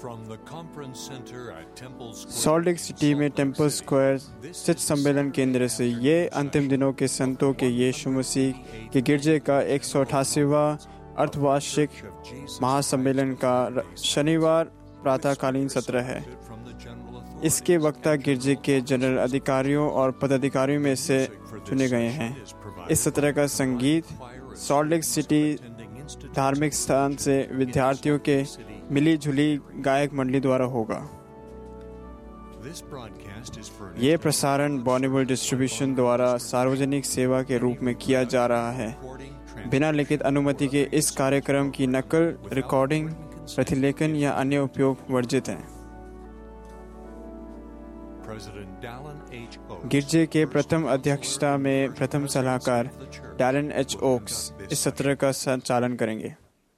Salt Lake City में Temple Square स्थित सम्मेलन केंद्र से ये अंतिम दिनों के संतों के यीशु मसीह के गिरजे का 188वां अर्धवार्षिक महासम्मेलन का शनिवार प्रातःकालीन सत्र है। इसके वक्ता गिरजे के जनरल अधिकारियों और पदाधिकारियों में से चुने गए हैं। इस सत्र का संगीत सॉल्ट लेक सिटी धार्मिक स्थान से विद्यार्थियों के मिली जुली गायक मंडली द्वारा होगा। ये प्रसारण बॉर्नेबल डिस्ट्रीब्यूशन द्वारा सार्वजनिक सेवा के रूप में किया जा रहा है। बिना लिखित अनुमति के इस कार्यक्रम की नकल, रिकॉर्डिंग, प्रतिलेखन या अन्य उपयोग वर्जित है। गिरजे के प्रथम अध्यक्षता में प्रथम सलाहकार डैलन एच ओक्स इस सत्र का संचालन करेंगे।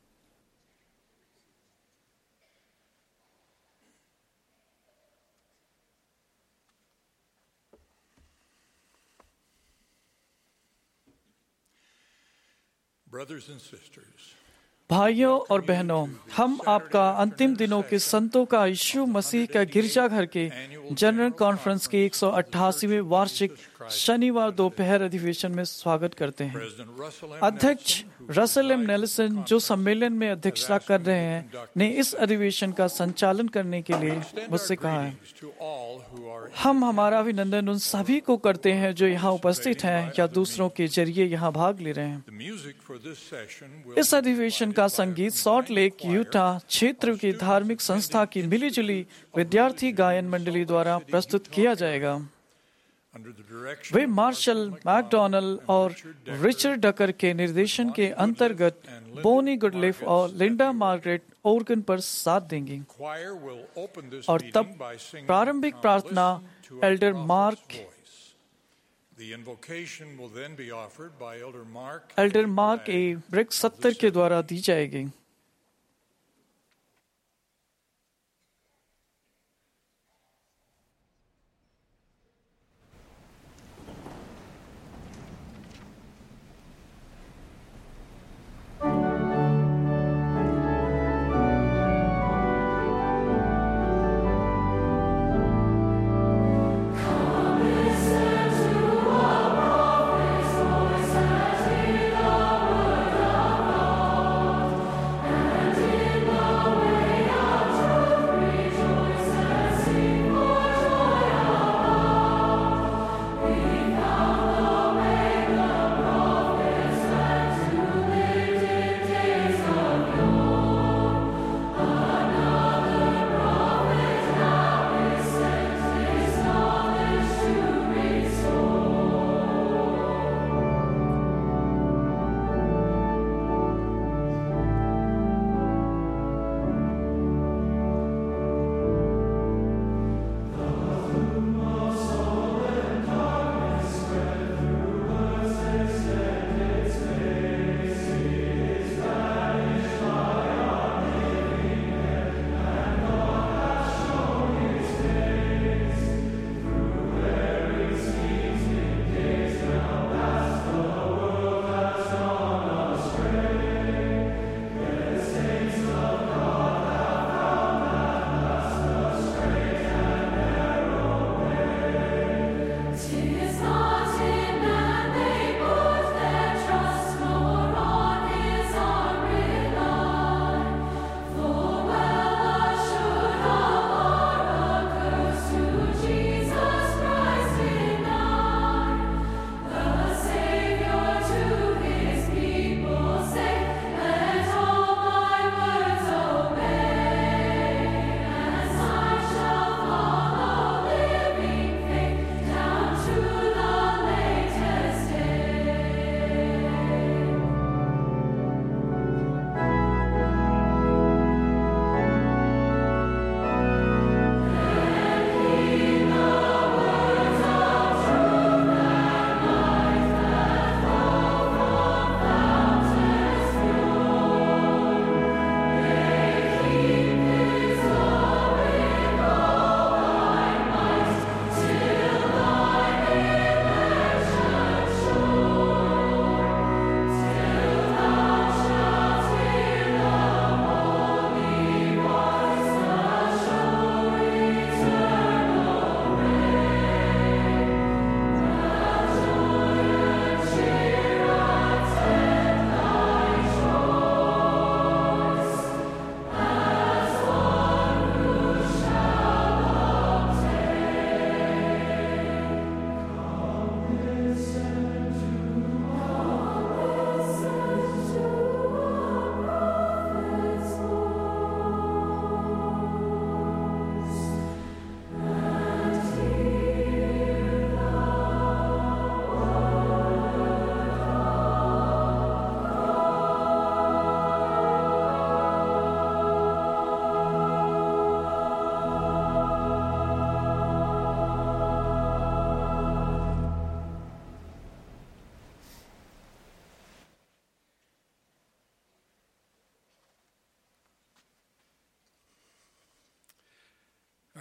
भाइयों और बहनों, हम आपका अंतिम दिनों के संतों का यीशु मसीह का गिरजाघर के जनरल कॉन्फ्रेंस के 188वें वार्षिक शनिवार दोपहर अधिवेशन में स्वागत करते हैं। अध्यक्ष रसल एम नेल्सन, जो सम्मेलन में अध्यक्षता कर रहे हैं, ने इस अधिवेशन का संचालन करने के लिए मुझसे कहा है। हम हमारा अभिनंदन उन सभी को करते हैं जो यहाँ उपस्थित हैं या दूसरों के जरिए यहाँ भाग ले रहे हैं। इस अधिवेशन का संगीत सॉल्ट लेक यूटा क्षेत्र की धार्मिक संस्था की मिलीजुली विद्यार्थी गायन मंडली द्वारा प्रस्तुत किया जाएगा। वे मार्शल मैकडोनल और रिचर्ड डकर के निर्देशन के अंतर्गत बोनी गुडलिफ और लिंडा मार्गरेट ऑर्गन पर साथ देंगी और तब प्रारंभिक प्रार्थना एल्डर मार्क ए ब्रिक 70 के द्वारा दी जाएगी।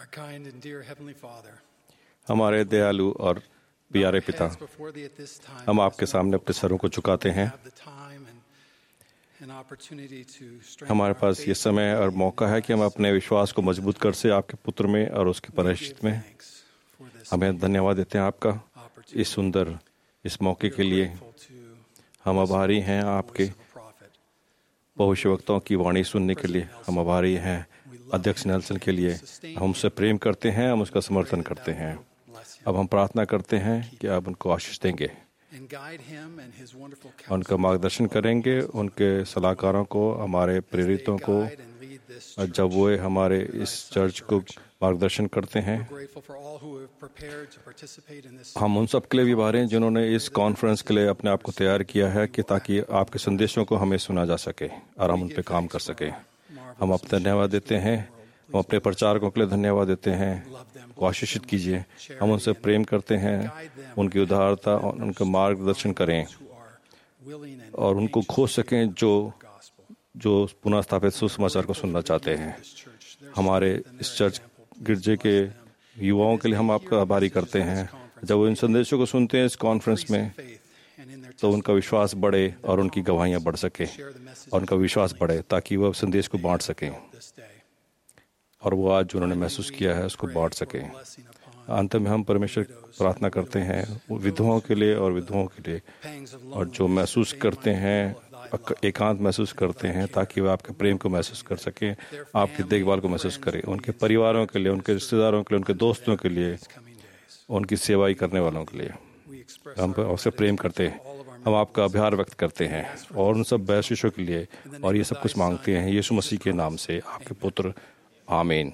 Our kind and dear Heavenly Father, हमारे दयालु और प्यारे पिता, heads before thee at this time, हम आपके सामने अपने सरों को झुकाते हैं। have the time and opportunity to strengthen हमारे our पास ये faith समय और मौका है कि हम अपने विश्वास को मजबूत कर से आपके पुत्र में और उसके and give परिचित में। thanks for this हमें धन्यवाद देते हैं आपका इस सुंदर इस मौके के लिए। grateful to हम आभारी हैं the आपके voice of a prophet. भविष्यवक्ताओं की वाणी सुनने के लिए। हम आभारी हैं अध्यक्ष नेल्सन के लिए। हम उससे प्रेम करते हैं, हम उसका समर्थन करते हैं। Bless him अब हम प्रार्थना करते हैं कि आप उनको आशीष देंगे, and guide him and his wonderful उनका counsel मार्गदर्शन करेंगे, उनके सलाहकारों को, हमारे as they प्रेरितों को, guide and lead this और church. जब वो हमारे इस चर्च को मार्गदर्शन करते हैं। We're grateful for all who have prepared to participate in this. हम उन सब के लिए भी आभारी हैं जिन्होंने इस कॉन्फ्रेंस के लिए अपने आप को तैयार किया है कि ताकि आपके संदेशों को हमें सुना जा सके और हम उन पे काम कर सकें। हम आप धन्यवाद देते हैं, हम अपने प्रचारकों के लिए धन्यवाद देते हैं। वो आशीषित कीजिए, हम उनसे प्रेम करते हैं, उनकी उदारता और उनका मार्गदर्शन करें Who are willing and और उनको खोज सकें जो पुनः स्थापित सुसमाचार को सुनना चाहते हैं। this church. There's हमारे इस चर्च गिरजे के युवाओं के लिए हम आपका आभारी करते हैं। जब वो इन संदेशों को सुनते हैं इस कॉन्फ्रेंस में, faith and in their तो उनका विश्वास बढ़े और उनकी गवाहियां बढ़ सके share the message और उनका विश्वास बढ़े ताकि वह संदेश को बांट सकें this day. और वो आज जो उन्होंने महसूस किया है उसको बांट सकें। Blessing upon अंत में हम परमेश्वर प्रार्थना करते हैं विधवाओं के लिए और विधवाओं के लिए, pangs of और जो महसूस करते हैं, एकांत महसूस करते हैं, ताकि वे आपके प्रेम को महसूस कर सकें, आपकी देखभाल को महसूस करें। उनके परिवारों के लिए, उनके रिश्तेदारों के लिए, उनके दोस्तों के लिए, coming days. उनकी सेवाई करने वालों के लिए We express हम आपसे प्रेम करते हैं। हम आपका आभार व्यक्त करते हैं और उन सब बैशिशों के लिए, और ये सब कुछ मांगते हैं यीशु मसीह के नाम से, आपके पुत्र, आमीन।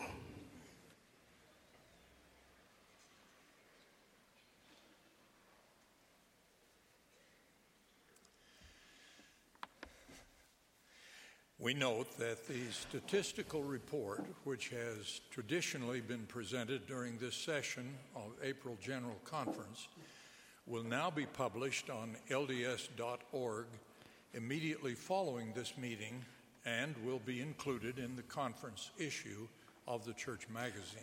We note that the statistical report, which has traditionally been presented during this session of April General Conference, will now be published on LDS.org immediately following this meeting and will be included in the conference issue of the church magazine.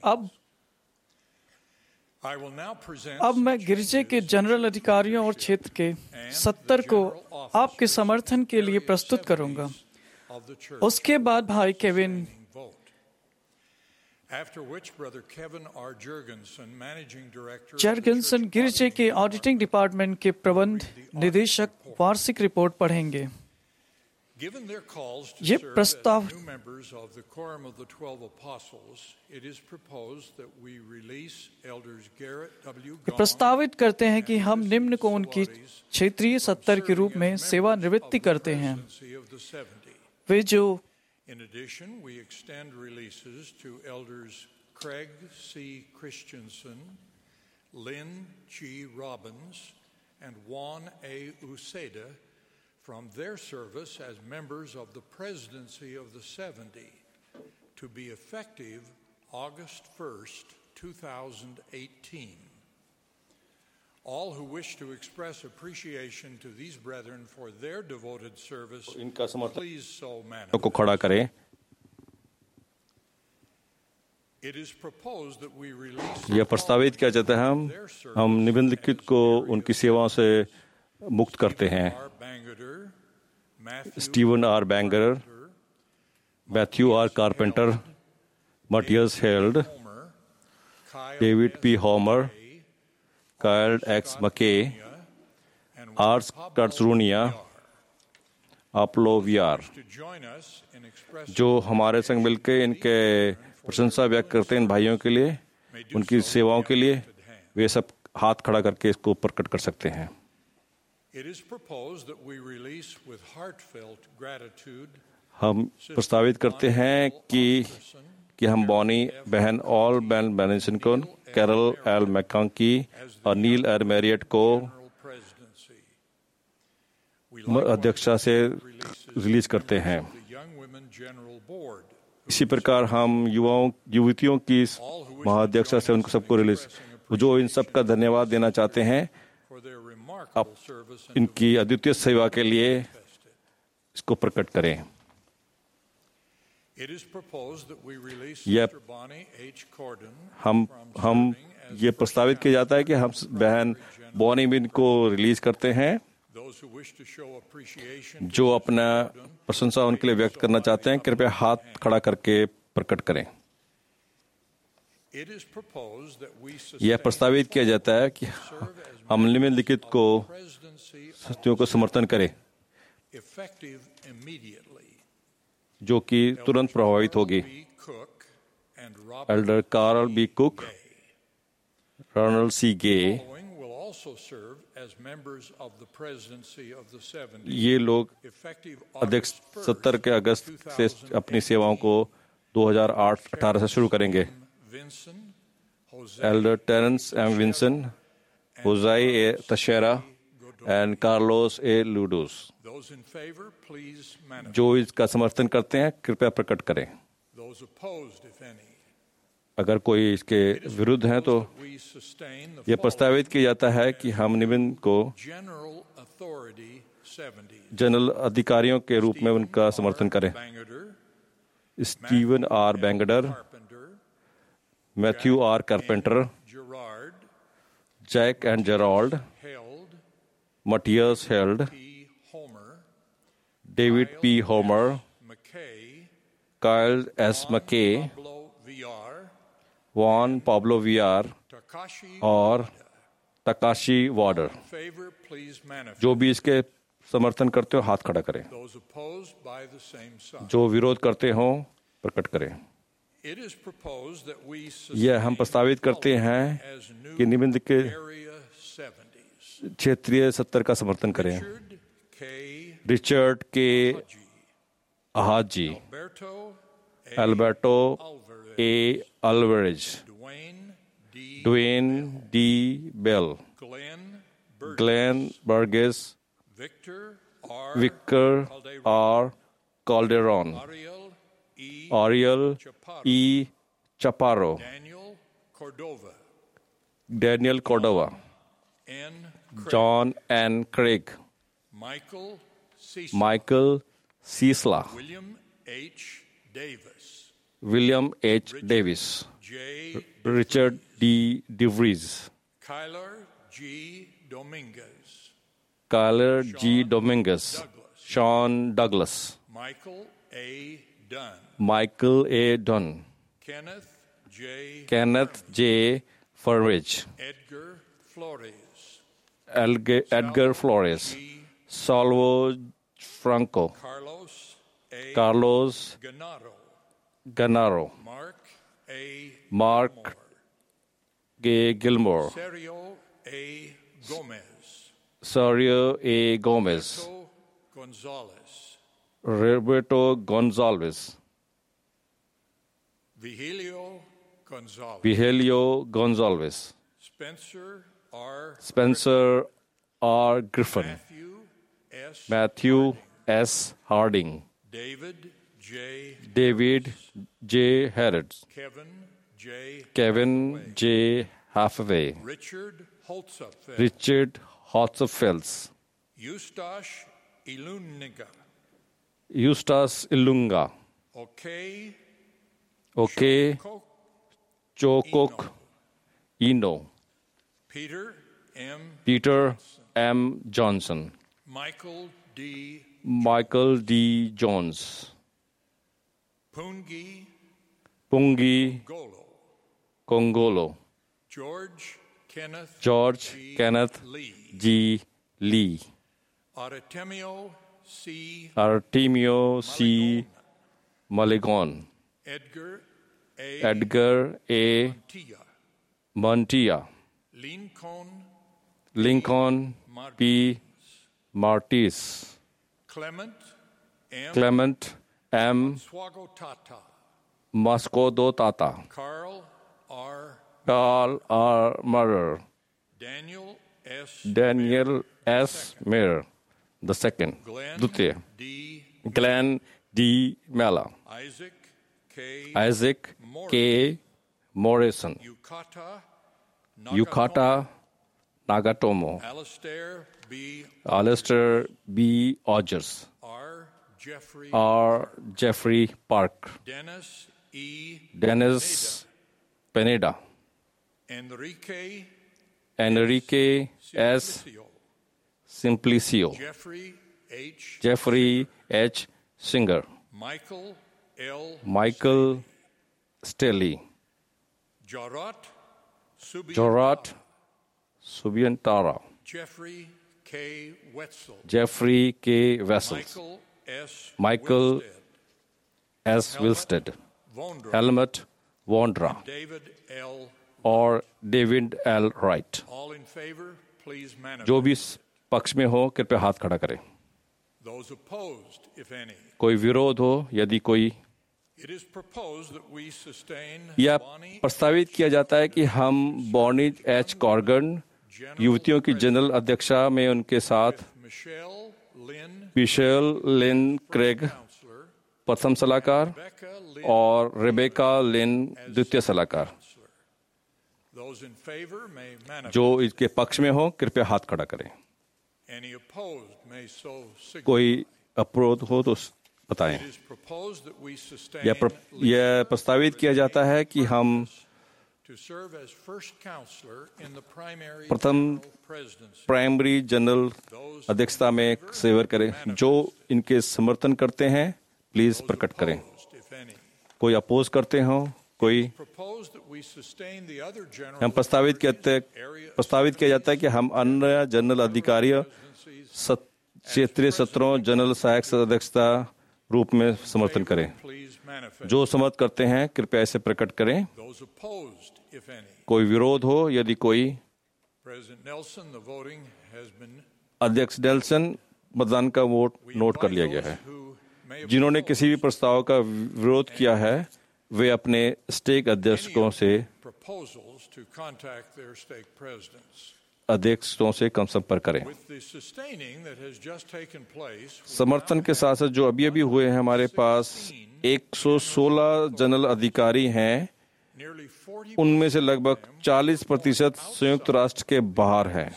I will now present अब मैं some गिरजे के changes general अधिकारियों और क्षेत्र के 70 को आपके समर्थन के लिए प्रस्तुत करूंगा। of the church उसके बाद भाई Kevin vote. After which Brother Kevin R. Jurgensen, Managing Director of the Jorgensen Church गिरजे के ऑडिटिंग डिपार्टमेंट के प्रबंध निदेशक वार्षिक रिपोर्ट पढ़ेंगे। Given their calls to ये serve प्रस्ताव as new members of the Quorum of the 12 Apostles, it is proposed that we release Elders Garrett W. Gahn प्रस्तावित करते हैं कि हम निम्न को उनकी क्षेत्रीय 70 के रूप में सेवानिवृत्ति करते हैं। presidency of the 70. वे जो In addition, we extend releases to Elders Craig C. Christensen, Lynn G. Robbins, and Juan A. Uceda from their service as members of the presidency of the 70 to be effective August 1st, 2018. All who wish to express appreciation to these brethren for their devoted service, इनका समर्थन please so manifest. को खड़ा करें। It is proposed that we release यह प्रस्तावित किया जाता है हम निम्नलिखित को उनकी सेवाओं से मुक्त करते हैं। R. Bangerter, Matthew Steven R Bangerter, Matthew R Carpenter, Matthias Held, Homer, Kyle David P Homer, Kyle S McKay, and आर्स कर्सरूनिया, अप्लोवियार, to join us in expressing जो हमारे संग मिलकर इनके प्रशंसा व्यक्त करते हैं इन भाइयों के लिए, उनकी सेवाओं के लिए, वे सब हाथ खड़ा करके इसको प्रकट कर सकते हैं। It is proposed that we release with heartfelt gratitude हम प्रस्तावित करते हैं कि हम बॉनी बहन ऑल बैन बैनिसन को, कैरल एल मैकांकी और नील एल मैरियट को General Presidency. We likewise अध्यक्षता से रिलीज करते हैं। the Young Women General Board, इसी प्रकार हम युवतियों की महाअध्यक्षा से उनको सबको रिलीज, जो इन सब का धन्यवाद देना चाहते हैं for their remarkable service and इनकी अद्वितीय सेवा के लिए, इसको प्रकट करें। It is proposed that we release यह Sister Bonnie H. Cordon हम from serving as ये प्रस्तावित किया जाता है कि हम बहन बॉनी बिन को रिलीज करते हैं। those who wish to show appreciation जो अपना प्रशंसा उनके लिए व्यक्त करना चाहते हैं कृपया हाथ खड़ा करके प्रकट करें। It is proposed that we यह प्रस्तावित किया जाता है कि हम निम्नलिखित को presidency सत्यों को समर्थन करें effective immediately. जो कि तुरंत प्रभावित होगी। B. Cook and Robert Elder Carl B Cook, Ronald C Gay, following will also serve as members of the presidency of the 70 ये लोग effective अध्यक्ष August 1st, 70 के अगस्त से अपनी सेवाओं को 2008-18 से शुरू करेंगे। Vincent, Jose Elder Terence M Vinson, Jose A Teixeira and Carlos A Ludos. Those in favor, please manifest. जो इसका समर्थन करते हैं कृपया प्रकट करें। Those opposed, if any. अगर कोई इसके विरुद्ध हैं तो We sustain the यह following प्रस्तावित किया जाता है कि हम निम्न को general authority 70. जनरल अधिकारियों के रूप में उनका समर्थन करें। Bangerter, Steven R Bangerter, Carpenter, Matthew R Carpenter, Gerard, Jack and Gerald, Held, Matthias Held, P. Homer, David P Homer, McKay, Kyle S McKay, Pablo VR, Von Pablo VR Takashi. और Takashi वार्डर। Favor, please manifest. जो भी इसके समर्थन करते हो हाथ खड़ा करें। Those opposed by the same sign. जो विरोध करते हो प्रकट करें। It is proposed that we यह हम प्रस्तावित करते हैं as new कि निम्न के area 70s. क्षेत्रीय 70 का समर्थन करें। Richard K. Richard K Haji, Ahadjie, Alberto A. Alberto Alvarez, A Alvarez, Dwayne D. Dwayne D Bell, Glenn Burgess, Glenn Burgess, Victor R. Victor R Calderon, Ariel E. Ariel E Chaparro, Daniel Cordova, Daniel Cordova, N. Craig, John N Craig, Michael C. Michael Cziesla, William H. Davis, William H Davis, J. Richard D DeVries, Kyler G. Dominguez, Kyler G Dominguez, Shawn Douglas, Michael A. Dunn, Michael A done, Kenneth J. Kenneth J Fervez, Edgar Flores, Edgar Flores, Salvo Franco, Carlos A. Carlos Ganado, Ganaro, Mark A. Mark Gay Gilmore, Sergio A. Gomez, Sergio A Gomez, Beto Gonzalez, Roberto Gonzalves, Vigilio Gonzalez, Vihelio Gonzalves, Spencer R. Spencer R Griffin, Matthew S. Matthew S Harding, David J. David J Herds, Kevin J. Kevin J Halfway, Richard Holzapfel, Richard Hotsfels, Eustache Ilunniga, Eustace Ilunga, Okay okay Koch, Chokok Ino, Peter M. Peter M Johnson, Michael D. Michael D Jones, Pungi Pungi Golo, Kongolo, George Kenneth George G. Kenneth Lee, G Lee, Artemio C. Artemio C Malagon, Edgar A. Edgar A Tia, Montoya, Lincoln Lincoln P Martins, Clement M. Clement M Swagotata, मास्कोदो ताता, Carl R. Carl R Maurer, Daniel S. Daniel S Mehr the second, Glenn द्वितीय, D. Glenn D Mella, Isaac K. Isaac K Morrison, Yukata Yukata Nagatomo, Alistair B. Alistair B. Odgers, R. Jeffrey R. Jeffrey Park, Dennis E. Dennis Pineda, Enrique S. Simplicio, Jeffrey H. Singer, Michael Stelly, Jorat Subiantara, Jeffrey K. Wessels, Michael S. Wilstead, Helmut Vondra, और David L Wright. जो भी इस पक्ष में हो कृपया हाथ खड़ा करें। कोई विरोध हो यदि कोई, यह प्रस्तावित किया जाता है कि हम बॉनी एच कॉर्गन युवतियों की जनरल अध्यक्षा में उनके साथ मिशेल लिन क्रेग प्रथम सलाहकार और रेबेका लिन द्वितीय सलाहकार, जो इसके पक्ष में हो कृपया हाथ खड़ा करें। कोई अवरोध हो तो बताएं। यह प्रस्तावित किया जाता है कि हम प्रथम प्राइमरी जनरल अध्यक्षता में सेवा करें। जो इनके समर्थन करते हैं प्लीज प्रकट करें। कोई अपोज करते हो? कोई? हम प्रस्तावित किया जाता है कि हम अन्य जनरल अधिकारी क्षेत्रीय सत्रों जनरल सहायक अध्यक्षता रूप में समर्थन करें। जो समर्थन करते हैं कृपया इसे प्रकट करें। कोई विरोध हो यदि कोई? अध्यक्ष नेल्सन, मतदान का वोट नोट कर लिया गया है। जिन्होंने किसी भी प्रस्ताव का विरोध किया है वे अपने स्टेक अध्यक्षों से कम संपर्क करें। समर्थन के साथ साथ जो अभी हुए हैं, हमारे पास 116 जनरल अधिकारी हैं। उनमें से लगभग 40% संयुक्त राष्ट्र के बाहर हैं।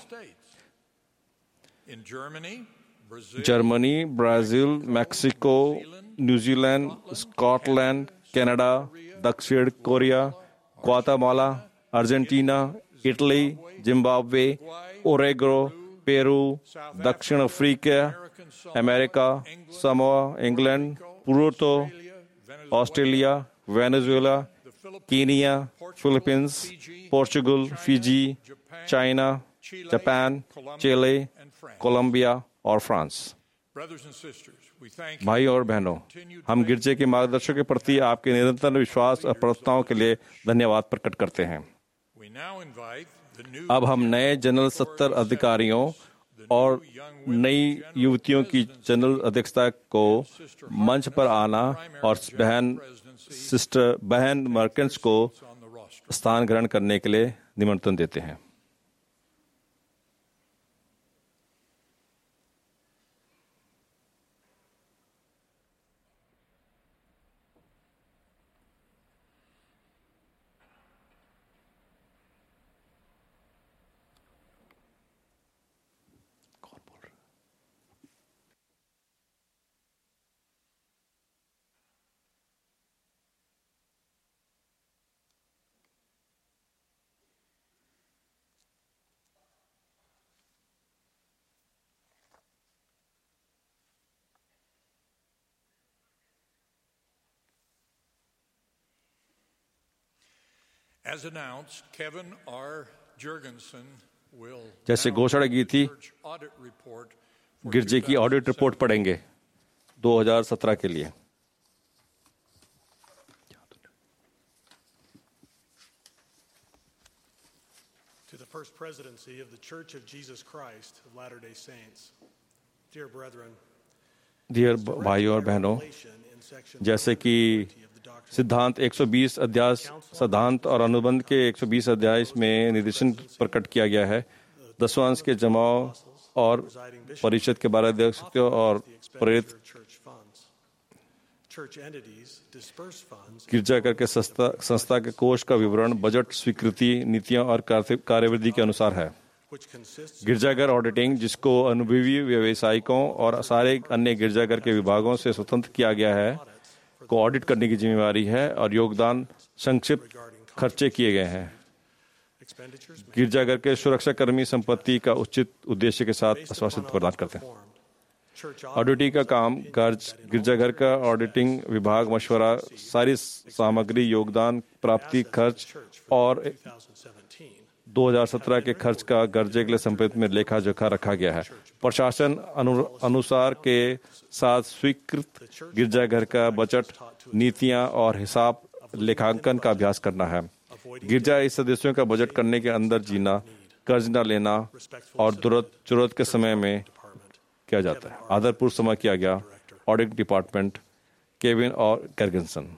Germany, Brazil, Mexico, New Zealand, Scotland, Canada, दक्षिण Korea, Guatemala, Argentina, Italy, Zimbabwe, ओरेगो, पेरू, दक्षिण Africa, America, Samoa, England, Puerto, Australia, Venezuela, Kenya, Philippines, Portugal, Fiji, China, Japan, Chile, Colombia और फ्रांस। भाई और बहनों, हम गिरजे के मार्गदर्शक के प्रति आपके निरंतर विश्वास और प्रार्थनाओं के लिए धन्यवाद प्रकट करते हैं। अब हम नए जनरल 70 अधिकारियों और नई युवतियों की जनरल अध्यक्षता को मंच पर आना और बहन मर्केंस को स्थान ग्रहण करने के लिए निमंत्रण देते हैं। जैसे घोषणा की थी, गिरजे की ऑडिट रिपोर्ट पढ़ेंगे 2017 के लिए। To the First Presidency of the Church of Jesus Christ of Latter-day Saints, dear brethren, भाई और बहनों, जैसे कि सिद्धांत 120 अध्याय सिद्धांत और अनुबंध के 120 अध्याय में निर्देशन प्रकट किया गया है। दसवांश के जमाव और परिषद के बारे देख सकते हो और प्रेरित गिरजाघर के संस्था के कोष का विवरण बजट स्वीकृति नीतियों और कार्यविधि के अनुसार है। which consists of गिरजाघर ऑडिटिंग, जिसको अनुभवी व्यवसायिकों और सारे अन्य गिरजाघर के विभागों से स्वतंत्र किया गया है, को ऑडिट करने की जिम्मेवारी है और योगदान संक्षिप्त खर्चे किए गए हैं। expenditures made गिरजाघर के सुरक्षाकर्मी संपत्ति का उचित उद्देश्य के साथ based आश्वासित upon प्रदान audits करते हैं। performed. Church ऑडिटिंग का काम गिरजाघर का ऑडिटिंग विभाग मशवरा, सारी सामग्री, योगदान, प्राप्ति, खर्च और 2017 2017 के खर्च का गिरजे के लिए संपत्ति में लेखा जोखा रखा गया है। प्रशासन अनुसार के साथ स्वीकृत गिरजाघर का बजट, नीतियां और हिसाब लेखांकन का अभ्यास करना है। गिरजा इस सदस्यों का बजट करने के अंदर जीना, कर्ज न लेना और जरूरत के समय में किया जाता है। आदरपूर्व समय किया गया। ऑडिट डिपार्टमेंट केविन और कैर्गनसन।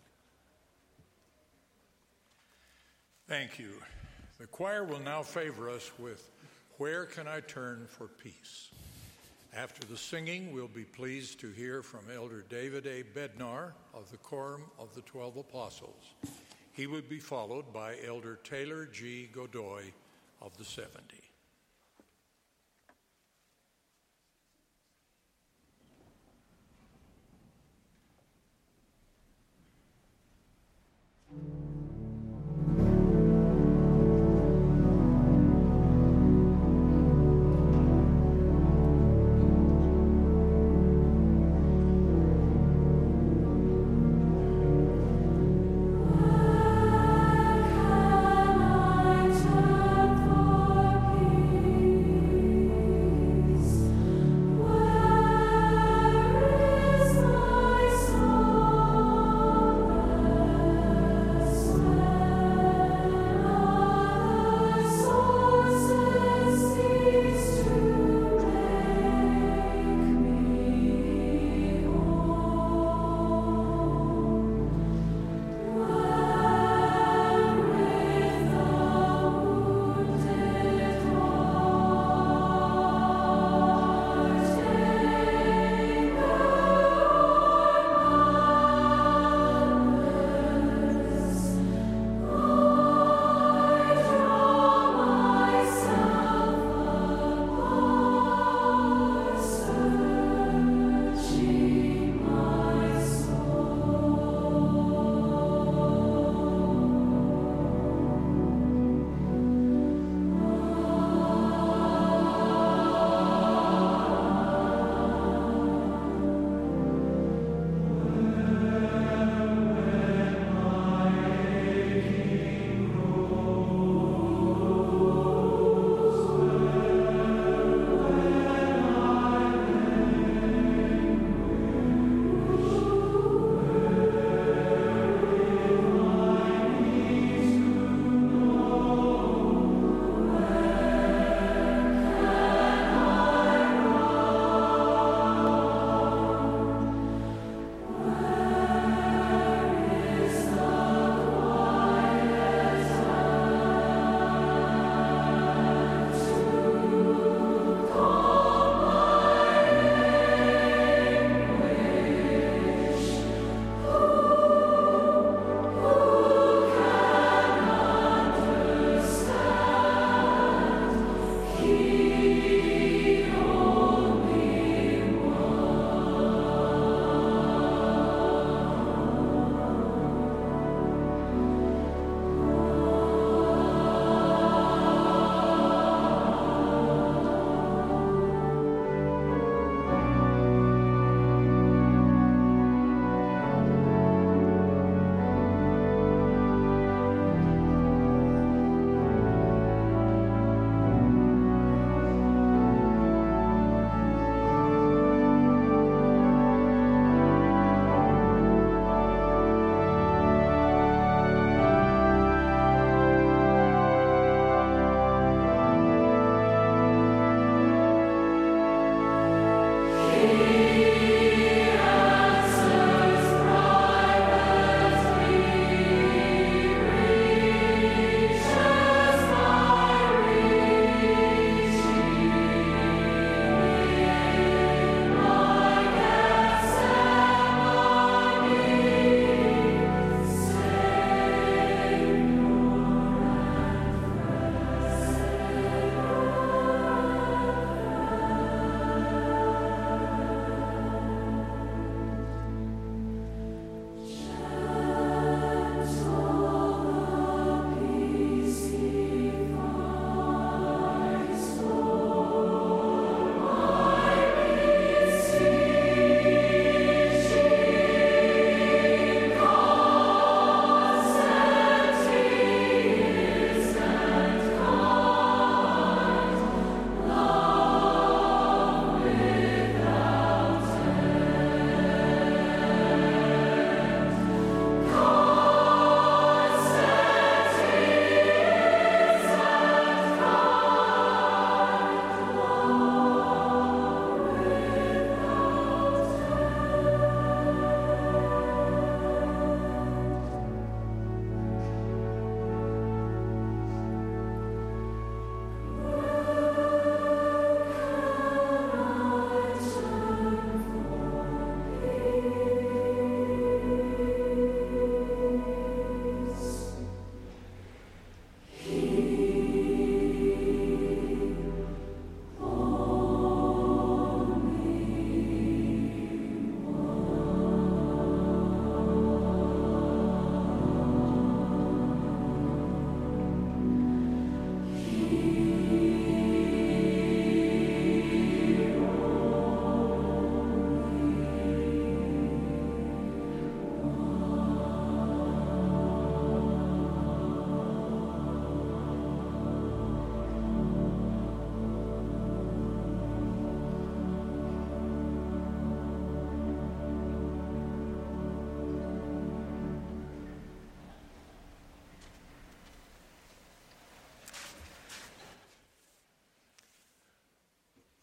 Thank you. The choir will now favor us with Where Can I Turn for Peace? After the singing, we'll be pleased to hear from Elder David A. Bednar of the Quorum of the 12 Apostles. He would be followed by Elder Taylor G. Godoy of the 70.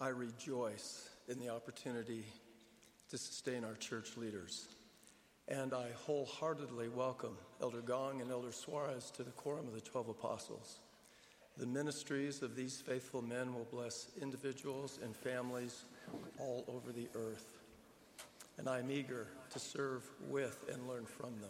I rejoice in the opportunity to sustain our church leaders, and I wholeheartedly welcome Elder Gong and Elder Suarez to the Quorum of the 12 Apostles. The ministries of these faithful men will bless individuals and families all over the earth, and I am eager to serve with and learn from them.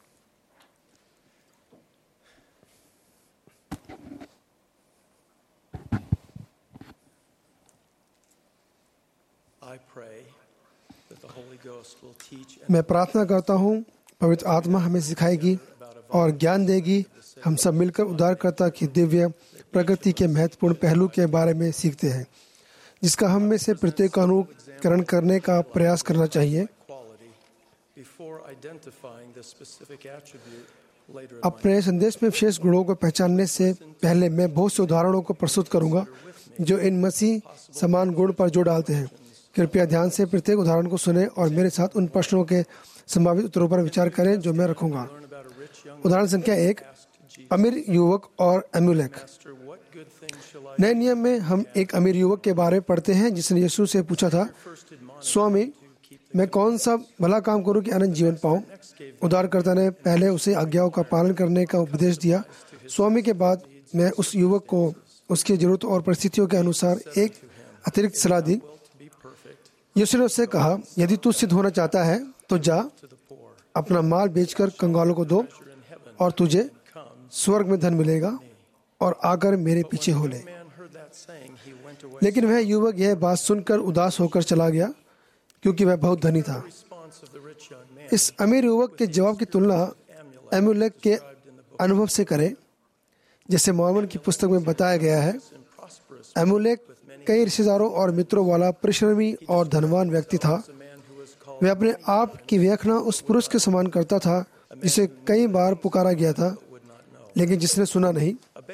I pray that the Holy Ghost will teach and मैं प्रार्थना करता हूँ पवित्र आत्मा हमें सिखाएगी और ज्ञान देगी। हम सब मिलकर उद्धारकर्ता की दिव्य प्रकृति के महत्वपूर्ण पहलू के बारे में सीखते हैं, जिसका हम में से प्रत्येक का अनुकरण करने का प्रयास करना चाहिए। अपने संदेश में विशेष गुणों को पहचानने से पहले मैं बहुत से उदाहरणों को प्रस्तुत करूंगा जो इन मसीह समान गुण पर जोर डालते हैं। कृपया ध्यान से प्रत्येक उदाहरण को सुनें और मेरे साथ उन प्रश्नों के संभावित उत्तरों पर विचार करें जो मैं रखूंगा। उदाहरण संख्या 1, अमीर युवक और एमुलेक। नए नियम में हम एक अमीर युवक के बारे में पढ़ते हैं जिसने यीशु से पूछा था, स्वामी, मैं कौन सा भला काम करूं कि अनंत जीवन पाऊं? उद्धारकर्ता ने पहले उसे आज्ञाओं का पालन करने का उपदेश दिया। स्वामी के बाद मैं उस युवक को उसकी जरूरत और परिस्थितियों के अनुसार एक अतिरिक्त सलाह दी। यीशु ने उससे कहा, यदि तू सिद्ध होना चाहता है तो जा, अपना माल बेचकर कंगालों को दो और तुझे स्वर्ग में धन मिलेगा, और आकर मेरे पीछे हो ले। लेकिन वह युवक यह बात सुनकर उदास होकर चला गया क्योंकि वह बहुत धनी था। इस अमीर युवक के जवाब की तुलना एमुलेक के अनुभव से करें, जैसे मॉर्मन की पुस्तक में बताया गया है। एमुलेक कई रिश्तेदारों और मित्रों वाला परिश्रमी और धनवान व्यक्ति था। वह अपने आप की व्याख्या उस पुरुष के समान करता था जिसे कई बार पुकारा गया था लेकिन जिसने सुना नहीं।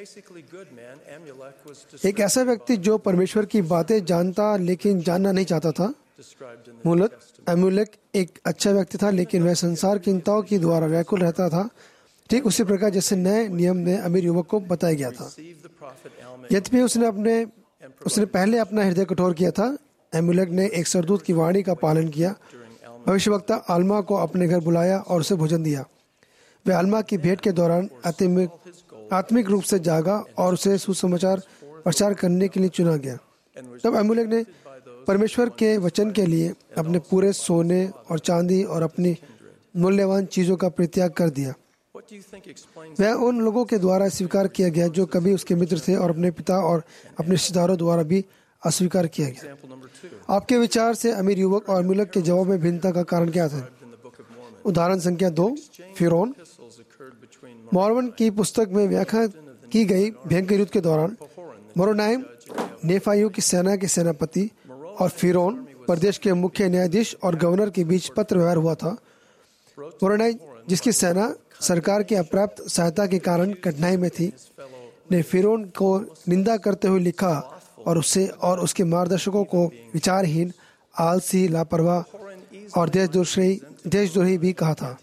एक ऐसा व्यक्ति जो परमेश्वर की बातें जानता लेकिन जानना नहीं चाहता था। मूलतः एमुलेक एक अच्छा व्यक्ति था लेकिन वह संसार चिंताओं के द्वारा व्याकुल रहता था, ठीक उसी प्रकार जैसे नए नियम में अमीर युवक को बताया गया था। यद्यपि उसने पहले अपना हृदय कठोर किया था, एमुलेक ने एक सरदूत की वाणी का पालन किया। भविष्यवक्ता आल्मा को अपने घर बुलाया और उसे भोजन दिया। वह आल्मा की भेंट के दौरान आत्मिक रूप से जागा और उसे सुसमाचार प्रचार करने के लिए चुना गया। तब एमुलेक ने परमेश्वर के वचन के लिए अपने पूरे सोने और चांदी और अपनी मूल्यवान चीजों का परित्याग कर दिया। वह उन लोगों के द्वारा स्वीकार किया गया जो कभी उसके मित्र थे और अपने पिता और अपने रिश्तेदारों द्वारा भी अस्वीकार किया गया। आपके विचार से अमीर युवक और एमुलेक के जवाब में भिन्नता का कारण क्या था? उदाहरण संख्या 2, फिरौन। मॉर्मन की पुस्तक में व्याख्या की गई भयंकर युद्ध के दौरान मोरोनाइम नेफाइयों की सेना के सेनापति और फिरौन प्रदेश के मुख्य न्यायाधीश और गवर्नर के बीच पत्र व्यवहार हुआ था। मोरोनाई, जिसकी सेना सरकार की अपर्याप्त सहायता के कारण कठिनाई में थी, ने फिरौन को निंदा करते हुए लिखा और उससे और उसके मार्गदर्शकों को विचारहीन, आलसी, लापरवाह और देशद्रोही भी कहा था।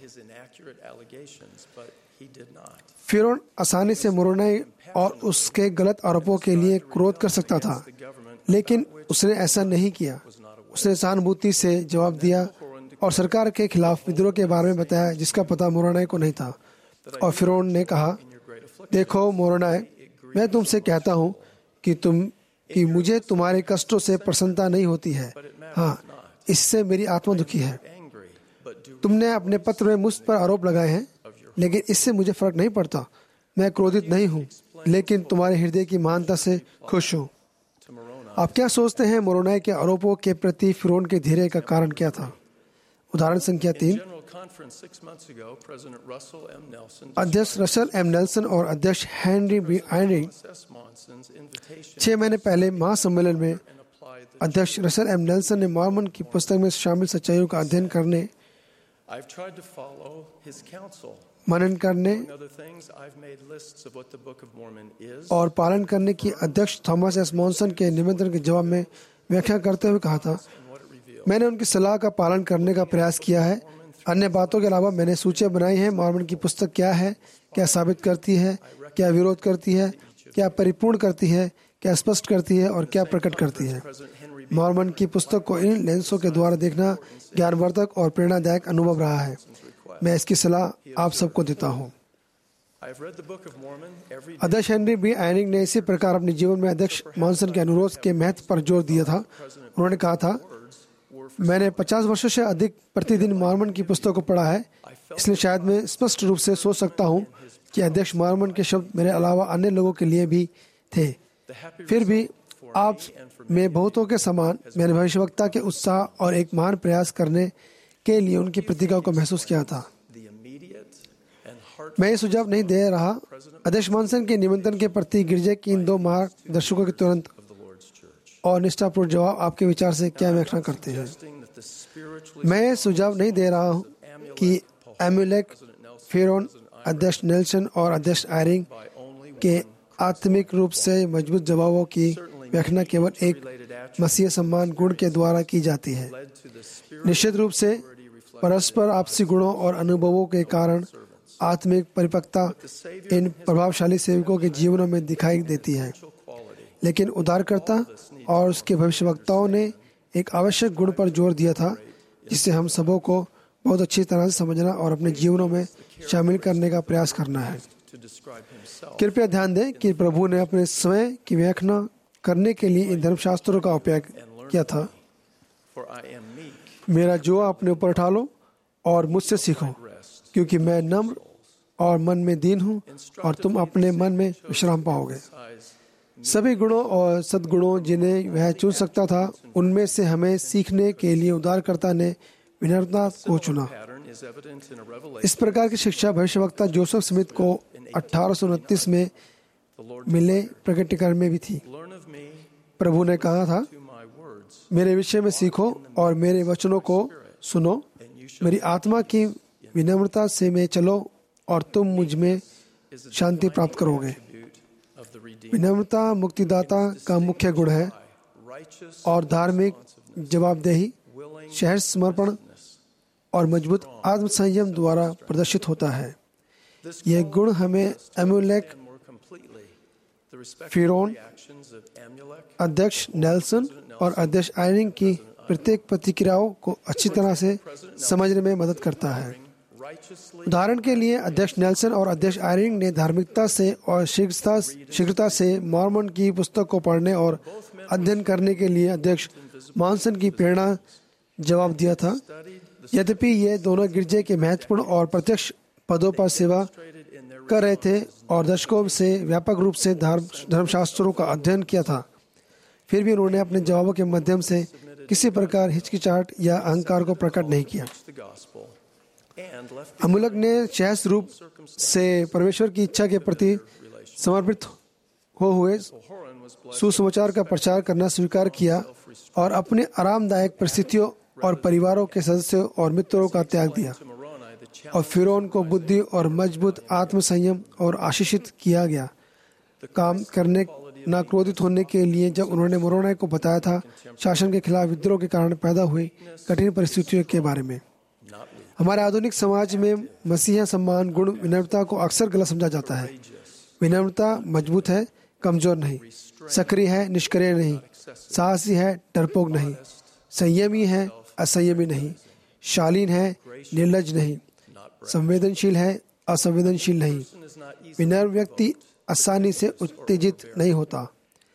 फिरौन आसानी से मोरोनाई और उसके गलत आरोपों के लिए क्रोध कर सकता था, लेकिन उसने ऐसा नहीं किया। उसने सहानुभूति से जवाब दिया और सरकार के खिलाफ विद्रोह के बारे में बताया जिसका पता मोरोनाई को नहीं था। और फिरौन ने कहा, देखो मोरोनाई, मैं तुमसे कहता हूँ कि मुझे तुम्हारे कष्टों से प्रसन्नता नहीं होती है। हाँ, इससे मेरी आत्मा दुखी है। तुमने अपने पत्र में मुझ पर आरोप लगाए हैं, लेकिन इससे मुझे फर्क नहीं पड़ता। मैं क्रोधित नहीं हूँ, लेकिन तुम्हारे हृदय की महानता से खुश हूँ। आप क्या सोचते हैं मोरोनाई के आरोपों के प्रति फिरौन के धैर्य का कारण क्या था? उदाहरण संख्या 3, अध्यक्ष रसल एम नेल्सन और अध्यक्ष हेनरी 6 महीने पहले महासम्मेलन में अध्यक्ष रसल एम नेल्सन ने मॉर्मन की पुस्तक में शामिल सच्चाइयों का अध्ययन करने, मनन करने और पालन करने की अध्यक्ष थॉमस एस मॉनसन के निमंत्रण के जवाब में व्याख्या करते हुए कहा था, मैंने उनकी सलाह का पालन करने का प्रयास किया है। अन्य बातों के अलावा मैंने सूचियां बनाई हैं। मॉर्मन की पुस्तक क्या है, क्या साबित करती है, क्या विरोध करती है, क्या परिपूर्ण करती है, क्या स्पष्ट करती है और क्या प्रकट करती है। मॉर्मन की पुस्तक को इन लेंसों के द्वारा देखना ज्ञानवर्धक और प्रेरणादायक अनुभव रहा है। मैं इसकी सलाह आप सबको देता हूँ। अध्यक्ष हेनरी बी आयनिंग ने इसी प्रकार अपने जीवन में अध्यक्ष मॉनसन के अनुरोध के महत्व पर जोर दिया था। उन्होंने कहा था, मैंने 50 वर्षों से अधिक प्रतिदिन मॉर्मन की पुस्तक को पढ़ा है, इसलिए शायद मैं स्पष्ट रूप से सोच सकता हूँ कि अध्यक्ष मॉर्मन के शब्द मेरे अलावा अन्य लोगों के लिए भी थे। फिर भी आप में बहुतों के समान मैंने भविष्यवक्ता के उत्साह और एक महान प्रयास करने के लिए उनकी प्रतिज्ञा को महसूस किया था। मैं ये सुझाव नहीं दे रहा। अध्यक्ष मॉनसन के निमंत्रण के प्रति गिरजे की इन दो मार्गदर्शकों के तुरंत और निष्ठापूर्ण जवाब आपके विचार से क्या व्याख्या करते हैं। मैं ये सुझाव नहीं दे रहा हूँ कि एमुलेक, फिरौन, अध्यक्ष नेल्सन और अध्यक्ष आयरिंग के आत्मिक रूप से मजबूत जवाबों की व्याख्या केवल एक मसीह सम्मान गुण के द्वारा की जाती है। निश्चित रूप से परस्पर आपसी गुणों और अनुभवों के कारण आत्मिक परिपक्वता इन प्रभावशाली सेवकों के जीवनों में दिखाई देती है, लेकिन उद्धारकर्ता और उसके भविष्यवक्ताओं ने एक आवश्यक गुण पर जोर दिया था जिसे हम सबों को बहुत अच्छी तरह से समझना और अपने जीवनों में शामिल करने का प्रयास करना है। कृपया ध्यान दें कि प्रभु ने अपने स्वयं की व्याख्या करने के लिए इन धर्मशास्त्रों का उपयोग किया था। मेरा जुआ अपने ऊपर उठा लो और मुझसे सीखो, क्योंकि मैं नम्र और मन में दीन हूँ और तुम अपने मन में विश्राम पाओगे। सभी गुणों और सद्गुणों जिन्हें वह चुन सकता था, उनमें से हमें सीखने के लिए उद्धारकर्ता ने विनम्रता को चुना। इस प्रकार की शिक्षा भविष्यवक्ता जोसेफ स्मिथ को 1829 में मिले प्रकटीकरण में भी थी। प्रभु ने कहा था, मेरे विषय में सीखो और मेरे वचनों को सुनो, मेरी आत्मा की विनम्रता से में चलो और तुम मुझ में शांति प्राप्त करोगे। विनम्रता मुक्तिदाता का मुख्य गुण है और धार्मिक जवाबदेही, शहर समर्पण और मजबूत आत्मसंयम द्वारा प्रदर्शित होता है। यह गुण हमें एमुलेक, फिरौन, अध्यक्ष नेल्सन और अध्यक्ष आयरिंग की प्रत्येक प्रतिक्रियाओं को अच्छी तरह से समझने में मदद करता है। उदाहरण के लिए अध्यक्ष नेल्सन और अध्यक्ष आयरिंग ने धार्मिकता से और शीघ्रता से मॉर्मन की पुस्तक को पढ़ने और अध्ययन करने के लिए अध्यक्ष मॉनसन की प्रेरणा जवाब दिया था। यद्यपि ये दोनों गिरजे के महत्वपूर्ण और प्रत्यक्ष पदों पर सेवा कर रहे थे और दशकों से व्यापक रूप से धर्मशास्त्रों का अध्ययन किया था, फिर भी उन्होंने अपने जवाबों के माध्यम से किसी प्रकार हिचकिचाहट या अहंकार को प्रकट नहीं किया। अमुलक ने सहज रूप से परमेश्वर की इच्छा के प्रति समर्पित हो हुए सुसमाचार का प्रचार करना स्वीकार किया और अपने आरामदायक परिस्थितियों और परिवारों के सदस्यों और मित्रों का त्याग दिया। और फिरौन को बुद्धि और मजबूत आत्मसंयम और आशीषित किया गया काम करने न क्रोधित होने के लिए जब उन्होंने मोरोनाई को बताया था शासन के खिलाफ विद्रोह के कारण पैदा हुई कठिन परिस्थितियों के बारे में। हमारे आधुनिक समाज में मसीहा सम्मान गुण विनम्रता को अक्सर गलत समझा जाता है। विनम्रता मजबूत है, कमजोर नहीं, सक्रिय है, निष्क्रिय नहीं, साहसी है, डरपोक नहीं, संयमी है, असंयमी नहीं, शालीन है, निर्लज नहीं, संवेदनशील है, असंवेदनशील नहीं। विनम्र व्यक्ति आसानी से उत्तेजित नहीं होता,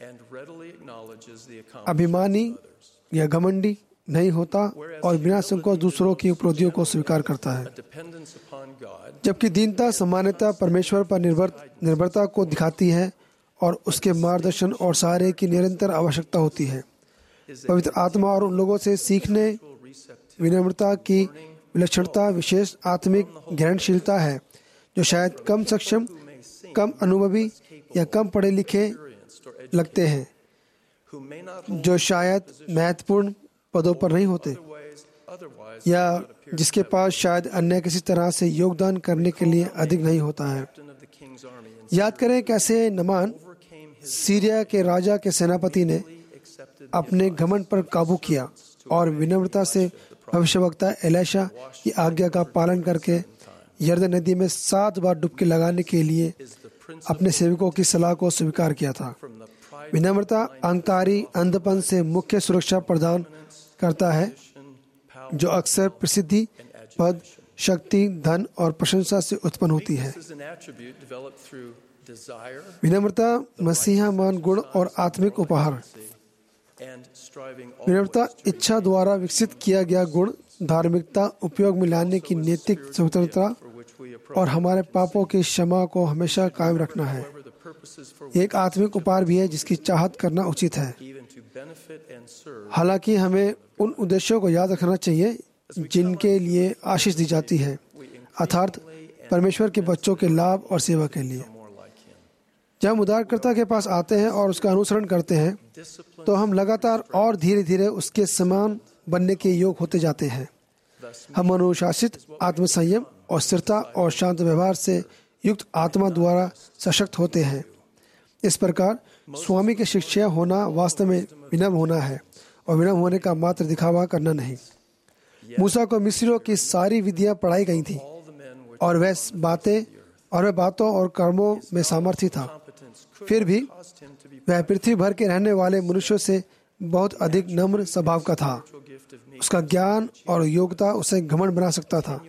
अभिमानी या घमंडी नहीं होता और बिना संकोच दूसरों की उपलब्धियों को स्वीकार करता है। जबकि दीनता सामान्यतः परमेश्वर पर निर्भरता को दिखाती है और उसके मार्गदर्शन और सहारे की निरंतर आवश्यकता होती है। पवित्र आत्मा और उन लोगों से सीखने विनम्रता की विलक्षणता विशेष आत्मिक ग्रहणशीलता है जो शायद कम सक्षम, कम अनुभवी या कम पढ़े लिखे लगते हैं, जो शायद महत्वपूर्ण पदों पर नहीं होते या जिसके पास शायद अन्य किसी तरह से योगदान करने के लिए अधिक नहीं होता है। याद करें कैसे नमान सीरिया के राजा के सेनापति ने अपने घमंड पर काबू किया और विनम्रता से भविष्यवक्ता एलिशा की आज्ञा का पालन करके यर्दन नदी में 7 बार डुबकी लगाने के लिए अपने सेवकों की सलाह को स्वीकार किया था। विनम्रता अहंकारी अंधपन से मुख्य सुरक्षा प्रदान करता है, जो अक्सर प्रसिद्धि, पद, शक्ति, धन और प्रशंसा से उत्पन्न होती है। विनम्रता मसीहामान गुण और आत्मिक उपहार। विनम्रता इच्छा द्वारा विकसित किया गया गुण, धार्मिकता, उपयोग में लाने की नैतिक स्वतंत्रता और हमारे पापों की क्षमा को हमेशा कायम रखना है। एक आत्मिक उपहार भी है जिसकी चाहत करना उचित है। हालांकि हमें उन उद्देश्यों को याद रखना चाहिए जिनके लिए आशीष दी जाती है, अर्थात परमेश्वर के बच्चों के लाभ और सेवा के लिए। जब हम उद्धारकर्ता के पास आते हैं और उसका अनुसरण करते हैं, तो हम लगातार और धीरे धीरे उसके समान बनने के योग होते जाते हैं। हम अनुशासित, आत्मसंयम और स्थिरता और शांत व्यवहार से युक्त आत्मा द्वारा सशक्त होते हैं। इस प्रकार स्वामी के शिष्य होना वास्तव में विनम्र होना है और विनम्र होने का मात्र दिखावा करना नहीं। मूसा को मिस्रियों की सारी विधियां पढ़ाई गई थी और वह बातों और कर्मों में सामर्थ्य था। फिर भी वह पृथ्वी भर के रहने वाले मनुष्यों से बहुत अधिक नम्र स्वभाव का था। उसका ज्ञान और योग्यता उसे घमंड बना सकता था।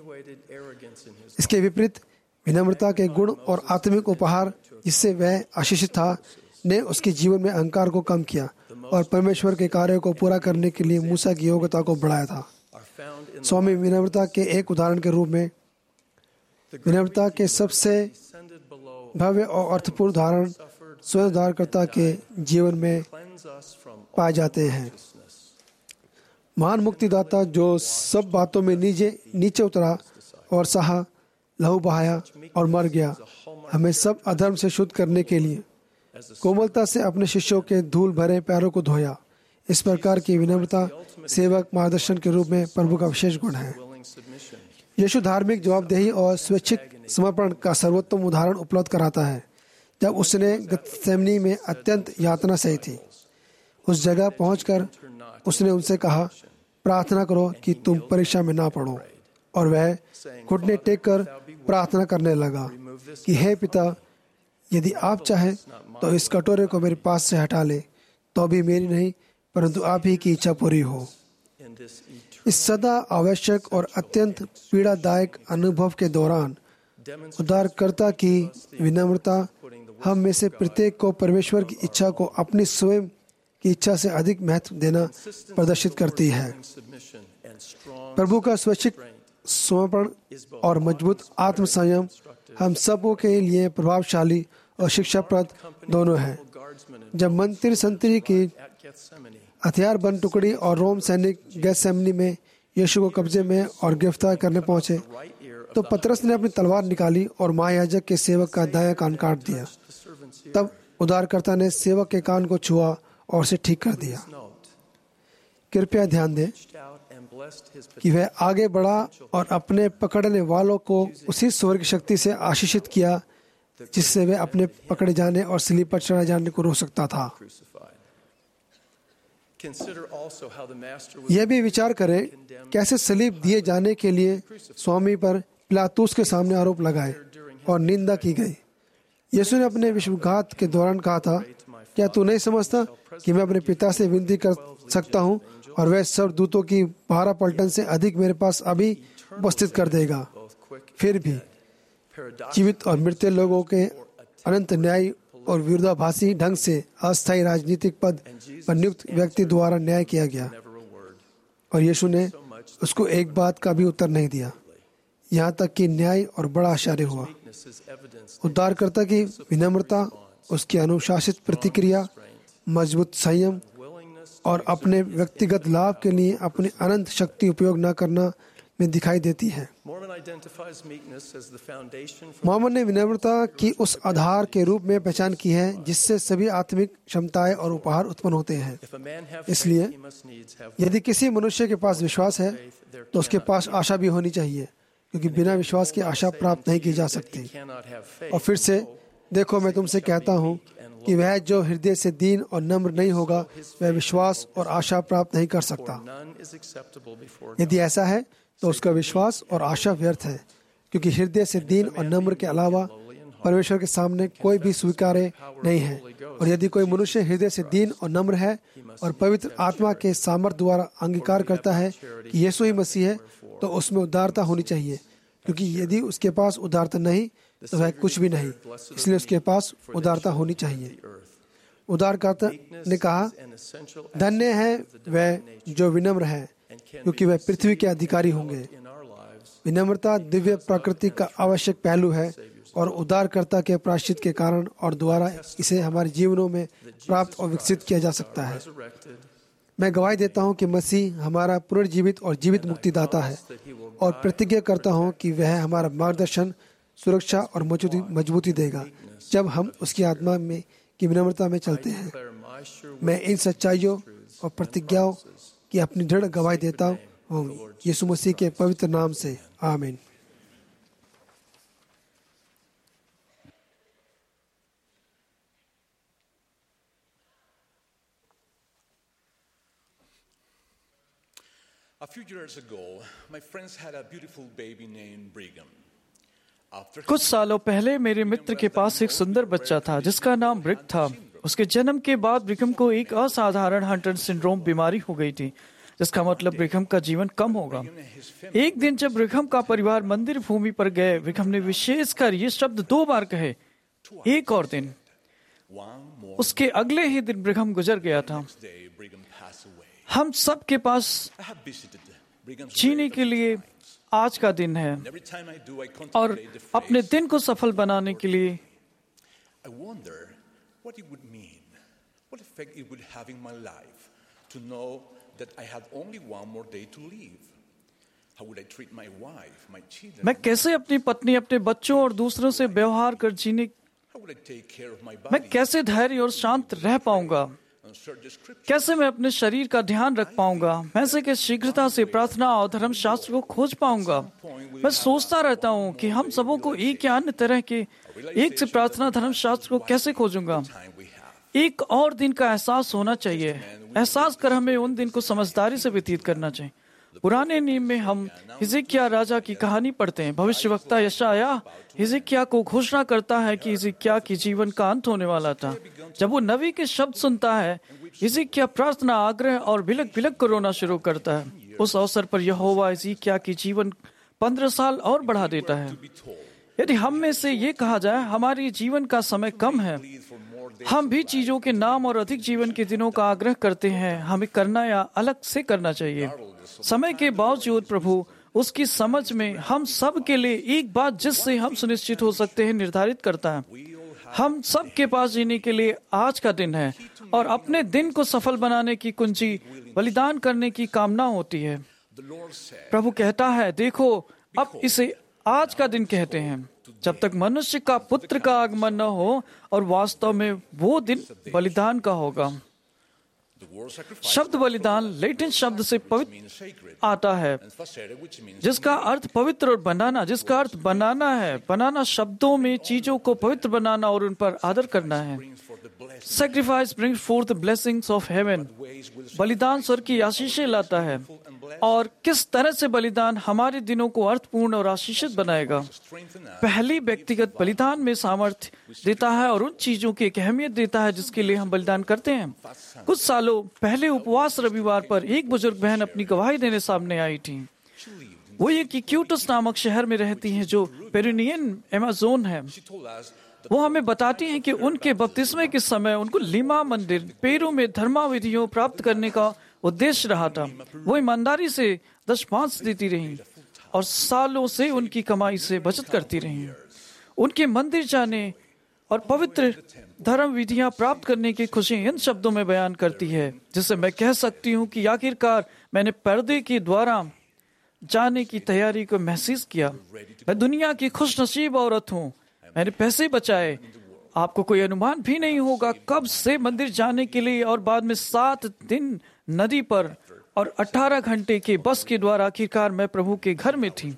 इसके विपरीत विनम्रता के गुण और आत्मिक उपहार जिससे वह आशीषित था ने उसके जीवन में अहंकार को कम किया और परमेश्वर के कार्य को पूरा करने के लिए मूसा की योग्यता को बढ़ाया था। स्वामी विनम्रता के एक उदाहरण के रूप में विनम्रता के सबसे भव्य और अर्थपूर्ण उदाहरण स्वयं उद्धारकर्ता के जीवन में पाए जाते हैं। महान मुक्तिदाता जो सब बातों में नीचे उतरा और सहा, लहू बहाया और मर गया, हमें सब अधर्म से शुद्ध करने के लिए कोमलता से अपने शिष्यों के धूल भरे पैरों को धोया। इस प्रकार की विनम्रता सेवक मार्गदर्शन के रूप में प्रभु का विशेष गुण है। यीशु धार्मिक जवाबदेही और स्वैच्छिक समर्पण का सर्वोत्तम उदाहरण उपलब्ध कराता है। जब उसने गतसेमनी में अत्यंत यातना सही थी, उस जगह पहुंचकर उसने उनसे कहा, प्रार्थना करो कि तुम परीक्षा में ना पड़ो। और वह घुटने टेक कर प्रार्थना करने लगा कि हे पिता, यदि आप चाहें तो इस कटोरे को मेरे पास से हटा ले, तो भी मेरी नहीं परंतु आप ही की इच्छा पूरी हो। इस सदा आवश्यक और अत्यंत पीड़ादायक अनुभव के दौरान उद्धारकर्ता की विनम्रता हम में से प्रत्येक को परमेश्वर की इच्छा को अपनी स्वयं की इच्छा से अधिक महत्व देना प्रदर्शित करती है। प्रभु का स्वैच्छिक समर्पण और मजबूत आत्म संयम हम सबों के लिए प्रभावशाली और शिक्षाप्रद दोनों है। जब मंत्री संतरी की हथियार बंद टुकड़ी और रोम सैनिक गेत्सेमनी में यीशु को कब्जे में और गिरफ्तार करने पहुंचे, तो पतरस ने अपनी तलवार निकाली और महायाजक के सेवक का दायां कान काट दिया। तब उद्धारकर्ता ने सेवक के कान को छुआ और उसे ठीक कर दिया। कृपया ध्यान दें कि वह आगे बढ़ा और अपने पकड़ने वालों को उसी स्वर्ग शक्ति से आशीषित किया जिससे वे अपने पकड़े जाने और सलीब पर चढ़ाए जाने को रोक सकता था। यह भी विचार करें कैसे सलीब दिए जाने के लिए स्वामी पर पिलातुस के सामने आरोप लगाए और निंदा की गई। यीशु ने अपने विश्वघात के दौरान कहा था, क्या तू नहीं समझता कि मैं अपने पिता से विनती कर सकता हूँ और वह सब दूतों की 12 पलटन से अधिक मेरे पास अभी उपस्थित कर देगा। फिर भी जीवित और मृत लोगों के अनंत न्याय और विरोधाभासी ढंग से अस्थायी राजनीतिक पद पर नियुक्त व्यक्ति द्वारा न्याय किया गया और यीशु ने उसको एक बात का भी उत्तर नहीं दिया, यहाँ तक कि न्याय और बड़ा आश्चर्य हुआ। उद्धारकर्ता की विनम्रता, उसकी अनुशासित प्रतिक्रिया, मजबूत संयम और अपने व्यक्तिगत लाभ के लिए अपनी अनंत शक्ति उपयोग न करना में दिखाई देती है। मोहम्मद ने विनम्रता की उस आधार के रूप में पहचान की है जिससे सभी आत्मिक क्षमताएं और उपहार उत्पन्न होते हैं। इसलिए यदि किसी मनुष्य के पास विश्वास है तो उसके पास आशा भी होनी चाहिए, क्योंकि बिना विश्वास की आशा प्राप्त नहीं की जा सकती। और फिर से देखो, मैं तुमसे कहता हूँ कि वह जो हृदय से दीन और नम्र नहीं होगा, वह विश्वास और आशा प्राप्त नहीं कर सकता। यदि ऐसा है तो उसका विश्वास और आशा व्यर्थ है, क्योंकि हृदय से दीन और नम्र के अलावा परमेश्वर के सामने कोई भी स्वीकार्य नहीं है। और यदि कोई मनुष्य हृदय से दीन और नम्र है और पवित्र आत्मा के सामर्थ्य द्वारा अंगीकार करता है कि यीशु ही मसीह है, तो उसमें उदारता होनी चाहिए, क्योंकि यदि उसके पास उदारता नहीं तो वह कुछ भी नहीं। इसलिए उसके पास उदारता होनी चाहिए। उदारकर्ता ने कहा, धन्य है वह जो विनम्र है, क्योंकि वह पृथ्वी के अधिकारी होंगे। विनम्रता दिव्य प्रकृति का आवश्यक पहलू है और उदारकर्ता के प्रायश्चित के कारण और द्वारा इसे हमारे जीवनों में प्राप्त और विकसित किया जा सकता है। मैं गवाही देता हूँ कि मसीह हमारा पुनर्जीवित और जीवित मुक्तिदाता है और प्रतिज्ञा करता हूँ कि वह हमारा मार्गदर्शन, सुरक्षा और मजबूती देगा जब हम उसकी आत्मा में की विनम्रता में चलते हैं। मैं इन सच्चाइयों और प्रतिज्ञाओं की अपनी दृढ़ गवाही देता हूँ यीशु मसीह के पवित्र नाम से, आमीन। A few years ago, my friends had a beautiful baby named Brigham. कुछ सालों पहले मेरे मित्र के पास एक सुंदर बच्चा था जिसका नाम ब्रिग था। उसके जन्म के बाद ब्रिघम को एक असाधारण हंटर सिंड्रोम बीमारी हो गई थी, जिसका मतलब ब्रिघम का जीवन कम होगा। एक दिन जब ब्रिघम का परिवार मंदिर भूमि पर गए, ब्रिघम ने विशेषकर ये शब्द 2 बार कहे, एक और दिन। उसके अगले ही दिन ब्रिघम गुजर गया था। हम सब के पास जीने के लिए आज का दिन है और अपने दिन को सफल बनाने के लिए मैं कैसे अपनी पत्नी, अपने बच्चों और दूसरों से व्यवहार कर जीने, मैं कैसे धैर्य और शांत रह पाऊंगा, कैसे मैं अपने शरीर का ध्यान रख पाऊंगा, मैं से शीघ्रता से प्रार्थना और धर्मशास्त्र को खोज पाऊंगा। मैं सोचता रहता हूँ कि हम सबों को एक या अन्य तरह के एक से प्रार्थना धर्मशास्त्र को कैसे खोजूंगा। एक और दिन का एहसास होना चाहिए। एहसास कर हमें उन दिन को समझदारी से व्यतीत करना चाहिए। पुराने नियम में हम हिजकिय्याह राजा की कहानी पढ़ते हैं। भविष्यवक्ता यशायाह हिजकिय्याह को घोषणा करता है कि हिजकिय्याह के जीवन का अंत होने वाला था। जब वो नबी के शब्द सुनता है, हिजकिय्याह प्रार्थना, आग्रह और बिलक को रोना शुरू करता है। उस अवसर पर यहोवा हिजकिय्याह की जीवन 15 साल और बढ़ा देता है। यदि हम में से ये कहा जाए हमारी जीवन का समय कम है, हम भी चीजों के नाम और अधिक जीवन के दिनों का आग्रह करते हैं, हमें करना या अलग से करना चाहिए। समय के बावजूद प्रभु उसकी समझ में हम सब के लिए एक बात जिससे हम सुनिश्चित हो सकते हैं निर्धारित करता है। हम सब के पास जीने के लिए आज का दिन है और अपने दिन को सफल बनाने की कुंजी बलिदान करने की कामना होती है। प्रभु कहता है, देखो अब इसे आज का दिन कहते हैं, जब तक मनुष्य का पुत्र का आगमन न हो, और वास्तव में वो दिन बलिदान का होगा। शब्द बलिदान लैटिन शब्द से पवित्र आता है, जिसका अर्थ पवित्र, और बनाना जिसका अर्थ बनाना है। बनाना शब्दों में चीजों को पवित्र बनाना और उन पर आदर करना है। Sacrifice brings forth the blessings of heaven. बलिदान स्वर्ग की आशीषें लाता है। और किस तरह से बलिदान हमारे दिनों को अर्थपूर्ण और आशीषित बनाएगा। पहली व्यक्तिगत बलिदान में सामर्थ्य देता है और उन चीजों की एक अहमियत देता है जिसके लिए हम बलिदान करते हैं। कुछ सालों पहले उपवास रविवार पर एक बुजुर्ग बहन अपनी गवाही देने सामने आई थी। वो ये कि क्यूटस नामक शहर में रहती हैं, जो पेरिनियन अमेज़न है। वो हमें बताती हैं कि उनके बपतिस्मे के समय उनको लिमा मंदिर पेरू में धर्माविधियों प्राप्त करने का उद्देश्य रहा था। वो ईमानदारी से 10% देती रहीं और सालों से उनकी कमाई से बचत करती रहीं। उनके मंदिर जाने और पवित्र धर्म विधियां प्राप्त करने की खुशी इन शब्दों में बयान करती है, जिससे मैं कह सकती हूँ कि आखिरकार मैंने पर्दे के द्वारा जाने की तैयारी को महसूस किया। मैं दुनिया की खुशनसीब औरत हूँ। मैंने पैसे बचाए। आपको कोई अनुमान भी नहीं होगा कब से मंदिर जाने के लिए, और बाद में 7 दिन नदी पर और 18 घंटे के बस के द्वारा आखिरकार मैं प्रभु के घर में थी।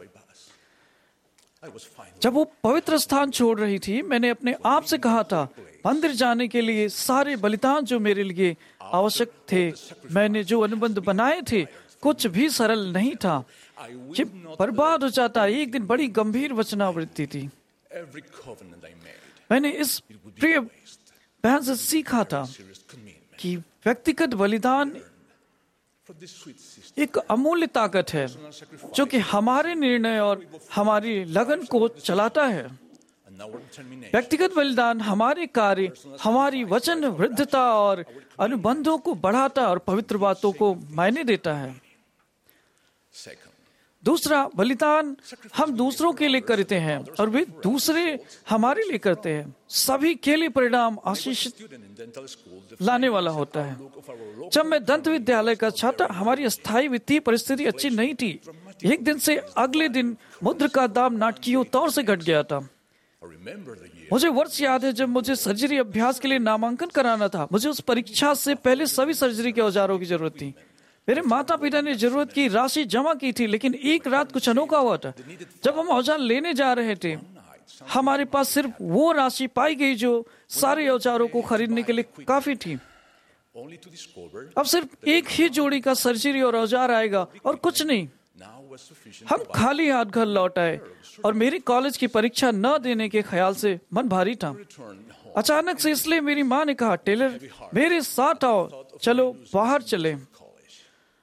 जब वो पवित्र स्थान छोड़ रही थी, मैंने अपने आप से कहा था, मंदिर जाने के लिए सारे बलिदान जो मेरे लिए आवश्यक थे, मैंने जो अनुबंध बनाए थे, कुछ भी सरल नहीं था। ये बर्बाद हो जाता। एक दिन बड़ी गंभीर वचनावृत्ति थी। every covenant I made. मैंने इस प्रिय बहन से सीखा था Serious commitment. कि व्यक्तिगत बलिदान For this sweet sister, एक अमूल्य ताकत है जो कि हमारे निर्णय और हमारी लगन को चलाता है। and our determination. व्यक्तिगत बलिदान हमारे कार्य, हमारी वचन वृद्धता और अनुबंधों को बढ़ाता और पवित्र बातों को मायने देता है। Second, दूसरा, बलिदान हम दूसरों के लिए करते हैं और वे दूसरे हमारे लिए करते हैं। सभी के लिए परिणाम आशीषित student in dental school, the लाने वाला होता है। look of our local जब मैं दंत विद्यालय का छात्र, हमारी अस्थायी वित्तीय परिस्थिति अच्छी नहीं थी। एक दिन से अगले दिन मुद्रा का दाम नाटकीय तौर से घट गया था। I remember the year मुझे वर्ष याद है जब मुझे सर्जरी अभ्यास के लिए नामांकन कराना था। मुझे उस परीक्षा से पहले सभी सर्जरी के औजारों की जरूरत थी। मेरे माता पिता ने जरूरत की राशि जमा की थी, लेकिन एक रात कुछ अनोखा हुआ था। जब हम औजार लेने जा रहे थे, हमारे पास सिर्फ वो राशि पाई गई जो सारे औजारों को खरीदने के लिए काफी थी। only to discover अब सिर्फ एक ही जोड़ी का सर्जरी और औजार आएगा और कुछ नहीं। now was sufficient हम खाली हाथ घर लौट आए और मेरी कॉलेज की परीक्षा न देने के ख्याल से मन भारी था। return home. अचानक से इसलिए मेरी माँ ने कहा, टेलर मेरे साथ आओ, चलो बाहर चले। College.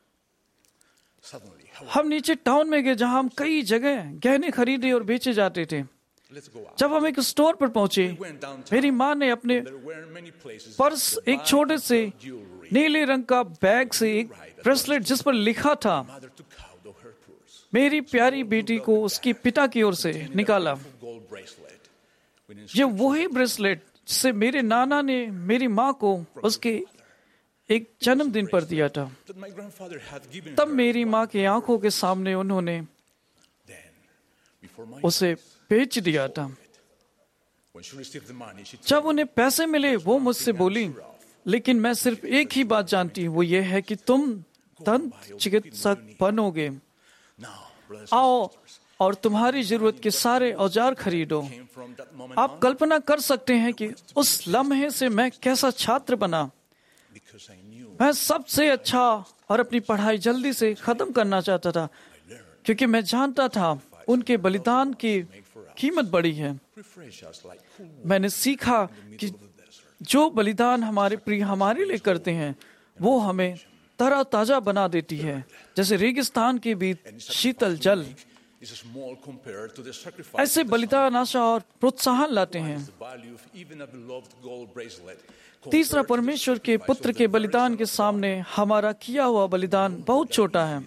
Suddenly, how हम नीचे टाउन में गए जहाँ हम कई जगह गहने खरीदे और बेचे जाते थे। let's go out. जब हम एक स्टोर पर पहुंचे, Went downtown. मेरी माँ ने अपने There were many places. पर्स एक छोटे से नीले रंग का बैग से एक ब्रेसलेट जिस पर लिखा था Mother took out of her purse मेरी प्यारी बेटी को उसकी पिता की ओर से निकाला। gold bracelet with ये वही ब्रेसलेट जिसे मेरे नाना ने मेरी माँ को उसके एक जन्मदिन पर दिया था। that my grandfather had given तब her. मेरी माँ की आंखों के सामने उन्होंने Then, before my उसे बेच दिया था। when she received the money, she जब उन्हें पैसे मिले, वो मुझसे बोली, लेकिन मैं सिर्फ एक ही बात जानती हूँ, वो ये है कि तुम दंत चिकित्सक बनोगे। now, brothers आओ और तुम्हारी जरूरत के सारे औजार खरीदो। came from that moment आप कल्पना कर सकते हैं कि उस लम्हे से मैं कैसा छात्र बना। because I knew मैं सबसे अच्छा और अपनी पढ़ाई जल्दी से खत्म करना चाहता था, क्योंकि मैं जानता था उनके बलिदान की कीमत बड़ी है। refresh us like cool मैंने सीखा कि जो बलिदान हमारे प्रिय हमारे लिए करते हैं, वो हमें तरा ताजा बना देती है, जैसे रेगिस्तान के बीच शीतल जल। is small compared to the sacrifice. ऐसे बलिदान आशा और प्रोत्साहन लाते हैं। The value of even a beloved gold bracelet. तीसरा, परमेश्वर के पुत्र के बलिदान के सामने हमारा किया हुआ बलिदान बहुत छोटा है।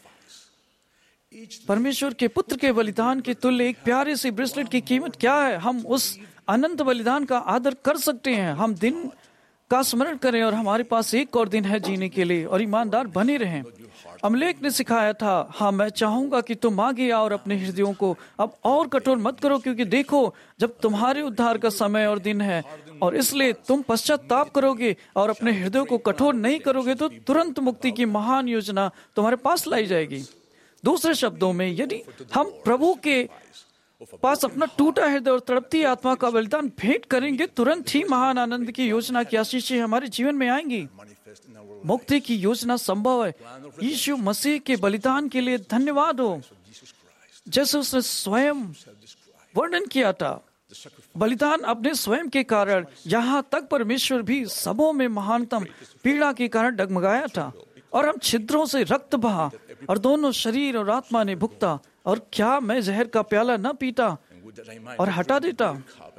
परमेश्वर के पुत्र के बलिदान के तुल्य एक प्यारे सी ब्रेसलेट की कीमत क्या है? हम उस अनंत बलिदान का आदर कर सकते हैं। हम दिन का स्मरण करें और हमारे पास एक और दिन है जीने के लिए और ईमानदार बने रहें। अमलेक ने सिखाया था, हाँ मैं चाहूंगा कि तुम आगे आओ और अपने हृदयों को अब और कठोर मत करो, क्योंकि देखो जब तुम्हारे उद्धार का समय और दिन है और इसलिए तुम पश्चाताप करोगे और अपने हृदय को कठोर नहीं करोगे तो तुरंत मुक्ति की महान योजना तुम्हारे पास लाई जाएगी। दूसरे शब्दों में, यदि हम प्रभु के पास अपना टूटा हृदय और तड़पती आत्मा का बलिदान भेंट करेंगे, तुरंत ही महान आनंद की योजना की आशीषें हमारे जीवन में आएंगी। मुक्ति की योजना संभव है। यीशु मसीह के बलिदान के लिए धन्यवाद हो, जैसे उसने स्वयं वर्णन किया था। बलिदान अपने स्वयं के कारण यहाँ तक परमेश्वर भी सबों में महानतम पीड़ा के कारण डगमगाया था और हम छिद्रों से रक्त बहा और दोनों शरीर और आत्मा ने भुगता। और क्या मैं जहर का प्याला न पीता और हटा देता?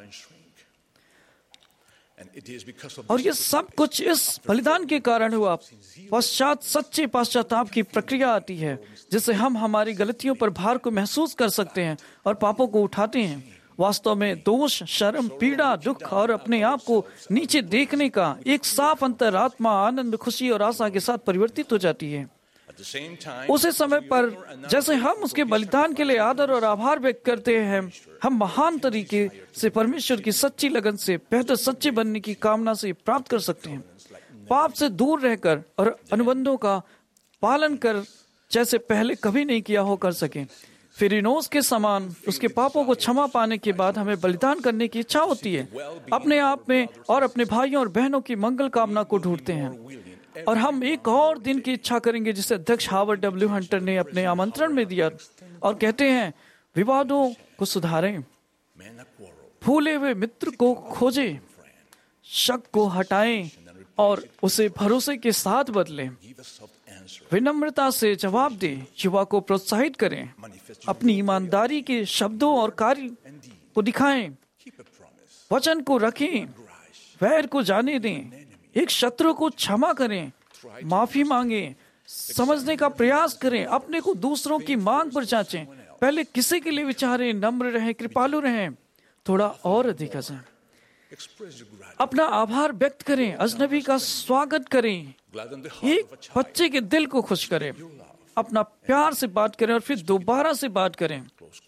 और ये सब कुछ इस बलिदान के कारण हुआ। पश्चात सच्चे पश्चाताप की प्रक्रिया आती है, जिससे हम हमारी गलतियों पर भार को महसूस कर सकते हैं और पापों को उठाते हैं। वास्तव में दोष, शर्म, पीड़ा, दुख और अपने आप को नीचे देखने का एक साफ अंतरात्मा आनंद, खुशी और आशा के साथ परिवर्तित हो जाती है। उसी समय पर जैसे हम उसके बलिदान के लिए आदर और आभार व्यक्त करते हैं, हम महान तरीके से परमेश्वर की सच्ची लगन से बेहतर सच्चे बनने की कामना से प्राप्त कर सकते हैं। पाप से दूर रहकर और अनुबंधों का पालन कर जैसे पहले कभी नहीं किया हो कर सके। फिर इनोस के समान उसके पापों को क्षमा पाने के बाद हमें बलिदान करने की इच्छा होती है। अपने आप में और अपने भाइयों और बहनों की मंगल कामना को ढूंढते हैं। और हम एक और दिन की इच्छा करेंगे जिसे अध्यक्ष हावर्ड डब्ल्यू हंटर ने अपने आमंत्रण में दिया, और कहते हैं विवादों को सुधारें, भूले हुए मित्र को खोजें, शक को हटाएं और उसे भरोसे के साथ बदलें। विनम्रता से जवाब दें, युवा को प्रोत्साहित करें, अपनी ईमानदारी के शब्दों और कार्य को दिखाएं, वचन को रखें, वैर को जाने दें, एक शत्रु को क्षमा करें, माफी मांगें, समझने का प्रयास करें, अपने को दूसरों की मांग पर जांचें, पहले किसी के लिए विचारें, नम्र रहें, कृपालु रहें, थोड़ा और अधिक हंसें, अपना आभार व्यक्त करें, अजनबी का स्वागत करें, एक बच्चे के दिल को खुश करें, अपना प्यार से बात करें और फिर दोबारा से बात करें।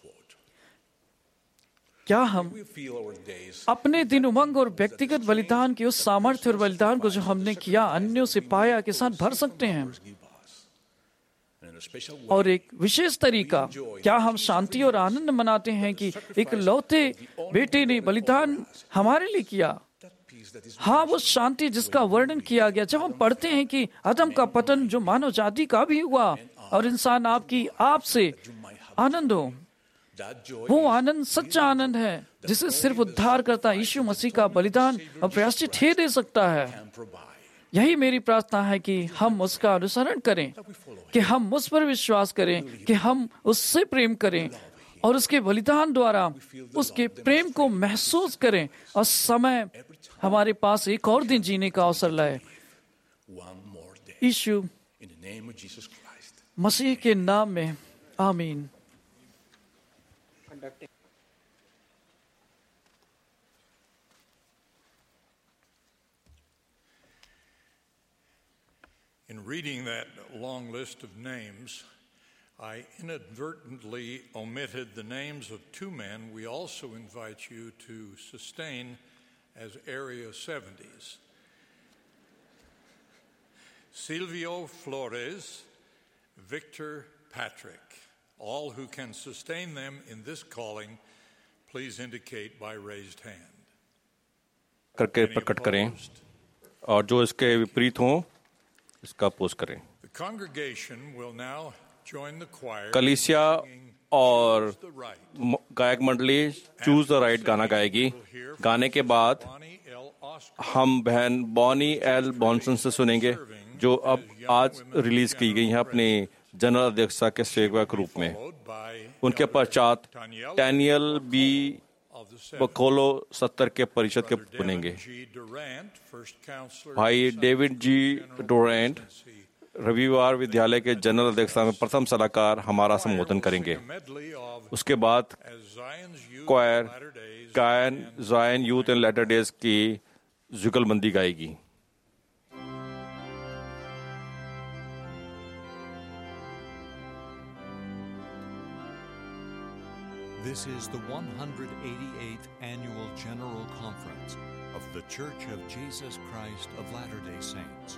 क्या हम अपने दिन उमंग और व्यक्तिगत बलिदान के उस सामर्थ्य और बलिदान को जो हमने किया अन्यों से पाया के साथ भर सकते हैं? और एक विशेष तरीका, क्या हम शांति और आनंद मनाते हैं कि एक लौते बेटे ने बलिदान हमारे लिए किया? हाँ, वो शांति जिसका वर्णन किया गया जब हम पढ़ते हैं कि आदम का पतन जो मानव जाति का भी हुआ और इंसान आप से आनंद हो, वो आनंद सच्चा आनंद है जिसे सिर्फ उद्धारकर्ता यीशु मसीह का बलिदान और प्रायश्चित ही दे सकता है। यही मेरी प्रार्थना है कि हम उसका अनुसरण करें, कि हम उस पर विश्वास करें, कि हम उससे प्रेम करें और उसके बलिदान द्वारा उसके प्रेम को महसूस करें और समय हमारे पास एक और दिन जीने का अवसर लाए। यीशु मसीह के नाम में आमीन। In reading that long list of names, I inadvertently omitted the names of two men we also invite you to sustain as Area 70s. Silvio Flores, Victor Patrick. All who can sustain them in this calling, please indicate by raised hand. करके प्रकट करें और जो इसके विपरीत हों इसका oppose करें। The congregation will now join the choir. कलीसिया और गायक मंडली चूज द राइट गाना गाएगी। गाने के बाद हम बहन बॉनी एल बॉन्सन से सुनेंगे जो अब आज रिलीज की गई है अपनी जनरल अध्यक्षा के सेवक के रूप में। उनके पश्चात डैनियल बी बकोलो 70 के परिषद के बनेंगे। भाई डेविड जी डोरेंट रविवार विद्यालय के जनरल अध्यक्षा में प्रथम सलाहकार हमारा संबोधन करेंगे। उसके बाद क्वायर गायन Zion youth and latter days की जुगलबंदी गाएगी। This is the 188th Annual General Conference of The Church of Jesus Christ of Latter-day Saints.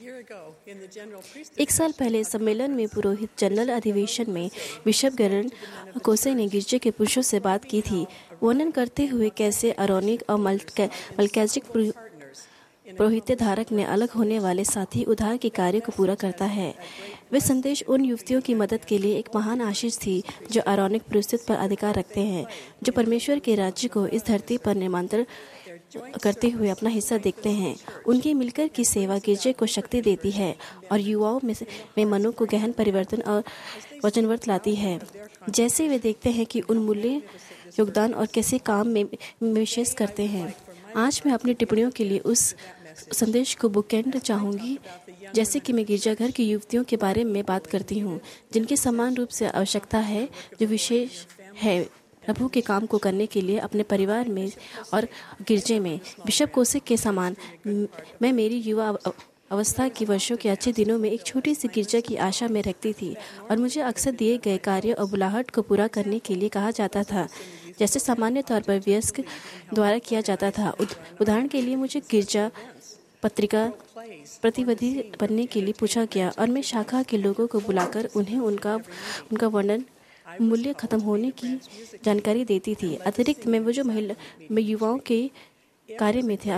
1 साल पहले सम्मेलन में पुरोहित जनरल अधिवेशन में बिशप गैरन कोसे ने गिरजे के पुरुषों से बात की थी, वर्णन करते हुए कैसे अरोनिक और मल्कियाजिक पुरोहित धारक ने अलग होने वाले साथी उद्धार के कार्य को पूरा करता है। वे संदेश उन युवतियों की मदद के लिए एक महान आशीष थी जो अरोनिक पुरोहित पर अधिकार रखते हैं, जो परमेश्वर के राज्य को इस धरती पर निर्माण करते हुए अपना हिस्सा देखते हैं। उनकी मिलकर की सेवा गिरजे को शक्ति देती है और युवाओं में मनों को गहन परिवर्तन और वचनवर्त लाती है। जैसे वे देखते हैं कि उन मूल्य योगदान और कैसे काम में विशेष करते हैं। आज मैं अपनी टिप्पणियों के लिए उस संदेश को बुकएंड चाहूंगी, जैसे कि मैं गिरजाघर की युवतियों के बारे में बात करती हूँ, जिनकी समान रूप से आवश्यकता है, जो विशेष है प्रभु के काम को करने के लिए अपने परिवार में और गिरजे में। बिशप कोसिक के समान मैं मेरी युवा अवस्था की वर्षों के अच्छे दिनों में एक छोटी सी गिरजा की आशा में रखती थी और मुझे अक्सर दिए गए कार्य और बुलाहट को पूरा करने के लिए कहा जाता था, जैसे सामान्य तौर पर वयस्क द्वारा किया जाता था। उदाहरण के लिए मुझे गिरजा पत्रिका प्रतिनिधि बनने के लिए पूछा गया और मैं शाखा के लोगों को बुलाकर उन्हें उनका वर्णन मूल्य खत्म होने की जानकारी देती थी। अतिरिक्त मैं वो जो मैं युवाओं के कार्य में थे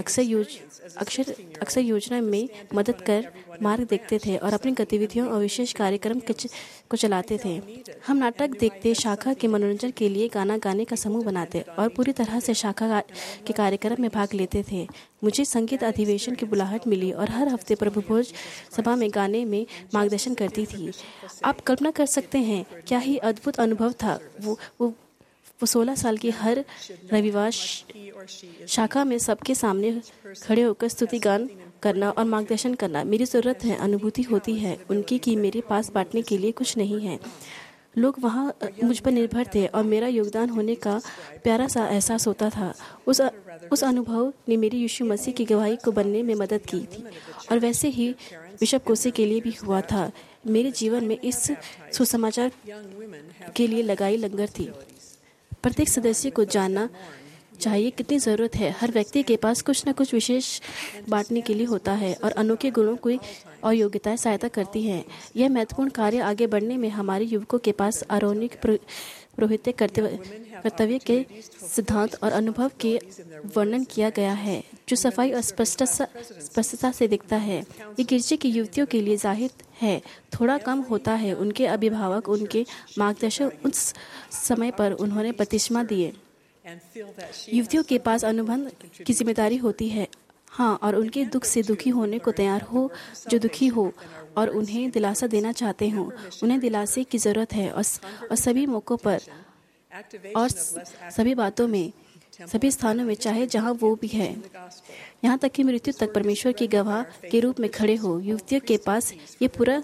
अक्सर योजना में मदद कर मार्ग देखते थे और अपनी गतिविधियों और विशेष कार्यक्रम को चलाते थे। हम नाटक देखते, शाखा के मनोरंजन के लिए गाना गाने का समूह बनाते और पूरी तरह से शाखा के कार्यक्रम में भाग लेते थे। मुझे संगीत अधिवेशन की बुलाहट मिली और हर हफ्ते प्रभु भोज सभा में गाने में मार्गदर्शन करती थी। आप कल्पना कर सकते हैं क्या ही अद्भुत अनुभव था वो 16 साल की हर रविवार शाखा में सबके सामने खड़े होकर स्तुति गान करना और मार्गदर्शन करना। मेरी ज़रूरत है, अनुभूति होती है उनकी कि मेरे पास बांटने के लिए कुछ नहीं है। लोग वहाँ मुझ पर निर्भर थे और मेरा योगदान होने का प्यारा सा एहसास होता था। उस अनुभव ने मेरी यीशु मसीह की गवाही को बनने में मदद की थी और वैसे ही बिशप कोसे के लिए भी हुआ था। मेरे जीवन में इस सुसमाचार के लिए लगाई लंगर थी। प्रत्येक सदस्य को जानना चाहिए कितनी ज़रूरत है। हर व्यक्ति के पास कुछ न कुछ विशेष बांटने के लिए होता है और अनोखे गुणों की और योग्यताएं सहायता करती हैं। यह महत्वपूर्ण कार्य आगे बढ़ने में हमारे युवकों के पास आरोनिक पुरोहित कर्तव्य के सिद्धांत और अनुभव के वर्णन किया गया है, जो सफाई और स्पष्टता से दिखता है। ये गिरजे की युवतियों के लिए जाहिर है थोड़ा कम होता है। उनके अभिभावक, उनके मार्गदर्शक उस समय पर उन्होंने बपतिस्मा दिए। युवतियों के पास अनुबंध की जिम्मेदारी होती है, हाँ, और उनके दुख से दुखी होने को तैयार हो जो दुखी हो और उन्हें दिलासा देना चाहते हो। उन्हें दिलासे की जरूरत है और सभी मौकों पर और सभी बातों में, सभी स्थानों में, चाहे जहाँ वो भी है, यहाँ तक कि मृत्यु तक परमेश्वर की गवाह के रूप में खड़े हो। युवतियों के पास ये पूरा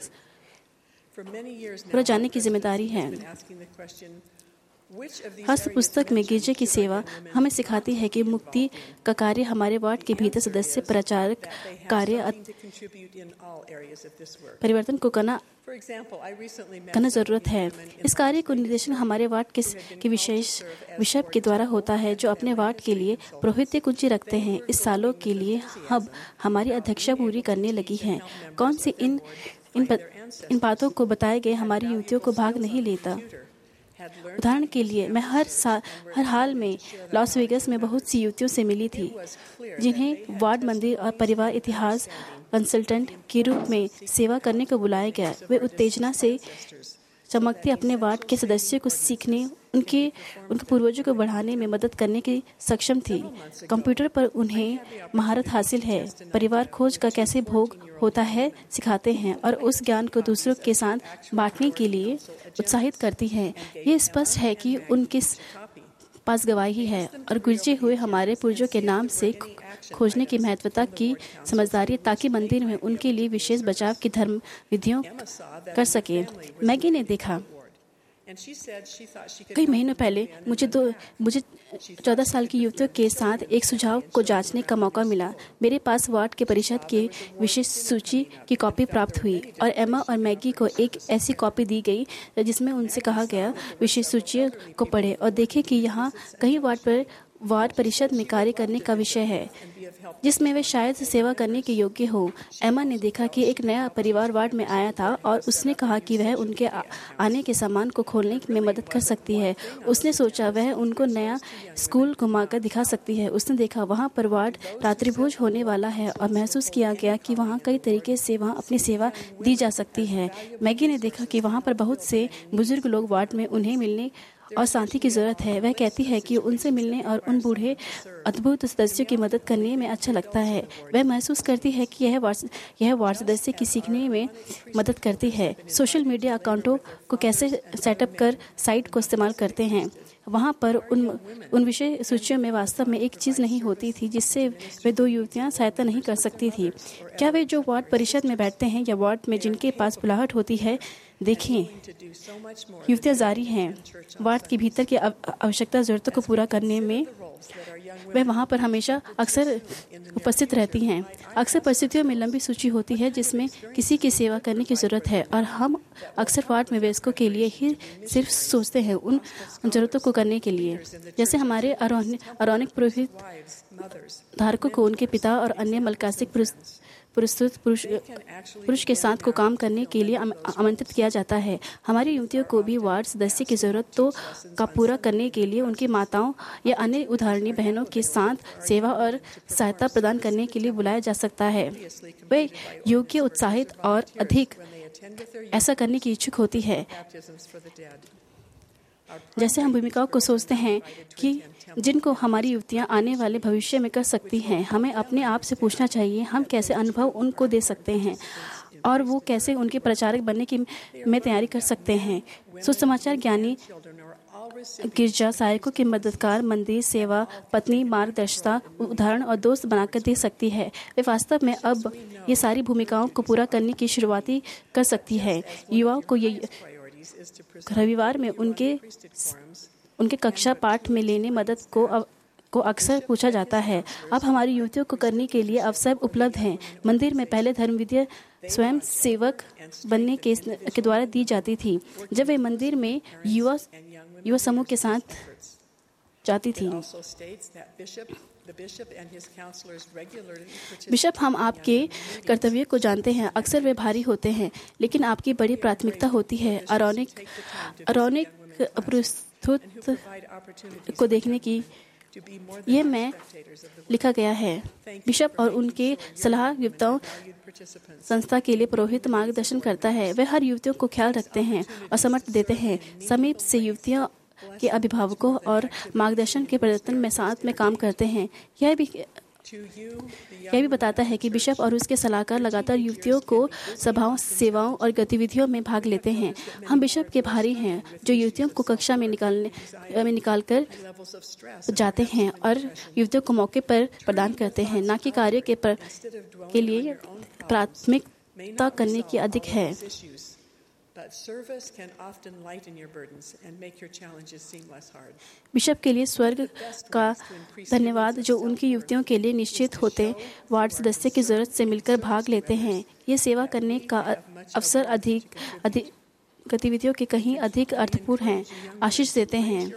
जानने की जिम्मेदारी है। हस्त पुस्तक में गिरजे की सेवा हमें सिखाती है कि मुक्ति का कार्य हमारे वार्ड के भीतर सदस्य प्रचारक कार्य परिवर्तन को करना जरूरत है। इस कार्य को निर्देशन हमारे वार्ड के विशेष बिशप के द्वारा होता है, जो अपने वार्ड के लिए पुरोहित कुंजी रखते हैं। इस सालों के लिए अब हमारी अध्यक्षा पूरी करने लगी है। कौन सी इन बातों को बताए गए हमारी युवतियों को भाग नहीं लेता। उदाहरण के लिए मैं हर हाल में लॉस वेगस में बहुत सी युवतियों से मिली थी, जिन्हें वार्ड मंदिर और परिवार इतिहास कंसल्टेंट के रूप में सेवा करने को बुलाया गया। वे उत्तेजना से चमकते अपने वार्ड के सदस्यों को सीखने, उनके पूर्वजों को बढ़ाने में मदद करने की सक्षम थी। कंप्यूटर पर उन्हें महारत हासिल है, परिवार खोज का कैसे भोग होता है सिखाते हैं और उस ज्ञान को दूसरों के साथ बांटने के लिए उत्साहित करती हैं। ये स्पष्ट है कि उनके पास गवाही है और गुजरे हुए हमारे पूर्वजों के नाम से खोजने की महत्वता की समझदारी, ताकि मंदिर में उनके लिए विशेष बचाव की धर्म विधियों कर सके। मैगी ने देखा कई महीनों पहले मुझे 14 साल की युवतियों के साथ एक सुझाव को जांचने का मौका मिला। मेरे पास वार्ड के परिषद की विशेष सूची की कॉपी प्राप्त हुई और एमा और मैगी को एक ऐसी कॉपी दी गई जिसमें उनसे कहा गया विशेष सूची को पढ़े और देखें कि यहाँ कहीं वार्ड पर वार्ड परिषद में कार्य करने का विषय है जिसमें वे शायद सेवा करने के योग्य हो। एमा ने देखा कि एक नया परिवार वार्ड में आया था और उसने कहा कि वह उनके आने के सामान को खोलने में मदद कर सकती है। उसने सोचा वह उनको नया स्कूल घुमाकर दिखा सकती है। उसने देखा वहाँ पर वार्ड रात्रिभोज होने वाला है और महसूस किया गया कि वहाँ कई तरीके से वहाँ अपनी सेवा दी जा सकती है। मैगी ने देखा कि वहाँ पर बहुत से बुजुर्ग लोग वार्ड में उन्हें मिलने और शांति की जरूरत है। वह कहती है कि उनसे मिलने और उन बूढ़े अद्भुत सदस्यों की मदद करने में अच्छा लगता है। वह महसूस करती है कि यह वार्ड सदस्य की सीखने में मदद करती है। सोशल मीडिया अकाउंटों को कैसे सेटअप कर साइट को इस्तेमाल करते हैं। वहाँ पर उन विषय सूचियों में वास्तव में एक चीज़ नहीं होती थी जिससे वे दो युवतियाँ सहायता नहीं कर सकती थी। क्या वे जो वार्ड परिषद में बैठते हैं या वार्ड में जिनके पास बुलाहट होती है, देखें युवतियाँ जारी हैं वार्ड के भीतर की आवश्यकता जरूरतों को पूरा करने में। वे वहाँ पर हमेशा अक्सर उपस्थित रहती हैं। अक्सर परिस्थितियों में लंबी सूची होती है जिसमें किसी की सेवा करने की जरूरत है और हम अक्सर वार्ड में वयस्कों के लिए ही सिर्फ सोचते हैं उन जरूरतों को करने के लिए। जैसे हमारे अरौनिक पुरोहित धारकों को उनके पिता और अन्य मलकासिक पुरुष के साथ को काम करने के लिए आमंत्रित किया जाता है। हमारी युवतियों को भी वार्ड सदस्य की जरूरतों का पूरा करने के लिए उनकी माताओं या अन्य उदाहरणीय बहनों के साथ सेवा और सहायता प्रदान करने के लिए बुलाया जा सकता है। वे योग्य, उत्साहित और अधिक ऐसा करने की इच्छुक होती है। जैसे हम भूमिकाओं को सोचते हैं कि जिनको हमारी युवतियां आने वाले भविष्य में कर सकती हैं, हमें अपने आप से पूछना चाहिए हम कैसे अनुभव उनको दे सकते हैं और वो कैसे उनके प्रचारक बनने की में तैयारी कर सकते हैं। सुसमाचार ज्ञानी गिरजा सहायकों के मददगार, मंदिर सेवा, पत्नी मार्गदर्शिता, उदाहरण और दोस्त बनाकर दे सकती है। वे वास्तव में अब ये सारी भूमिकाओं को पूरा करने की शुरुआती कर सकती है। युवाओं को ये रविवार में उनके कक्षा पाठ में लेने मदद को अक्सर पूछा जाता है। अब हमारी युवतियों को करने के लिए अवसर उपलब्ध हैं। मंदिर में पहले धर्मविद्या स्वयं सेवक बनने के द्वारा दी जाती थी। जब वे मंदिर में युवा समूह के साथ जाती थी। बिशप, हम आपके कर्तव्य को जानते हैं। अक्सर वे भारी होते हैं, लेकिन आपकी बड़ी प्राथमिकता होती है अरौनिक पुरुषत्व को देखने की। ये मैं लिखा गया है। बिशप और उनके सलाह युवतियों संस्था के लिए पुरोहित मार्गदर्शन करता है। वे हर युवतियों को ख्याल रखते हैं और समर्थन देते हैं। समीप से युवतियों के अभिभावकों और मार्गदर्शन के प्रयत्न में साथ में काम करते हैं। यह भी बताता है कि बिशप और उसके सलाहकार लगातार युवतियों को सभाओं, सेवाओं और गतिविधियों में भाग लेते हैं। हम बिशप के भारी हैं जो युवतियों को कक्षा में निकाल कर जाते हैं और युवतियों को मौके पर प्रदान करते हैं, ना कि कार्य के लिए प्राथमिकता करने की अधिक है। बिशप के लिए स्वर्ग का धन्यवाद जो उनकी युवतियों के लिए निश्चित होते वार्ड सदस्य की जरूरत से मिलकर भाग लेते हैं। ये सेवा करने का अवसर अधिक गतिविधियों के कहीं अधिक अर्थपूर्ण हैं, आशीष देते हैं।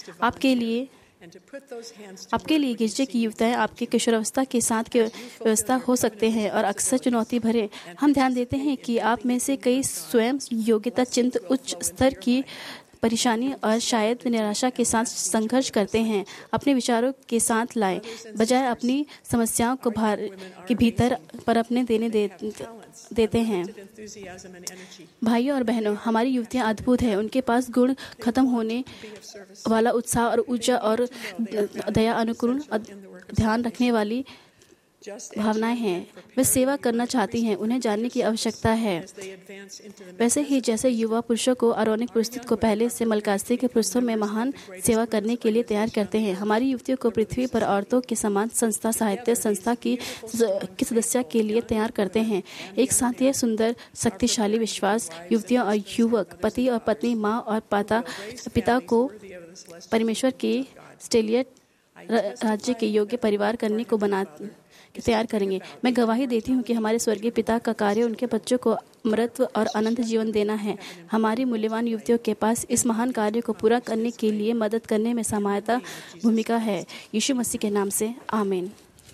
आपके लिए गिरजे की युवतियाँ आपकी किशोरावस्था के साथ की व्यवस्था हो सकते हैं और अक्सर चुनौती भरे। हम ध्यान देते हैं कि आप में से कई स्वयं योग्यता चिंत उच्च स्तर की परेशानी और शायद निराशा के साथ संघर्ष करते हैं। अपने विचारों के साथ लाएं, बजाय अपनी समस्याओं को के भीतर पर अपने देते हैं। भाइयों और बहनों, हमारी युवतियाँ अद्भुत हैं। उनके पास गुण खत्म होने वाला उत्साह और ऊर्जा और दया, अनुकूल, ध्यान रखने वाली भावनाएं हैं। वे सेवा करना चाहती हैं, उन्हें जानने की आवश्यकता है। वैसे ही जैसे युवा पुरुषों को अरौनिक पुरुषत्व को पहले से मलकासी के पुरुषों में महान सेवा करने के लिए तैयार करते हैं, हमारी युवतियों को पृथ्वी पर औरतों के समान संस्था, साहित्य संस्था की सदस्य के लिए तैयार करते हैं। एक साथ यह सुंदर, शक्तिशाली विश्वास युवतियों और युवक, पति और पत्नी, माँ और पिता को परमेश्वर के स्टेलियट राज्य के योग्य परिवार करने को तैयार करेंगे। मैं गवाही देती हूँ कि हमारे स्वर्गीय पिता का कार्य उनके बच्चों को अमरत्व और अनंत जीवन देना है। हमारी मूल्यवान युवतियों के पास इस महान कार्य को पूरा करने के लिए मदद करने में सहायता भूमिका है। यीशु मसीह के नाम से आमीन।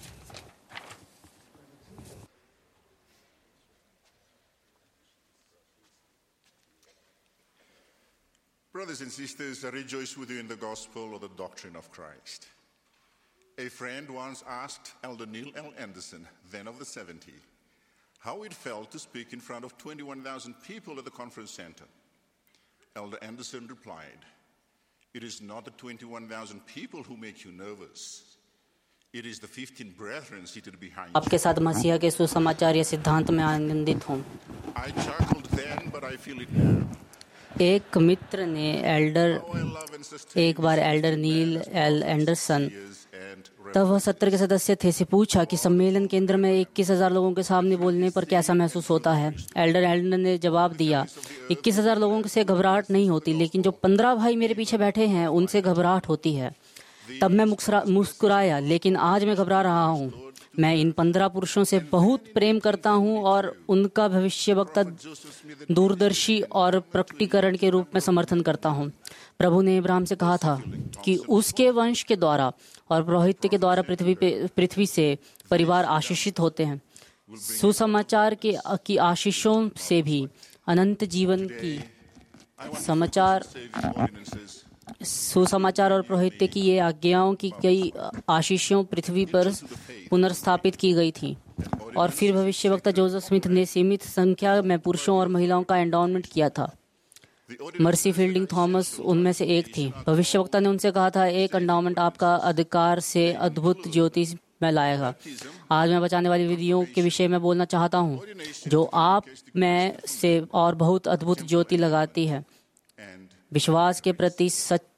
Brothers and sisters, I rejoice with you in the gospel or the doctrine of Christ. A friend once asked Elder Neil L. Anderson, then of the 70, how it felt to speak in front of 21,000 people at the conference center. Elder Anderson replied, "It is not the 21,000 people who make you nervous. It is the 15 brethren seated behind you." आपके साथ मसीहा के सुसमाचार या सिद्धांत में आनंदित हूँ। I chuckled then, but I feel it now. एक मित्र ने एक बार एल्डर नील एल एंडरसन, तब वह 70 के सदस्य थे, से पूछा कि सम्मेलन केंद्र में 21,000 लोगों के सामने बोलने पर कैसा महसूस होता है। एल्डर ने जवाब दिया, 21,000 लोगों से घबराहट नहीं होती, लेकिन जो 15 भाई मेरे पीछे बैठे हैं उनसे घबराहट होती है। तब मैं मुस्कुराया, लेकिन आज मैं घबरा रहा हूँ। मैं इन 15 पुरुषों से बहुत प्रेम करता हूँ और उनका भविष्यवक्ता, दूरदर्शी और प्रकटीकरण के रूप में समर्थन करता हूँ। प्रभु ने इब्राहिम से कहा था कि उसके वंश के द्वारा और पुरोहित के द्वारा पृथ्वी से परिवार आशीषित होते हैं। सुसमाचार की आशीषों से भी अनंत जीवन की सुसमाचार और पुरोहित्य की ये आज्ञाओं की कई आशीषों पृथ्वी पर पुनर्स्थापित की गई थी। और फिर भविष्यवक्ता जोसेफ स्मिथ ने सीमित संख्या में पुरुषों और महिलाओं का एंडोमेंट किया था। मर्सी फील्डिंग थॉमस उनमें से एक थी। भविष्यवक्ता ने उनसे कहा था, एक एंडोमेंट आपका अधिकार से अद्भुत ज्योति में लाएगा। आज मैं बचाने वाली विधियों के विषय में बोलना चाहता हूँ, जो आप में से और बहुत अद्भुत ज्योति लगाती है। विश्वास के प्रति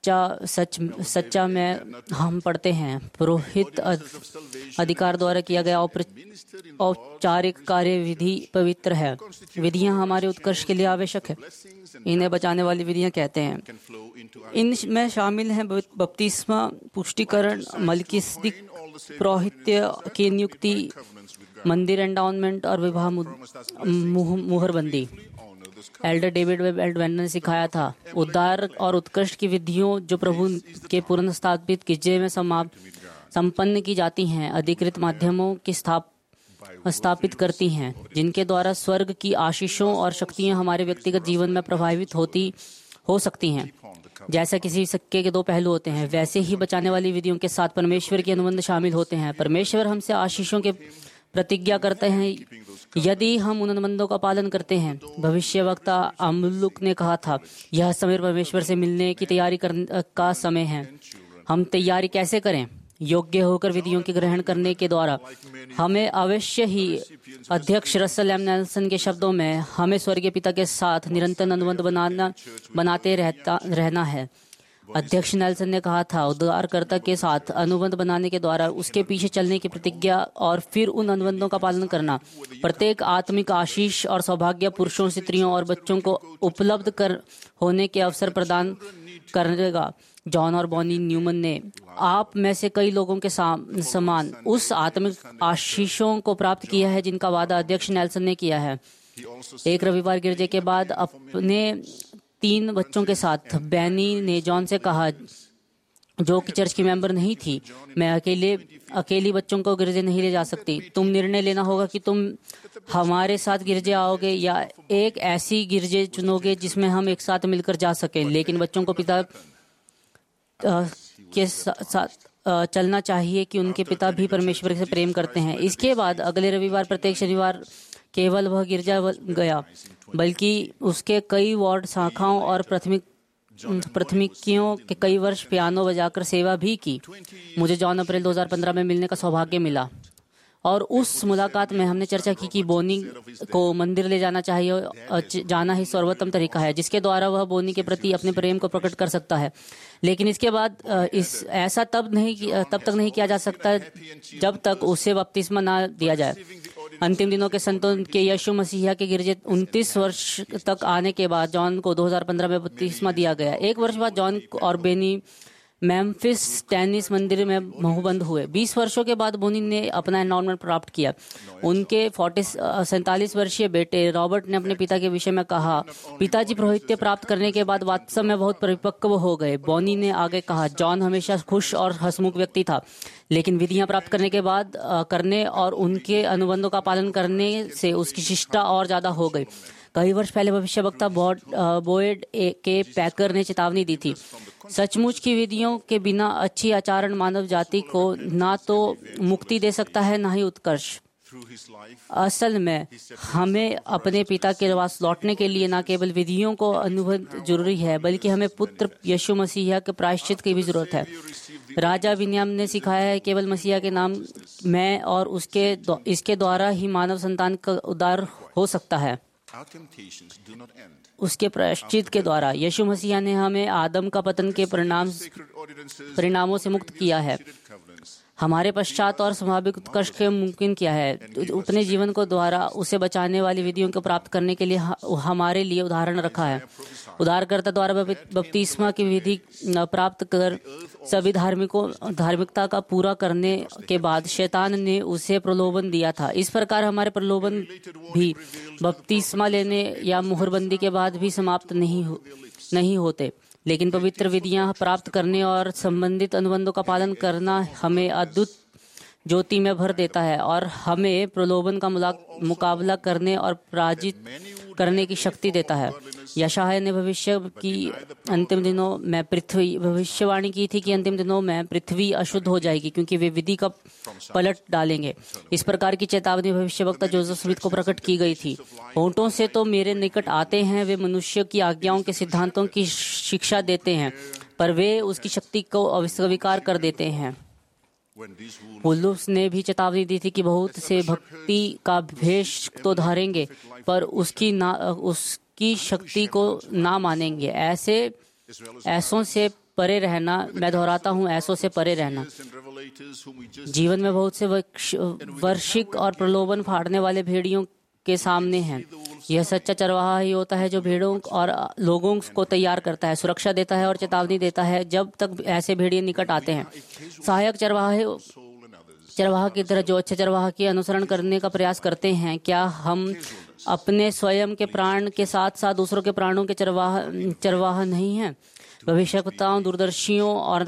सच्चा में हम पढ़ते हैं, पुरोहित अधिकार द्वारा किया गया औपचारिक कार्य विधि पवित्र है। विधियां हमारे उत्कर्ष के लिए आवश्यक है। इन्हें बचाने वाली विधियां कहते हैं। इनमें शामिल हैं बपतिस्मा, पुष्टिकरण, मलकिसदिक, पुरोहित्य की नियुक्ति, मंदिर एंडाउनमेंट और विवाह मुहरबंदी। एल्डर डेविड वेब ने सिखाया था, उदार और उत्कृष्ट की विधियों जो प्रभु के पुनर्स्थापित गिरजे में संपन्न की जाती हैं, अधिकृत माध्यमों की स्थापित करती हैं, जिनके द्वारा स्वर्ग की आशीषों और शक्तियां हमारे व्यक्तिगत जीवन में प्रभावित हो सकती हैं। जैसा किसी सिक्के के दो पहलू होते हैं, वैसे ही बचाने वाली विधियों के साथ परमेश्वर के अनुबंध शामिल होते हैं। परमेश्वर हमसे आशीषों के प्रतिज्ञा करते हैं यदि हम उन अनुबंधों का पालन करते हैं। भविष्यवक्ता अमलुक ने कहा था, यह समय परमेश्वर से मिलने की तैयारी का समय है। हम तैयारी कैसे करें? योग्य होकर विधियों के ग्रहण करने के द्वारा। हमें अवश्य ही अध्यक्ष रसल एम नेल्सन के शब्दों में, हमें स्वर्गीय पिता के साथ निरंतर अनुबंध बनाते रहना है। अध्यक्ष नेल्सन ने कहा था, उद्धारकर्ता के साथ अनुबंध बनाने के द्वारा उसके पीछे चलने की प्रतिज्ञा और फिर उन अनुबंधों का पालन करना प्रत्येक आत्मिक आशीष और सौभाग्य पुरुषों, स्त्रियों और बच्चों को उपलब्ध होने के अवसर प्रदान करेगा। जॉन और बॉनी न्यूमन ने आप में से कई लोगों के समान उस आत्मिक आशीषों को प्राप्त किया है जिनका वादा अध्यक्ष नेल्सन ने किया है। एक रविवार गिरजे के बाद अपने 3 बच्चों के साथ बैनी ने जॉन से कहा, जो कि चर्च की मेंबर नहीं थी, मैं अकेली बच्चों को गिरजे नहीं ले जा सकती। तुम निर्णय लेना होगा कि तुम हमारे साथ गिरजे आओगे या एक ऐसी गिरजे चुनोगे जिसमें हम एक साथ मिलकर जा सकें। लेकिन बच्चों को पिता के साथ चलना चाहिए कि उनके पिता भी परमेश्वर से प्रेम करते हैं। इसके बाद अगले रविवार प्रत्येक शनिवार केवल वह गिरजा गया, बल्कि उसके कई वार्ड शाखाओं और प्राथमिकियों के कई वर्ष पियानो बजाकर सेवा भी की। मुझे जॉन अप्रैल 2015 में मिलने का सौभाग्य मिला और उस मुलाकात में हमने चर्चा की कि बोनी को मंदिर ले जाना चाहिए। जाना ही सर्वोत्तम तरीका है जिसके द्वारा वह बोनी के प्रति अपने प्रेम को प्रकट कर सकता है। लेकिन इसके बाद ऐसा तब तक नहीं किया जा सकता जब तक उसे बपतिस्मा ना दिया जाए। अंतिम दिनों के संतों के यीशु मसीह के गिरजे 29 वर्ष तक आने के बाद जॉन को 2015 में बपतिस्मा दिया गया। 1 वर्ष बाद जॉन और बेनी मेम्फिस टेनिस मंदिर में मुहबंद हुए। 20 वर्षों के बाद बोनी ने अपना एनॉर्मेंट प्राप्त किया। उनके 47 वर्षीय बेटे रॉबर्ट ने अपने पिता के विषय में कहा, पिताजी पुरोहित्य प्राप्त करने के बाद वास्तव में बहुत परिपक्व हो गए। बोनी ने आगे कहा, जॉन हमेशा खुश और हंसमुख व्यक्ति था, लेकिन विधियां प्राप्त करने के बाद करने और उनके अनुबंधों का पालन करने से उसकी शिष्टता और ज्यादा हो गई। कई वर्ष पहले भविष्यवक्ता बोएड के पैकर ने चेतावनी दी थी, सचमुच की विधियों के बिना अच्छी आचरण मानव जाति को ना तो मुक्ति दे सकता है, ना ही उत्कर्ष। असल में हमें अपने पिता के पास लौटने के लिए न केवल विधियों को अनुभव जरूरी है, बल्कि हमें पुत्र यीशु मसीह के प्रायश्चित की भी जरूरत है। राजा बिन्याम ने सिखाया है, केवल मसीह के नाम में और इसके द्वारा ही मानव संतान का उद्धार हो सकता है। उसके प्रायश्चित के द्वारा यीशु मसीह ने हमें आदम का पतन के परिणामों से मुक्त किया है, हमारे पश्चात और स्वाभाविक उत्कर्ष के मुमकिन किया है। अपने जीवन को द्वारा उसे बचाने वाली विधियों को प्राप्त करने के लिए हमारे लिए उदाहरण रखा है। उद्धारकर्ता द्वारा बपतिस्मा की विधि प्राप्त कर सभी धार्मिकता का पूरा करने के बाद शैतान ने उसे प्रलोभन दिया था। इस प्रकार हमारे प्रलोभन भी बपतिस्मा लेने या मुहरबंदी के बाद भी समाप्त नहीं होते, लेकिन पवित्र विधियां प्राप्त करने और संबंधित अनुबंधों का पालन करना हमें अद्भुत ज्योति में भर देता है और हमें प्रलोभन का मुकाबला करने और पराजित करने की शक्ति देता है। यशायाह ने भविष्यवाणी की थी कि अंतिम दिनों में पृथ्वी अशुद्ध हो जाएगी, क्योंकि वे विधि का पलट डालेंगे। इस प्रकार की चेतावनी भविष्यवक्ता जोसेफ स्मिथ को प्रकट की गई थी। होंठों से तो मेरे निकट आते हैं, वे मनुष्य की आज्ञाओं के सिद्धांतों की शिक्षा देते हैं, पर वे उसकी शक्ति को अस्वीकार कर देते हैं। पुलुस ने भी चेतावनी दी थी कि बहुत से भक्ति का भेष तो धारेंगे, पर उसकी शक्ति को ना मानेंगे। ऐसों से परे रहना, मैं दोहराता हूँ, ऐसों से परे रहना। जीवन में बहुत से वर्षिक और प्रलोभन फाड़ने वाले भेड़ियों के सामने हैं। यह सच्चा चरवाहा ही होता है जो भेड़ों और लोगों को तैयार करता है, सुरक्षा देता है और चेतावनी देता है जब तक ऐसे भेड़िए निकट आते हैं। सहायक चरवाहा की तरह जो अच्छे चरवाहा की अनुसरण करने का प्रयास करते हैं, क्या हम अपने स्वयं के प्राण के साथ साथ दूसरों के प्राणों के चरवाहा नहीं हैं? भविष्यवक्ताओं, दूरदर्शियों और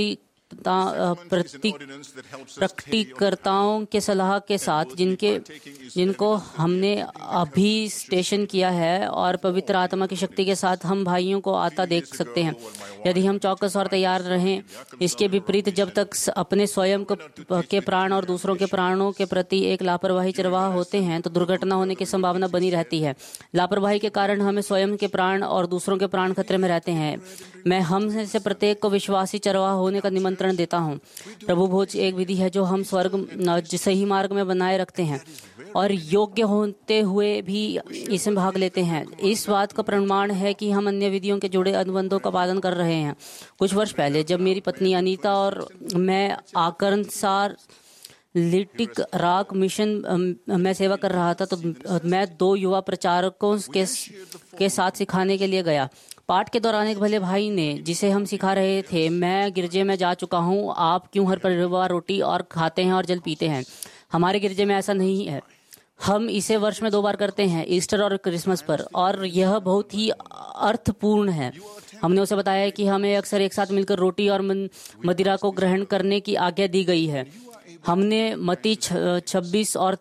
प्रकटीकर्ताओं के सलाह के साथ जिनको हमने अभी स्टेशन किया है और पवित्र आत्मा की शक्ति के साथ हम भाइयों को आता देख सकते हैं। यदि हम चौकस और तैयार रहें। इसके विपरीत जब तक अपने स्वयं के प्राण और दूसरों के प्राणों के प्रति एक लापरवाही चरवाहा होते हैं तो दुर्घटना होने की संभावना बनी रहती है। लापरवाही के कारण हमें स्वयं के प्राण और दूसरों के प्राण खतरे में रहते हैं। मैं हम से प्रत्येक को विश्वासी चरवाहा होने का निमंत्रण देता हूँ। प्रभु भोज एक विधि है जो हम स्वर्ग सही मार्ग में बनाए रखते हैं और योग्य होते हुए भी इसमें भाग लेते हैं। इस बात का प्रमाण है कि हम अन्य विधियों के जुड़े अनुबंधों का पालन कर रहे हैं। कुछ वर्ष पहले जब मेरी पत्नी अनीता और मैं आकर्नसार लिटिक रॉक मिशन में सेवा कर रहा था तो मैं 2 युवा प्रचारकों के साथ सिखाने के लिए गया। पाठ के दौरान एक भले भाई ने, जिसे हम सिखा रहे थे, मैं गिरजे में जा चुका हूँ, आप क्यों हर परिवार रोटी और खाते हैं और जल पीते हैं? हमारे गिरजे में ऐसा नहीं है। हम इसे वर्ष में 2 बार करते हैं, ईस्टर और क्रिसमस पर, और यह बहुत ही अर्थपूर्ण है। हमने उसे बताया कि हमें अक्सर एक साथ मिलकर रोटी और मदिरा को ग्रहण करने की आज्ञा दी गई है। हमने मत्ती 26 और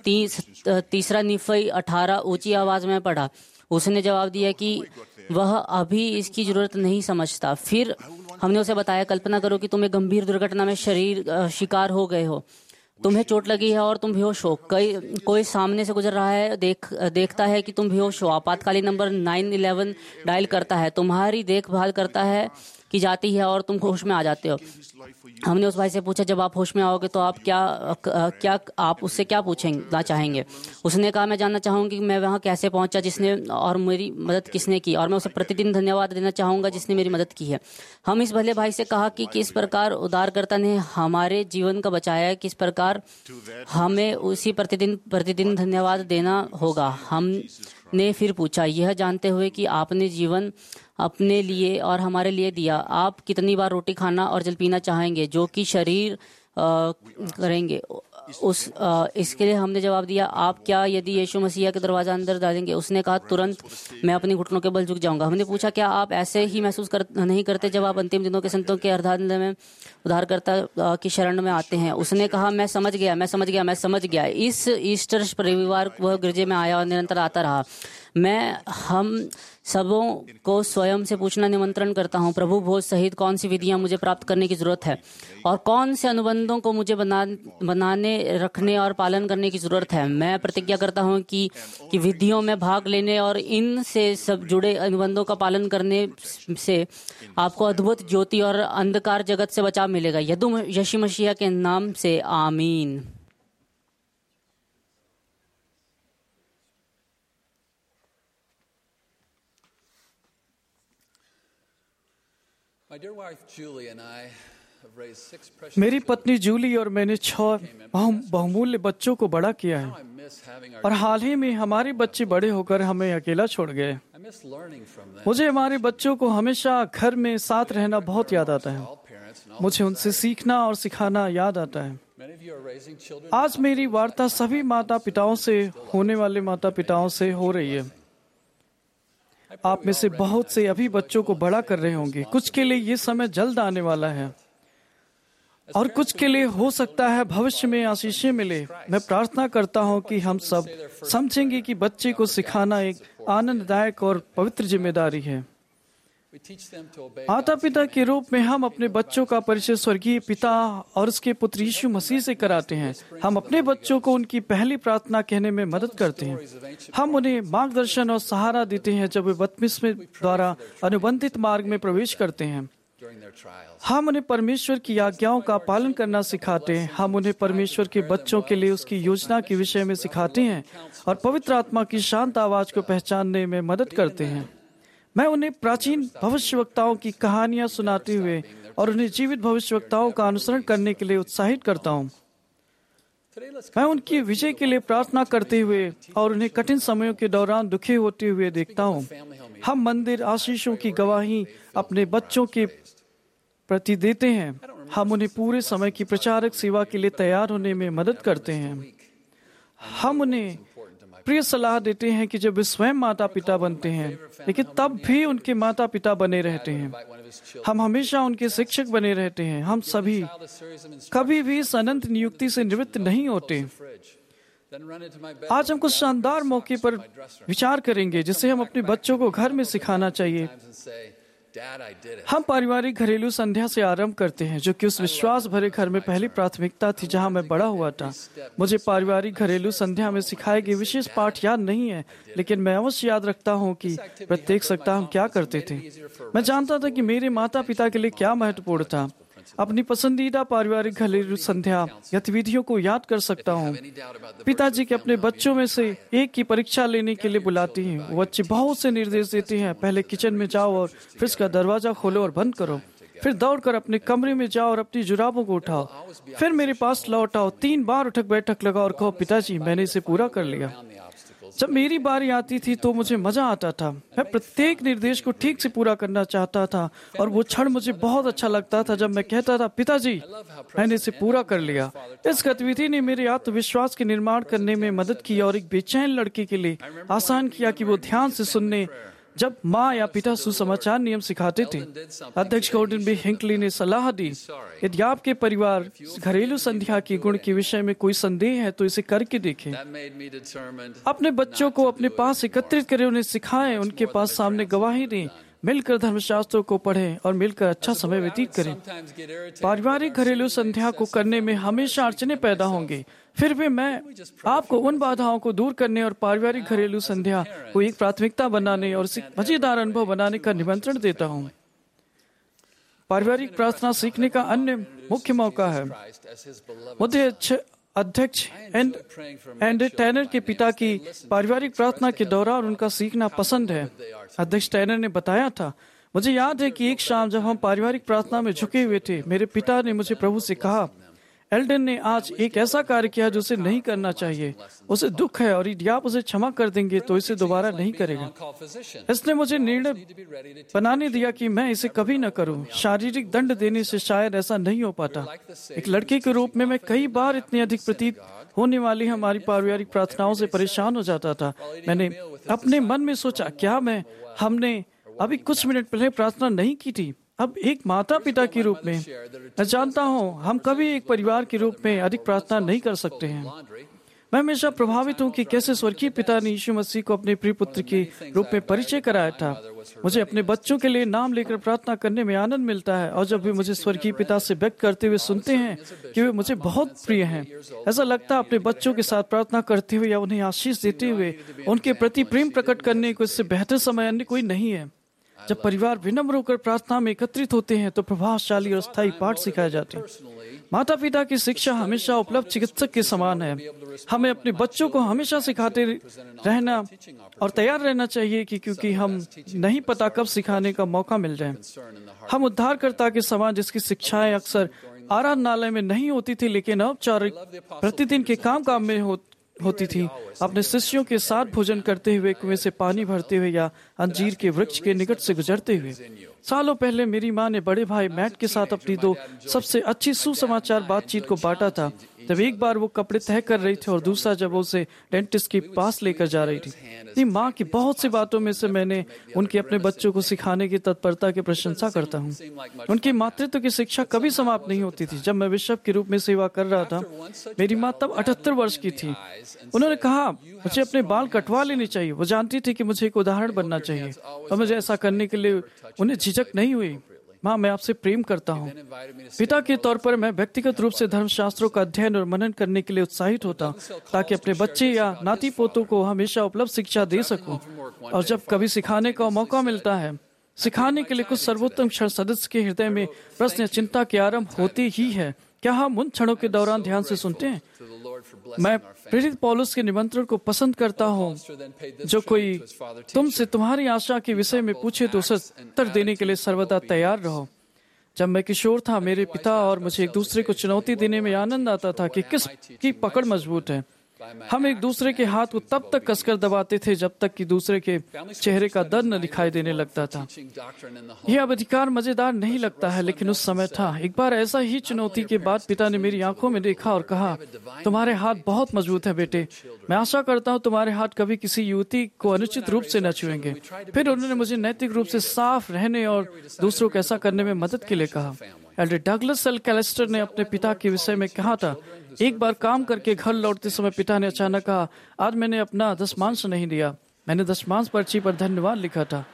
3 निफई 18 ऊंची आवाज में पढ़ा। उसने जवाब दिया कि वह अभी इसकी जरूरत नहीं समझता। फिर हमने उसे बताया, कल्पना करो कि तुम एक गंभीर दुर्घटना में शिकार हो गए हो, तुम्हें चोट लगी है और तुम बेहोश हो। कोई सामने से गुजर रहा है, देखता है कि तुम बेहोश हो, आपातकालीन नंबर 911 डायल करता है, तुम्हारी देखभाल करता है की जाती है और तुम होश में आ जाते हो। हमने उस भाई से पूछा, जब आप होश में आओगे तो आप क्या आप उससे क्या पूछना चाहेंगे? उसने कहा, मैं जानना चाहूंगी कि मैं वहां कैसे पहुंचा, जिसने और मेरी मदद किसने की, और मैं उसे प्रतिदिन धन्यवाद देना चाहूंगा जिसने मेरी मदद की है। हम इस भले भाई से कहा कि किस प्रकार उद्धारकर्ता ने हमारे जीवन का बचाया है, किस प्रकार हमें उसी प्रतिदिन धन्यवाद देना होगा। हमने फिर पूछा, यह जानते हुए कि आपने जीवन अपने लिए और हमारे लिए दिया। आप कितनी बार रोटी खाना और जल पीना चाहेंगे जो कि शरीर करेंगे इसके लिए हमने जवाब दिया, आप क्या यदि यीशु मसीह के दरवाजा अंदर डालेंगे? उसने कहा, तुरंत मैं अपनी घुटनों के बल झुक जाऊंगा। हमने पूछा, क्या आप ऐसे ही महसूस नहीं करते जब आप अंतिम दिनों के संतों के अर्धांत में उद्धारकर्ता की शरण में आते हैं? उसने कहा, मैं समझ गया। इस ईस्टर रविवार वह गिरजे में आया और निरंतर आता रहा। मैं हम सबों को स्वयं से पूछना निमंत्रण करता हूँ, प्रभु भोज सहित कौन सी विधियाँ मुझे प्राप्त करने की जरूरत है और कौन से अनुबंधों को मुझे बनाने, रखने और पालन करने की जरूरत है। मैं प्रतिज्ञा करता हूँ कि विधियों में भाग लेने और इन से सब जुड़े अनुबंधों का पालन करने से आपको अद्भुत ज्योति और अंधकार जगत से बचाव मिलेगा। यीशु मसीह के नाम से आमीन। मेरी पत्नी जूली और मैंने 6 बहुमूल्य बच्चों को बड़ा किया है और हाल ही में हमारे बच्चे बड़े होकर हमें अकेला छोड़ गए। मुझे हमारे बच्चों को हमेशा घर में साथ रहना बहुत याद आता है। मुझे उनसे सीखना और सिखाना याद आता है। आज मेरी वार्ता सभी माता पिताओं से, होने वाले माता पिताओं से हो रही है। आप में से बहुत से अभी बच्चों को बड़ा कर रहे होंगे। कुछ के लिए ये समय जल्द आने वाला है और कुछ के लिए हो सकता है भविष्य में आशीषें मिले। मैं प्रार्थना करता हूँ कि हम सब समझेंगे कि बच्चे को सिखाना एक आनंददायक और पवित्र जिम्मेदारी है। माता पिता के रूप में हम अपने बच्चों का परिचय स्वर्गीय पिता और उसके पुत्र यीशु मसीह से कराते हैं। हम अपने बच्चों को उनकी पहली प्रार्थना कहने में मदद करते हैं। हम उन्हें मार्गदर्शन और सहारा देते हैं जब वे बपतिस्मे द्वारा अनुबंधित मार्ग में प्रवेश करते हैं। हम उन्हें परमेश्वर की आज्ञाओं का पालन करना सिखाते हैं। हम उन्हें परमेश्वर के बच्चों के लिए उसकी योजना के विषय में सिखाते हैं और पवित्र आत्मा की शांत आवाज को पहचानने में मदद करते हैं। मैं उन्हें प्राचीन भविष्यवक्ताओं की कहानियां सुनाते हुए और उन्हें जीवित भविष्यवक्ताओं का अनुसरण करने के लिए उत्साहित करता हूँ। मैं उनकी विजय के लिए प्रार्थना करते हुए और उन्हें कठिन समयों के दौरान दुखी होते हुए देखता हूँ। हम मंदिर आशीषों की गवाही अपने बच्चों के प्रति देते हैं। हम उन्हें पूरे समय की प्रचारक सेवा के लिए तैयार होने में मदद करते हैं। हम उन्हें प्रिय सलाह देते हैं कि जब वे स्वयं माता पिता बनते हैं, लेकिन तब भी उनके माता पिता बने रहते हैं। हम हमेशा उनके शिक्षक बने रहते हैं। हम सभी कभी भी इस अनंत नियुक्ति से निवृत्त नहीं होते। आज हम कुछ शानदार मौके पर विचार करेंगे जिसे हम अपने बच्चों को घर में सिखाना चाहिए। हम पारिवारिक घरेलू संध्या से आरंभ करते हैं, जो कि उस विश्वास भरे घर में पहली प्राथमिकता थी जहां मैं बड़ा हुआ था। मुझे पारिवारिक घरेलू संध्या में सिखाए गए विशेष पाठ याद नहीं है, लेकिन मैं अवश्य याद रखता हूं कि प्रत्येक सप्ताह हम क्या करते थे। मैं जानता था कि मेरे माता पिता के लिए क्या महत्वपूर्ण था। अपनी पसंदीदा पारिवारिक घरेलू संध्या गतिविधियों को याद कर सकता हूँ। पिताजी के अपने बच्चों में से एक की परीक्षा लेने के लिए बुलाती हैं। वो बच्चे बहुत से निर्देश देते हैं। पहले किचन में जाओ और फिर इसका दरवाजा खोलो और बंद करो। फिर दौड़कर अपने कमरे में जाओ और अपनी जुराबों को उठाओ। फिर मेरे पास लौट आओ, 3 बार उठक बैठक लगाओ और कहो, पिताजी मैंने इसे पूरा कर लिया। जब मेरी बारी आती थी तो मुझे मजा आता था। मैं प्रत्येक निर्देश को ठीक से पूरा करना चाहता था और वो क्षण मुझे बहुत अच्छा लगता था जब मैं कहता था, पिताजी मैंने इसे पूरा कर लिया। इस गतिविधि ने मेरे आत्मविश्वास के निर्माण करने में मदद की और एक बेचैन लड़के के लिए आसान किया कि वो ध्यान से सुनने जब माँ या पिता सुसमाचार नियम सिखाते थे। अध्यक्ष गॉर्डन बी हिंकली ने सलाह दी, यदि आपके परिवार घरेलू संध्या के गुण के विषय में कोई संदेह है तो इसे करके देखें। अपने बच्चों को अपने पास एकत्रित करें, उन्हें सिखाएं, उनके पास सामने गवाही दें, मिलकर धर्मशास्त्रों को पढ़ें और मिलकर अच्छा समय व्यतीत करें। पारिवारिक घरेलू संध्या को करने में हमेशा अड़चने पैदा होंगे, फिर भी मैं आपको उन बाधाओं को दूर करने और पारिवारिक घरेलू संध्या को एक प्राथमिकता बनाने और मजेदार अनुभव बनाने का निमंत्रण देता हूँ। पारिवारिक प्रार्थना सीखने का अन्य मुख्य मौका है। मुझे अध्यक्ष एंड टैनर के पिता की पारिवारिक प्रार्थना के दौरान उनका सीखना पसंद है। अध्यक्ष टैनर ने बताया था, मुझे याद है कि एक शाम जब हम पारिवारिक प्रार्थना में झुके हुए थे, मेरे पिता ने मुझे प्रभु से कहा, एल्डन ने आज एक ऐसा कार्य किया जो उसे नहीं करना चाहिए। उसे दुख है और यदि आप उसे क्षमा कर देंगे तो इसे दोबारा नहीं करेगा। इसने मुझे निर्णय बनाने दिया कि मैं इसे कभी न करूं। शारीरिक दंड देने से शायद ऐसा नहीं हो पाता। एक लड़के के रूप में मैं कई बार इतनी अधिक प्रतीत होने वाली हमारी पारिवारिक प्रार्थनाओं से परेशान हो जाता था। मैंने अपने मन में सोचा, क्या हमने अभी कुछ मिनट पहले प्रार्थना नहीं की थी? अब एक माता पिता के रूप में मैं जानता हूँ हम कभी एक परिवार के रूप में अधिक प्रार्थना नहीं कर सकते हैं। मैं हमेशा प्रभावित हूँ कि कैसे स्वर्गीय पिता ने यीशु मसीह को अपने प्रिय पुत्र के रूप में परिचय कराया था। मुझे अपने बच्चों के लिए नाम लेकर प्रार्थना करने में आनंद मिलता है और जब वे मुझे स्वर्गीय पिता से व्यक्त करते हुए सुनते हैं कि वे मुझे बहुत प्रिय हैं, ऐसा लगता है अपने बच्चों के साथ प्रार्थना करते हुए या उन्हें आशीष देते हुए उनके प्रति प्रेम प्रकट करने को इससे बेहतर समय अन्य कोई नहीं है। जब परिवार विनम्र होकर प्रार्थना में एकत्रित होते हैं तो प्रभावशाली और स्थायी पाठ सिखाए जाते हैं। माता पिता की शिक्षा हमेशा उपलब्ध चिकित्सक के समान है। हमें अपने बच्चों को हमेशा सिखाते रहना और तैयार रहना चाहिए क्योंकि हम नहीं पता कब सिखाने का मौका मिल जाए। हम उद्धारकर्ता के समान जिसकी शिक्षाएं अक्सर आराधनालय में नहीं होती थी लेकिन औपचारिक प्रतिदिन के काम में होती थी, अपने शिष्यों के साथ भोजन करते हुए, कुएं से पानी भरते हुए या अंजीर के वृक्ष के निकट से गुजरते हुए। सालों पहले मेरी माँ ने बड़े भाई मैट के साथ अपनी 2 सबसे अच्छी सुसमाचार बातचीत को बांटा था। जब एक बार वो कपड़े तय कर रही थी और दूसरा जब वो उसे डेंटिस्ट के पास लेकर जा रही थी। अपनी माँ की बहुत सी बातों में से मैंने उनके अपने बच्चों को सिखाने की तत्परता की प्रशंसा करता हूँ। उनकी मातृत्व की शिक्षा कभी समाप्त नहीं होती थी। जब मैं बिशप के रूप में सेवा कर रहा था, मेरी माँ तब 78 वर्ष की थी। उन्होंने कहा मुझे अपने बाल कटवा लेने चाहिए। वो जानती थी कि मुझे एक उदाहरण बनना चाहिए और मुझे ऐसा करने के लिए उन्हें झिझक नहीं हुई। माँ, मैं आपसे प्रेम करता हूँ। पिता के तौर पर मैं व्यक्तिगत रूप से धर्मशास्त्रों का अध्ययन और मनन करने के लिए उत्साहित होता ताकि अपने बच्चे या नाती पोतों को हमेशा उपलब्ध शिक्षा दे सकूं। और जब कभी सिखाने का मौका मिलता है, सिखाने के लिए कुछ सर्वोत्तम क्षण सदस्य के हृदय में प्रश्न या चिंता के आरंभ होती ही है। क्या हम उन क्षणों के दौरान ध्यान से सुनते हैं? मैं प्रेरित पौलुस के निमंत्रण को पसंद करता हूँ। जो कोई तुमसे तुम्हारी आशा के विषय में पूछे तो उसे उत्तर देने के लिए सर्वदा तैयार रहो। जब मैं किशोर था, मेरे पिता और मुझे एक दूसरे को चुनौती देने में आनंद आता था कि किसकी पकड़ मजबूत है। हम एक दूसरे के हाथ को तब तक कसकर दबाते थे जब तक कि दूसरे के चेहरे का दर्द न दिखाई देने लगता था। यह अब अधिकार मजेदार नहीं लगता है, लेकिन उस समय था। एक बार ऐसा ही चुनौती के बाद पिता ने मेरी आंखों में देखा और कहा, तुम्हारे हाथ बहुत मजबूत है बेटे। मैं आशा करता हूँ तुम्हारे हाथ कभी किसी युवती को अनुचित रूप से न छुएंगे। फिर उन्होंने मुझे नैतिक रूप से साफ रहने और दूसरों को ऐसा करने में मदद के लिए कहा। एल्डर डगलस एल कैलिस्टर ने अपने पिता के विषय में कहा था, एक बार काम करके घर लौटते समय पिता ने अचानक कहा, आज मैंने अपना दशमांश नहीं दिया। मैंने दशमांश पर्ची पर धन्यवाद लिखा था।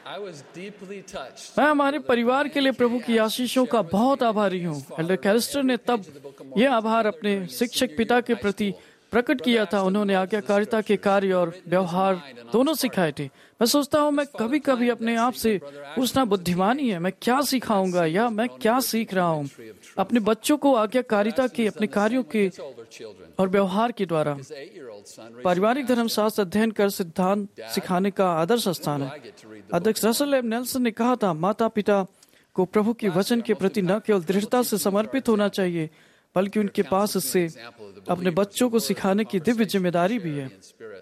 मैं हमारे परिवार के लिए प्रभु की आशीषों का बहुत आभारी हूँ। एल्डर कैलिस्टर ने तब यह आभार अपने शिक्षक पिता के प्रति प्रकट किया था। उन्होंने आज्ञाकारिता के कार्य और व्यवहार दोनों सिखाए थे। मैं सोचता हूँ मैं कभी कभी अपने आप से पूछना बुद्धिमानी है, मैं क्या सिखाऊंगा या मैं क्या सीख रहा हूँ। अपने बच्चों को आज्ञाकारिता के अपने कार्यों के और व्यवहार के द्वारा पारिवारिक धर्मशास्त्र अध्ययन कर सिद्धांत सिखाने का आदर्श स्थान है। अध्यक्ष रसल एम नेल्सन ने कहा था, माता पिता को प्रभु के वचन के प्रति न केवल दृढ़ता से समर्पित होना चाहिए बल्कि उनके पास इससे अपने बच्चों को सिखाने की दिव्य जिम्मेदारी भी है।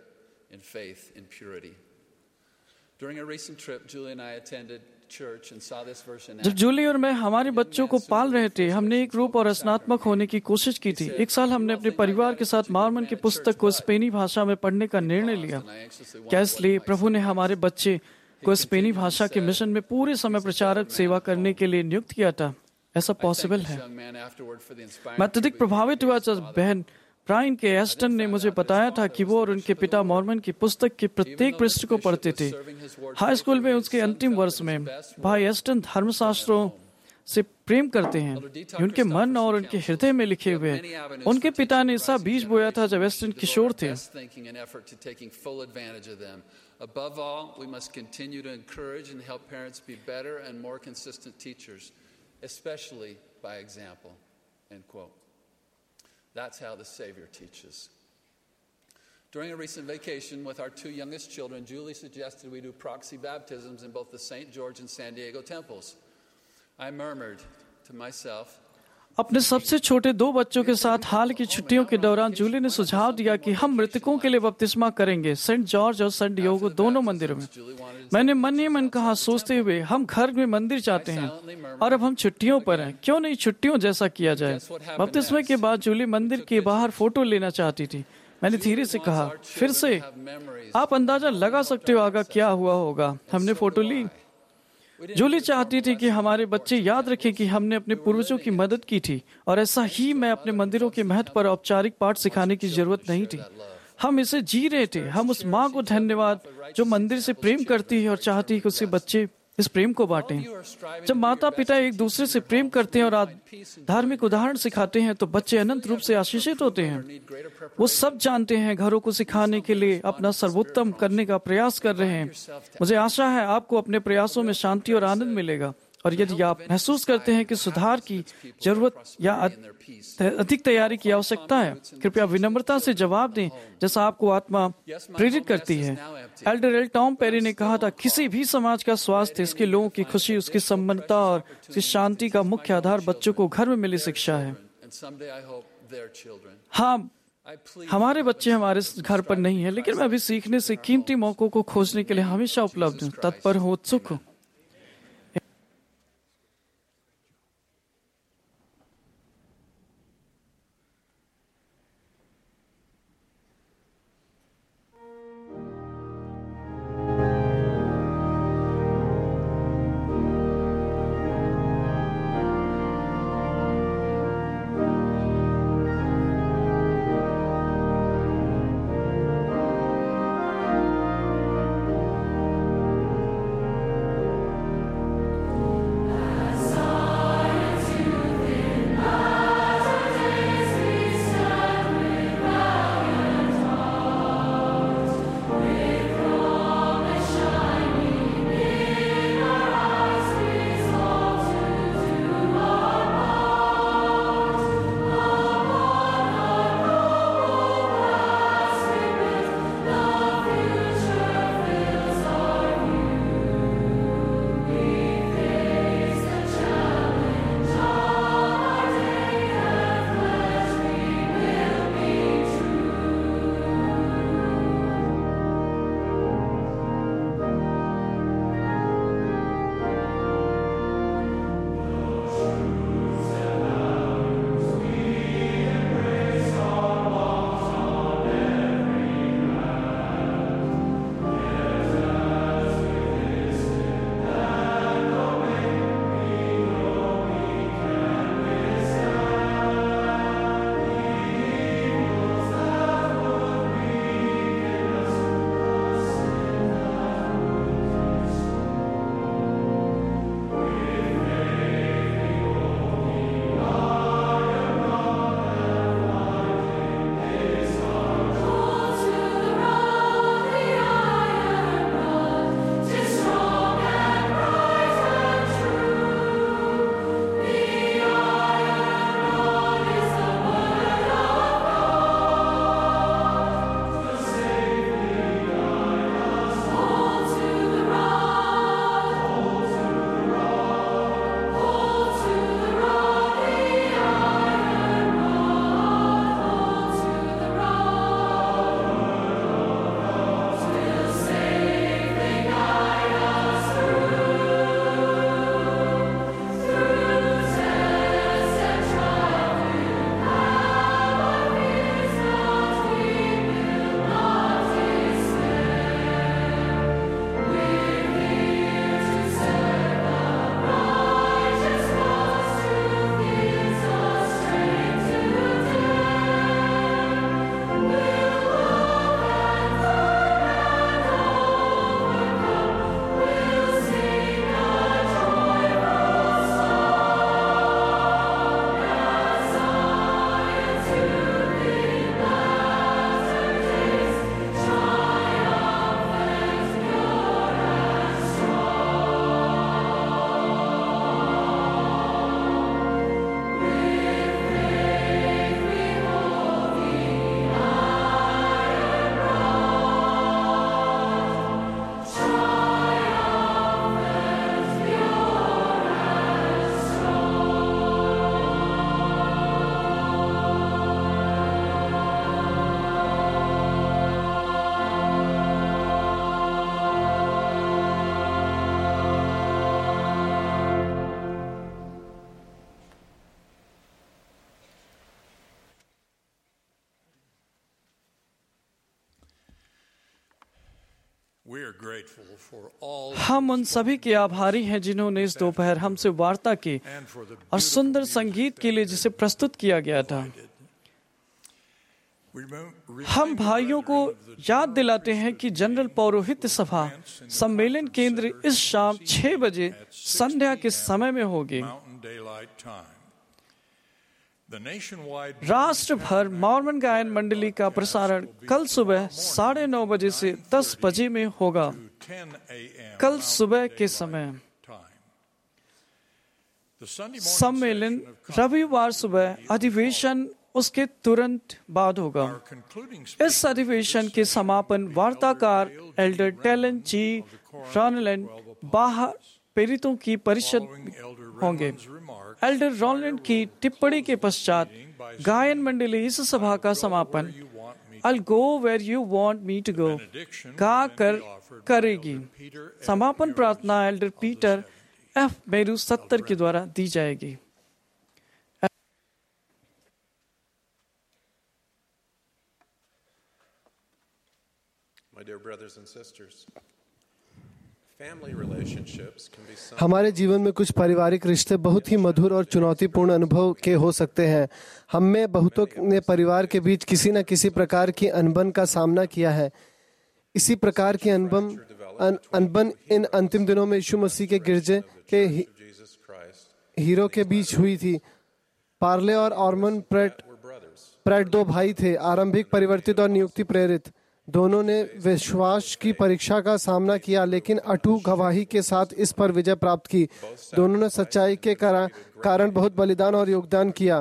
जब जूली और मैं हमारे बच्चों को पाल रहे थे, हमने एक रूप और रचनात्मक होने की कोशिश की थी। एक साल हमने अपने परिवार के साथ मॉर्मन की पुस्तक को स्पेनी भाषा में पढ़ने का निर्णय लिया। क्या इसलिए प्रभु ने हमारे बच्चे को स्पेनी भाषा के मिशन में पूरे समय प्रचारक सेवा करने के लिए नियुक्त किया था? ऐसा पॉसिबल है। मैं अत्यधिक प्रभावित हुआ जब बहन ब्रायन के एस्टन ने मुझे बताया था कि वो और उनके पिता मॉर्मन की पुस्तक के प्रत्येक पृष्ठ को पढ़ते थे। हाई स्कूल में उसके अंतिम वर्ष में भाई एस्टन धर्मशास्त्रों से प्रेम करते हैं। उनके मन और उनके हृदय में लिखे हुए हैं। उनके पिता ने ऐसा बीज बोया था जब एस्टन किशोर थे। Above all, we must continue to encourage and help parents be better and more consistent teachers, especially by example. End quote. That's how the Savior teaches. During a recent vacation with our 2 youngest children, Julie suggested we do proxy baptisms in both the St. George and San Diego temples. I murmured to myself, अपने सबसे छोटे 2 बच्चों के साथ हाल की छुट्टियों के दौरान जूली ने सुझाव दिया कि हम मृतकों के लिए बपतिस्मा करेंगे सेंट जॉर्ज और सेंट डियोगो दोनों मंदिरों में। मैंने मन ही मन कहा, सोचते हुए हम घर में मंदिर जाते हैं और अब हम छुट्टियों पर हैं, क्यों नहीं छुट्टियों जैसा किया जाए। बपतिस्मा के बाद जूली मंदिर के बाहर फोटो लेना चाहती थी। मैंने धीरे से कहा, फिर से आप अंदाजा लगा सकते हो आगे क्या हुआ होगा। हमने फोटो ली। जूली चाहती थी कि हमारे बच्चे याद रखें कि हमने अपने पूर्वजों की मदद की थी, और ऐसा ही मैं अपने मंदिरों के महत्व पर औपचारिक पाठ सिखाने की जरूरत नहीं थी। हम इसे जी रहे थे। हम उस माँ को धन्यवाद जो मंदिर से प्रेम करती है और चाहती है कि उसके बच्चे इस प्रेम को बांटें। जब माता पिता एक दूसरे से प्रेम करते हैं और धार्मिक उदाहरण सिखाते हैं तो बच्चे अनंत रूप से आशीषित होते हैं। वो सब जानते हैं, घरों को सिखाने के लिए अपना सर्वोत्तम करने का प्रयास कर रहे हैं। मुझे आशा है आपको अपने प्रयासों में शांति और आनंद मिलेगा, और यदि आप महसूस करते हैं कि सुधार की जरूरत या अधिक तैयारी की आवश्यकता है, कृपया विनम्रता से जवाब दें जैसा आपको आत्मा प्रेरित करती है। एल्डर एल टॉम पेरी ने कहा था, किसी भी समाज का स्वास्थ्य, इसके लोगों की खुशी, उसकी सम्मानता और उसकी शांति का मुख्य आधार बच्चों को घर में मिली शिक्षा है। हाँ, हमारे बच्चे हमारे घर पर नहीं है, लेकिन मैं अभी सीखने से कीमती मौकों को खोजने के लिए हमेशा उपलब्ध हूँ, तत्पर हूँ, उत्सुक हूँ। हम उन सभी के आभारी हैं जिन्होंने इस दोपहर हमसे वार्ता की और सुंदर संगीत के लिए जिसे प्रस्तुत किया गया था। हम भाइयों को याद दिलाते हैं कि जनरल पौरोहित्य सभा सम्मेलन केंद्र इस शाम 6 बजे संध्या के समय में होगी। राष्ट्र भर मॉर्मन गायन मंडली का प्रसारण कल सुबह 9:30 बजे से 10 बजे में होगा, कल सुबह के समय। सम्मेलन रविवार सुबह, अधिवेशन उसके तुरंत बाद होगा। इस अधिवेशन के समापन वार्ताकार एल्डर टेलन जी रॉनलैंड बाहर प्रेरितों की परिषद होंगे। एल्डर रॉनलैंड की टिप्पणी के पश्चात गायन मंडली इस सभा का समापन I'll go where you want me to go गा कर करेगी। समापन प्रार्थना एल्डर पीटर एफ मेरू 70 के द्वारा दी जाएगी। हमारे जीवन में कुछ पारिवारिक रिश्ते बहुत ही मधुर और चुनौतीपूर्ण अनुभव के हो सकते हैं। हम में बहुतों ने परिवार के बीच किसी न किसी प्रकार की अनबन का सामना किया है। इसी प्रकार की अनबन इन अंतिम दिनों में यीशु मसीह के गिरजे के हीरो के बीच हुई थी। पार्ले और ऑर्मन प्रेट 2 भाई थे, आरंभिक परिवर्तित और नियुक्ति प्रेरित। दोनों ने विश्वास की परीक्षा का सामना किया लेकिन अटूट गवाही के साथ इस पर विजय प्राप्त की। दोनों ने सच्चाई के कारण बहुत बलिदान और योगदान किया।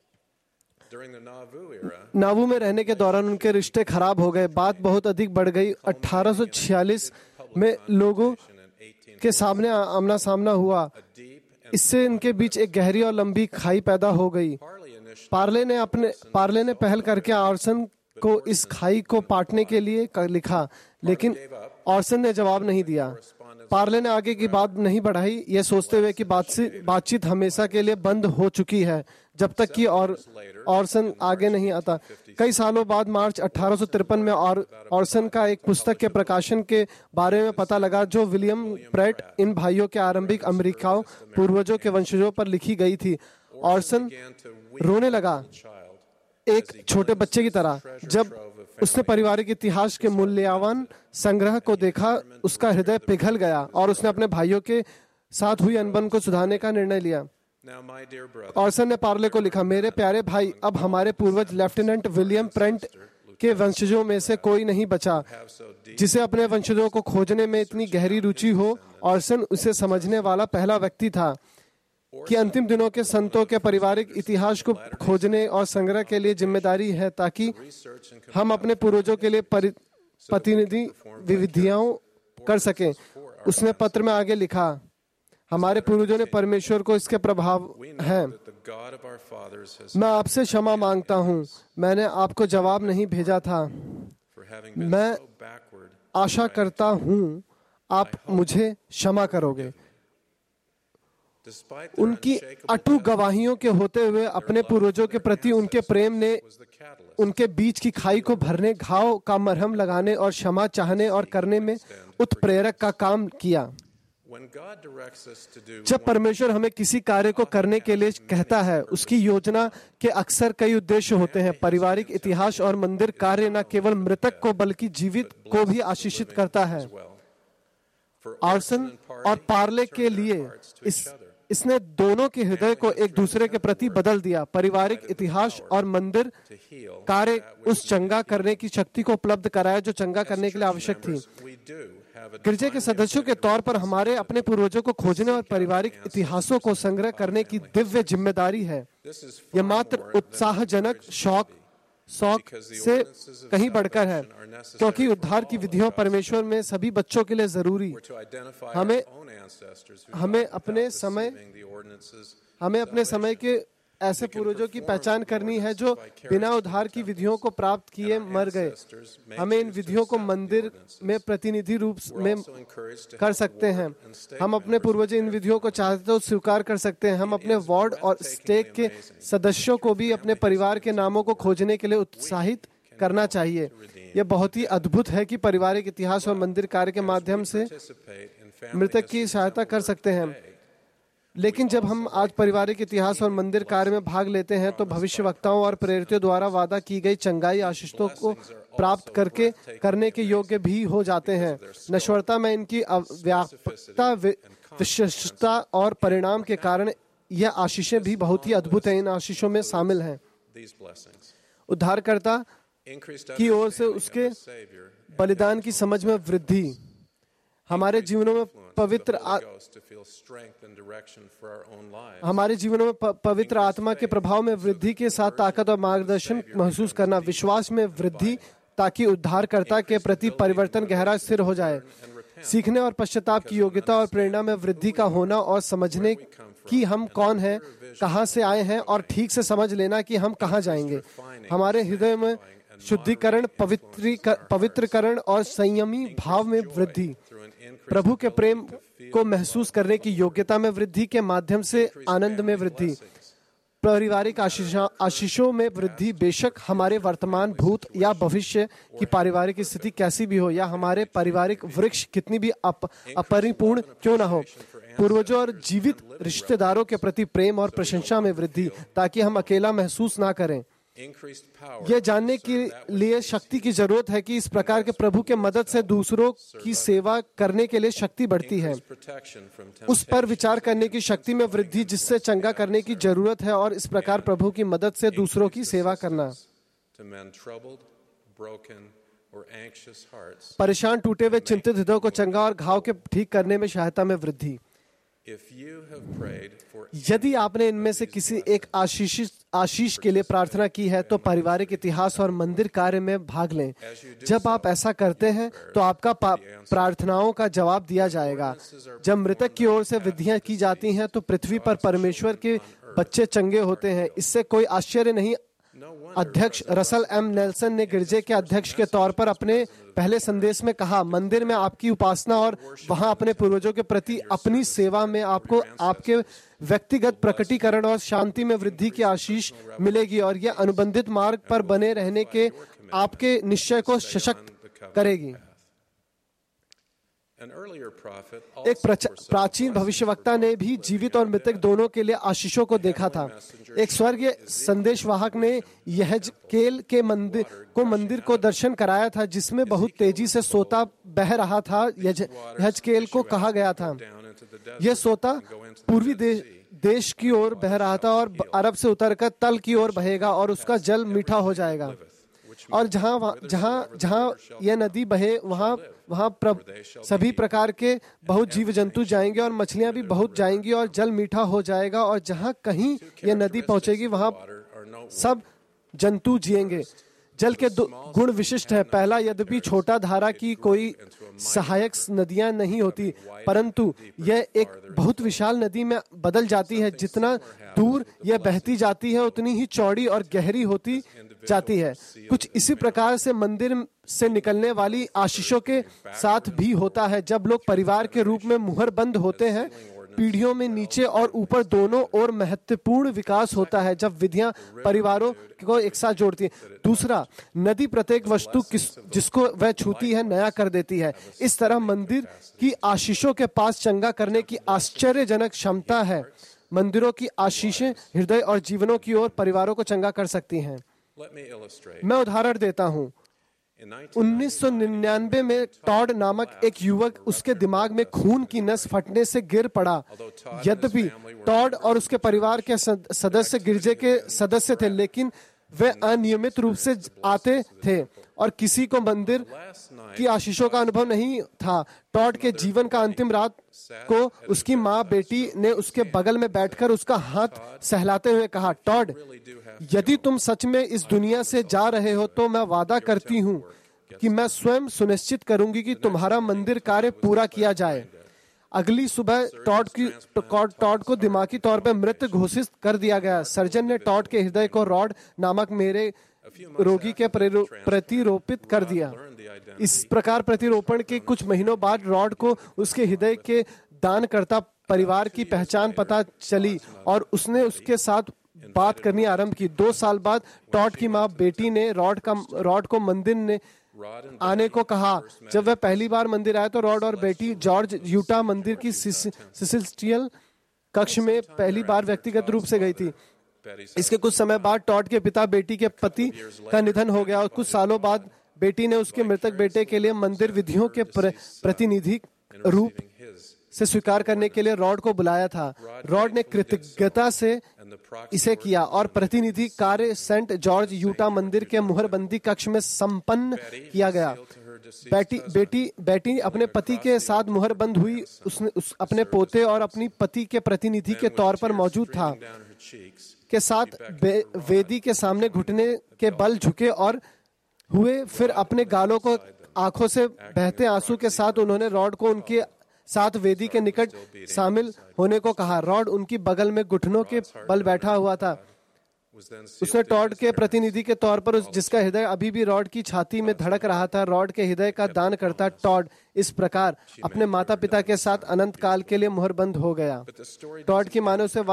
नावू में रहने के दौरान उनके रिश्ते खराब हो गए। बात बहुत अधिक बढ़ गई। 1846 में लोगों के सामने आमना सामना हुआ। इससे इनके बीच एक गहरी और लंबी खाई पैदा हो गई। पार्ले ने पहल करके ऑर्सन को इस खाई को पाटने के लिए लिखा, लेकिन ऑर्सन ने जवाब नहीं दिया। पार्ले ने आगे की बात नहीं बढ़ाई, यह सोचते हुए कि बातचीत हमेशा के लिए बंद हो चुकी है जब तक कि ऑर्सन आगे नहीं आता। कई सालों बाद मार्च 1853 में ऑर्सन का एक पुस्तक के प्रकाशन के बारे में पता लगा जो विलियम प्रेट इन भाइयों के आरंभिक अमेरिकाओं पूर्वजों के वंशजों पर लिखी गई थी। ऑर्सन रोने लगा, एक छोटे बच्चे की तरह। जब उसने पारिवारिक इतिहास के मूल्यवान संग्रह को देखा, उसका हृदय पिघल गया और उसने अपने भाइयों के साथ हुई अनबन को सुधारने का निर्णय लिया। ऑर्सन ने पार्ले को लिखा, मेरे प्यारे भाई, अब हमारे पूर्वज लेफ्टिनेंट विलियम प्रेट के वंशजों में से कोई नहीं बचा जिसे अपने वंशजों को खोजने में इतनी गहरी रुचि हो। ऑर्सन उसे समझने वाला पहला व्यक्ति था कि अंतिम दिनों के संतों के पारिवारिक इतिहास को खोजने और संग्रह के लिए जिम्मेदारी है ताकि हम अपने पूर्वजों के लिए प्रतिनिधि विधियां कर सकें। उसने पत्र में आगे लिखा, हमारे पूर्वजों ने परमेश्वर को इसके प्रभाव हैं। मैं आपसे क्षमा मांगता हूं, मैंने आपको जवाब नहीं भेजा था। मैं आशा करता हूं आप मुझे क्षमा करोगे। उनकी अटूट गवाहियों के होते हुए अपने पूर्वजों के प्रति उनके प्रेम ने उनके बीच की खाई को भरने, घाव का मरहम लगाने और क्षमा चाहने और करने में उत्प्रेरक का काम किया। जब परमेश्वर हमें किसी कार्य को करने के लिए कहता है, उसकी योजना के अक्सर कई उद्देश्य होते हैं। पारिवारिक इतिहास और मंदिर कार्य न केवल मृतक को बल्कि जीवित को भी आशीषित करता है। ऑर्सन और पार्ले के लिए इसने दोनों के हृदय को एक दूसरे के प्रति बदल दिया। पारिवारिक इतिहास और मंदिर कार्य उस चंगा करने की शक्ति को उपलब्ध कराया जो चंगा करने के लिए आवश्यक थी। गिरजे के सदस्यों के तौर पर हमारे अपने पूर्वजों को खोजने और पारिवारिक इतिहासों को संग्रह करने की दिव्य जिम्मेदारी है। यह मात्र उत्साहजनक शौक से कहीं बढ़कर है, क्योंकि उद्धार की विधियों परमेश्वर में सभी बच्चों के लिए जरूरी। हमें अपने समय के ऐसे पूर्वजों की पहचान करनी है जो बिना उद्धार की विधियों को प्राप्त किए मर गए। हमें इन विधियों को मंदिर में प्रतिनिधि रूप में कर सकते हैं। हम अपने पूर्वज इन विधियों को चाहते तो स्वीकार कर सकते हैं। हम अपने वार्ड और स्टेट के सदस्यों को भी अपने परिवार के नामों को खोजने के लिए उत्साहित करना चाहिए। यह बहुत ही अद्भुत है कि पारिवारिक इतिहास और मंदिर कार्य के माध्यम से मृतक की सहायता कर सकते हैं। लेकिन जब हम आज पारिवारिक इतिहास और मंदिर कार्य में भाग लेते हैं तो भविष्यवक्ताओं और प्रेरितों द्वारा वादा की गई चंगाई आशीषों को प्राप्त करने के योग्य भी हो जाते हैं। नश्वरता में इनकी व्यापकता, विशिष्टता और परिणाम के कारण यह आशीषें भी बहुत ही अद्भुत हैं। इन आशीषों में शामिल हैं उद्धारकर्ता की ओर से उसके बलिदान की समझ में वृद्धि, हमारे जीवनों में पवित्र आत्मा के प्रभाव में वृद्धि के साथ ताकत और मार्गदर्शन महसूस करना, विश्वास में वृद्धि ताकि उद्धारकर्ता के प्रति परिवर्तन गहरा स्थिर हो जाए, सीखने और पश्चाताप की योग्यता और प्रेरणा में वृद्धि का होना और समझने कि हम कौन हैं, कहां से आए हैं और ठीक से समझ लेना कि हम कहां जाएंगे, हमारे हृदय में शुद्धिकरण, पवित्रकरण और संयमी भाव में वृद्धि, प्रभु के प्रेम को महसूस करने की योग्यता में वृद्धि के माध्यम से आनंद में वृद्धि, पारिवारिक आशीषों में वृद्धि। बेशक हमारे वर्तमान, भूत या भविष्य की पारिवारिक स्थिति कैसी भी हो या हमारे पारिवारिक वृक्ष कितनी भी अपरिपूर्ण क्यों न हो, पूर्वजों और जीवित रिश्तेदारों के प्रति प्रेम और प्रशंसा में वृद्धि ताकि हम अकेला महसूस ना करें। यह जानने के लिए शक्ति की जरूरत है कि इस प्रकार के प्रभु के मदद से दूसरों की सेवा करने के लिए शक्ति बढ़ती है। उस पर विचार करने की शक्ति में वृद्धि जिससे चंगा करने की जरूरत है और इस प्रकार प्रभु की मदद से दूसरों की सेवा करना। परेशान, टूटे हुए, चिंतित हृदयों को चंगा और घाव के ठीक करने में सहायता में वृद्धि। यदि आपने इनमें से किसी एक आशीष के लिए प्रार्थना की है तो पारिवारिक इतिहास और मंदिर कार्य में भाग लें। जब आप ऐसा करते हैं तो आपका प्रार्थनाओं का जवाब दिया जाएगा। जब मृतक की ओर से विधियां की जाती हैं तो पृथ्वी पर परमेश्वर के बच्चे चंगे होते हैं। इससे कोई आश्चर्य नहीं। अध्यक्ष रसल एम नेल्सन ने गिरजे के अध्यक्ष के तौर पर अपने पहले संदेश में कहा, मंदिर में आपकी उपासना और वहां अपने पूर्वजों के प्रति अपनी सेवा में आपको आपके व्यक्तिगत प्रकटीकरण और शांति में वृद्धि की आशीष मिलेगी और यह अनुबंधित मार्ग पर बने रहने के आपके निश्चय को सशक्त करेगी। एक प्राचीन भविष्यवक्ता ने भी जीवित और मृतक दोनों के लिए आशीषों को देखा था। एक स्वर्गीय संदेशवाहक ने यहेजकेल के मंदिर को दर्शन कराया था जिसमें बहुत तेजी से सोता बह रहा था। यहेजकेल को कहा गया था यह सोता पूर्वी देश की ओर बह रहा था और अरब से उतरकर तल की ओर बहेगा और उसका जल मीठा हो जाएगा और जहां यह नदी बहे वहां सभी प्रकार के बहुत जीव जंतु जाएंगे और मछलियां भी बहुत जाएंगी और जल मीठा हो जाएगा और जहां कहीं यह नदी पहुंचेगी वहां सब जंतु जिएंगे। जल के दो गुण विशिष्ट है। पहला, यद्यपि छोटा धारा की कोई सहायक नदियां नहीं होती परंतु यह एक बहुत विशाल नदी में बदल जाती है। जितना दूर यह बहती जाती है उतनी ही चौड़ी और गहरी होती जाती है। कुछ इसी प्रकार से मंदिर से निकलने वाली आशीषों के साथ भी होता है। जब लोग परिवार के रूप में मुहर बंद होते हैं, पीढ़ियों में नीचे और ऊपर दोनों ओर महत्वपूर्ण विकास होता है जब विधियां परिवारों को एक साथ जोड़ती हैं। दूसरा, नदी प्रत्येक वस्तु जिसको वह छूती है नया कर देती है। इस तरह मंदिर की आशीषों के पास चंगा करने की आश्चर्यजनक क्षमता है। मंदिरों की आशीषें हृदय और जीवनों की ओर परिवारों को चंगा कर सकती हैं। मैं उदाहरण देता हूं। 1999 में टॉड नामक एक युवक उसके दिमाग में खून की नस फटने से गिर पड़ा। यद्यपि टॉड और उसके परिवार के सदस्य गिरजे के सदस्य थे लेकिन वे अनियमित रूप से आते थे और किसी को मंदिर की आशीषों का अनुभव नहीं था। टॉड के जीवन का अंतिम रात को उसकी माँ बेटी ने उसके बगल में बैठकर उसका हाथ सहलाते हुए कहा, टॉड, यदि तुम सच में इस दुनिया से जा रहे हो तो मैं वादा करती हूँ कि मैं स्वयं सुनिश्चित करूंगी कि तुम्हारा मंदिर कार्य पूरा किया जाए। अगली सुबह टॉड को दिमागी तौर पर मृत घोषित कर दिया गया। सर्जन ने टॉड के हृदय को रॉड नामक मेरे रोगी के प्रतिरोपित कर दिया। इस प्रकार प्रतिरोपण के कुछ महीनों बाद रॉड को उसके हृदय के दानकर्ता परिवार की पहचान पता चली और उसने उसके साथ बात करनी आरंभ की। 2 साल बाद टॉड की माँ बेटी ने रॉड को मंदिर आने को कहा। जब वह पहली बार मंदिर आए तो रॉड और बेटी जॉर्ज यूटा मंदिर की सिसिलियल कक्ष में पहली बार व्यक्तिगत रूप से गई थी। इसके कुछ समय बाद टॉड के पिता बेटी के पति का निधन हो गया और कुछ सालों बाद बेटी ने उसके मृतक बेटे के लिए मंदिर विधियों के प्रतिनिधि रूप से स्वीकार करने के लिए रॉड को बुलाया था। रॉड ने कृतज्ञता से इसे किया और प्रतिनिधि कार्य सेंट जॉर्ज यूटा मंदिर के मुहरबंदी कक्ष में संपन्न किया गया। बेटी अपने पति के साथ मुहरबंद हुई। उसने अपने पोते और अपनी पति के प्रतिनिधि के तौर पर मौजूद था के साथ वेदी के सामने घुटने के बल झुके और हुए। फिर अपने गालों को आंखों से बहते आंसू के साथ उन्होंने रॉड को उनके साथ वेदी के निकट शामिल होने को कहा। रॉड उनकी बगल में घुटनों के बल बैठा हुआ था। उसने टॉड के प्रतिनिधि के तौर पर जिसका हृदय अभी भी रॉड की छाती में धड़क रहा था, रॉड के हृदय का दान करता टॉड इस प्रकार अपने माता पिता के साथ अनंत काल के लिए मुहरबंद हो गया। टॉड की माने उसे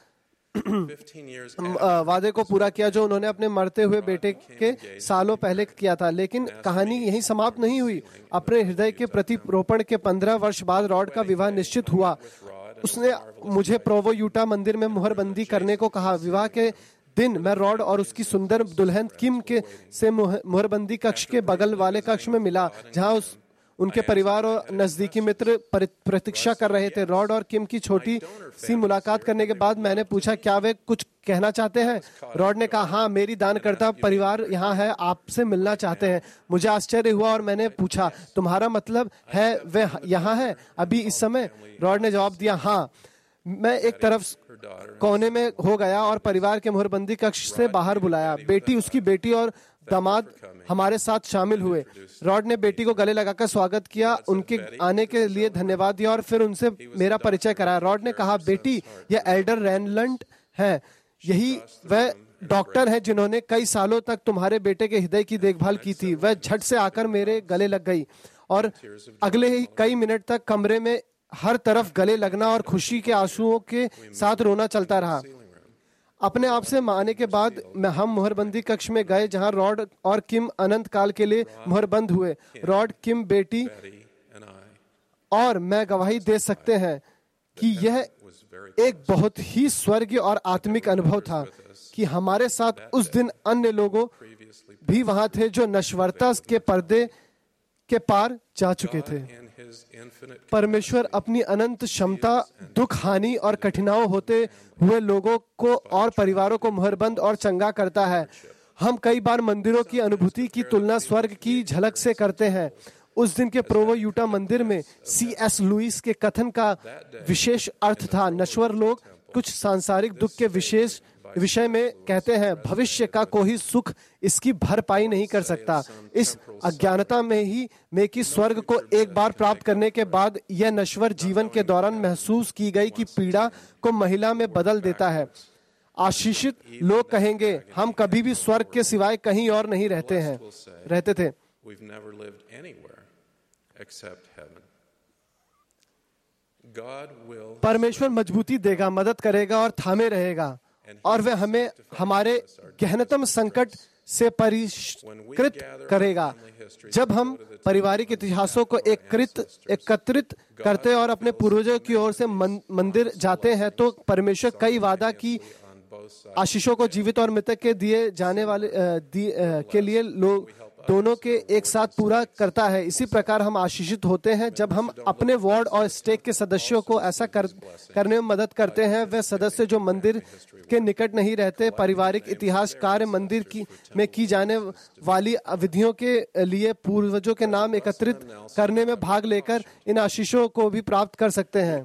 वादे को पूरा किया जो उन्होंने अपने मरते हुए बेटे के सालों पहले किया था। लेकिन कहानी यहीं समाप्त नहीं हुई। अपने हृदय के प्रतिरोपण के 15 वर्ष बाद रॉड का विवाह निश्चित हुआ। उसने मुझे प्रोवो यूटा मंदिर में मुहरबंदी करने को कहा। विवाह के दिन मैं रॉड और उसकी सुंदर दुल्हन किम के से मुहरबंदी कक्ष के बगल वाले कक्ष में मिला, जहां उनके परिवार और नजदीकी मित्र प्रतीक्षा कर रहे थे। रॉड और किम की छोटी सी मुलाकात करने के बाद मैंने पूछा, क्या वे कुछ कहना चाहते हैं? रॉड ने कहा, हाँ, मेरी दानकर्ता परिवार यहाँ है, आपसे मिलना चाहते हैं। मुझे आश्चर्य हुआ और मैंने पूछा, तुम्हारा मतलब है वे यहाँ है अभी इस समय? रॉड ने जवाब दिया, हाँ। मैं एक तरफ कोने में हो गया और परिवार के मुहरबंदी कक्ष से बाहर बुलाया। बेटी, उसकी बेटी और दामाद हमारे साथ शामिल हुए। रॉड ने बेटी को गले लगाकर स्वागत किया, उनके आने के लिए धन्यवाद दिया और फिर उनसे मेरा परिचय कराया। रॉड ने कहा, बेटी, यह एल्डर रैनलंड है। यही वह डॉक्टर है जिन्होंने कई सालों तक तुम्हारे बेटे के हृदय की देखभाल की थी। वह झट से आकर मेरे गले लग गई और अगले ही कई मिनट तक कमरे में हर तरफ गले लगना और खुशी के आंसुओं के साथ रोना चलता रहा। अपने आप से माने के बाद हम मुहरबंदी कक्ष में गए, जहां रॉड और किम अनंत काल के लिए मुहरबंद हुए। रॉड, किम, बेटी और मैं गवाही दे सकते हैं कि यह एक बहुत ही स्वर्गीय और आत्मिक अनुभव था कि हमारे साथ उस दिन अन्य लोगों भी वहां थे जो नश्वरता के पर्दे के पार जा चुके थे। परमेश्वर अपनी अनंत क्षमता दुख, हानि और कठिनाइयों होते हुए लोगों को और परिवारों को मुहरबंद और चंगा करता है। हम कई बार मंदिरों की अनुभूति की तुलना स्वर्ग की झलक से करते हैं। उस दिन के प्रोवो यूटा मंदिर में C.S. लुइस के कथन का विशेष अर्थ था। नश्वर लोग कुछ सांसारिक दुख के विषय में कहते हैं, भविष्य का कोई सुख इसकी भरपाई नहीं कर सकता। इस अज्ञानता में कि स्वर्ग को एक बार प्राप्त करने के बाद यह नश्वर जीवन के दौरान महसूस की गई कि पीड़ा को महिला में बदल देता है। आशीषित लोग कहेंगे, हम कभी भी स्वर्ग के सिवाय कहीं और नहीं रहते थे। परमेश्वर मजबूती देगा, मदद करेगा और थामे रहेगा और वह हमें हमारे गहनतम संकट से परिष्कृत करेगा। जब हम पारिवारिक इतिहासों को एकत्रित करते और अपने पूर्वजों की ओर से मंदिर जाते हैं तो परमेश्वर कई वादा की आशीषों को जीवित और मृतक के दिए जाने वाले के लिए लोग दोनों के एक साथ पूरा करता है। इसी प्रकार हम आशीषित होते हैं जब हम अपने वार्ड और स्टेक के सदस्यों को ऐसा करने में मदद करते हैं। वे सदस्य जो मंदिर के निकट नहीं रहते, पारिवारिक इतिहास कार्य मंदिर में की जाने वाली विधियों के लिए पूर्वजों के नाम एकत्रित करने में भाग लेकर इन आशीषों को भी प्राप्त कर सकते हैं।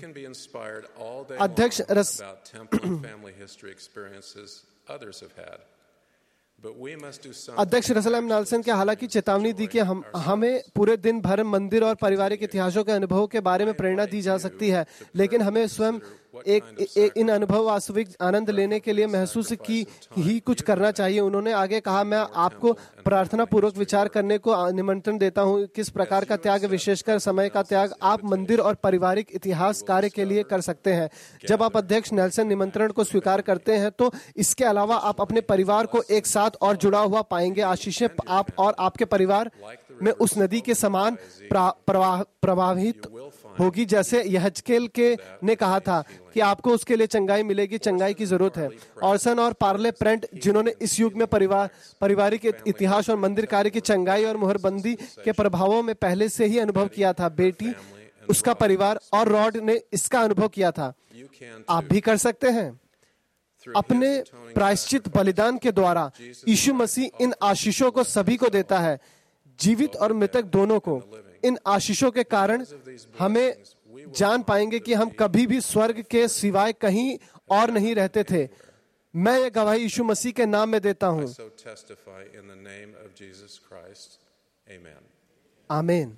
अध्यक्ष रसल एम नेल्सन के हालांकि चेतावनी दी कि हमें पूरे दिन भर मंदिर और पारिवारिक इतिहासों के अनुभवों के बारे में प्रेरणा दी जा सकती है, लेकिन हमें स्वयं इन अनुभव वास्तविक आनंद लेने के लिए महसूस की ही कुछ करना चाहिए। उन्होंने आगे कहा, मैं आपको प्रार्थना पूर्वक विचार करने को निमंत्रण देता हूं, किस प्रकार का त्याग, विशेषकर समय का त्याग, आप मंदिर और पारिवारिक इतिहास कार्य के लिए कर सकते हैं। जब आप अध्यक्ष नेल्सन निमंत्रण को स्वीकार करते हैं तो इसके अलावा आप अपने परिवार को एक साथ और जुड़ा हुआ पाएंगे। आशीषें आप और आपके परिवार में उस नदी के समान प्रवाहित होगी, जैसे यहजकेल के ने कहा था कि आपको उसके लिए चंगाई मिलेगी, चंगाई की जरूरत है। ऑर्सन और पार्ले प्रेंट, जिन्होंने इस युग में पारिवारिक इतिहास और मंदिर कार्य की चंगाई और मुहरबंदी के प्रभावों में पहले से ही अनुभव किया था, बेटी, उसका परिवार और रॉड ने इसका अनुभव किया था। आप भी कर सकते हैं। अपने प्रायश्चित बलिदान के द्वारा यीशु मसीह इन आशीषों को सभी को देता है, जीवित और मृतक दोनों को। इन आशीषों के कारण हमें जान पाएंगे कि हम कभी भी स्वर्ग के सिवाय कहीं और नहीं रहते थे। मैं ये गवाही यीशु मसीह के नाम में देता हूँ। आमीन।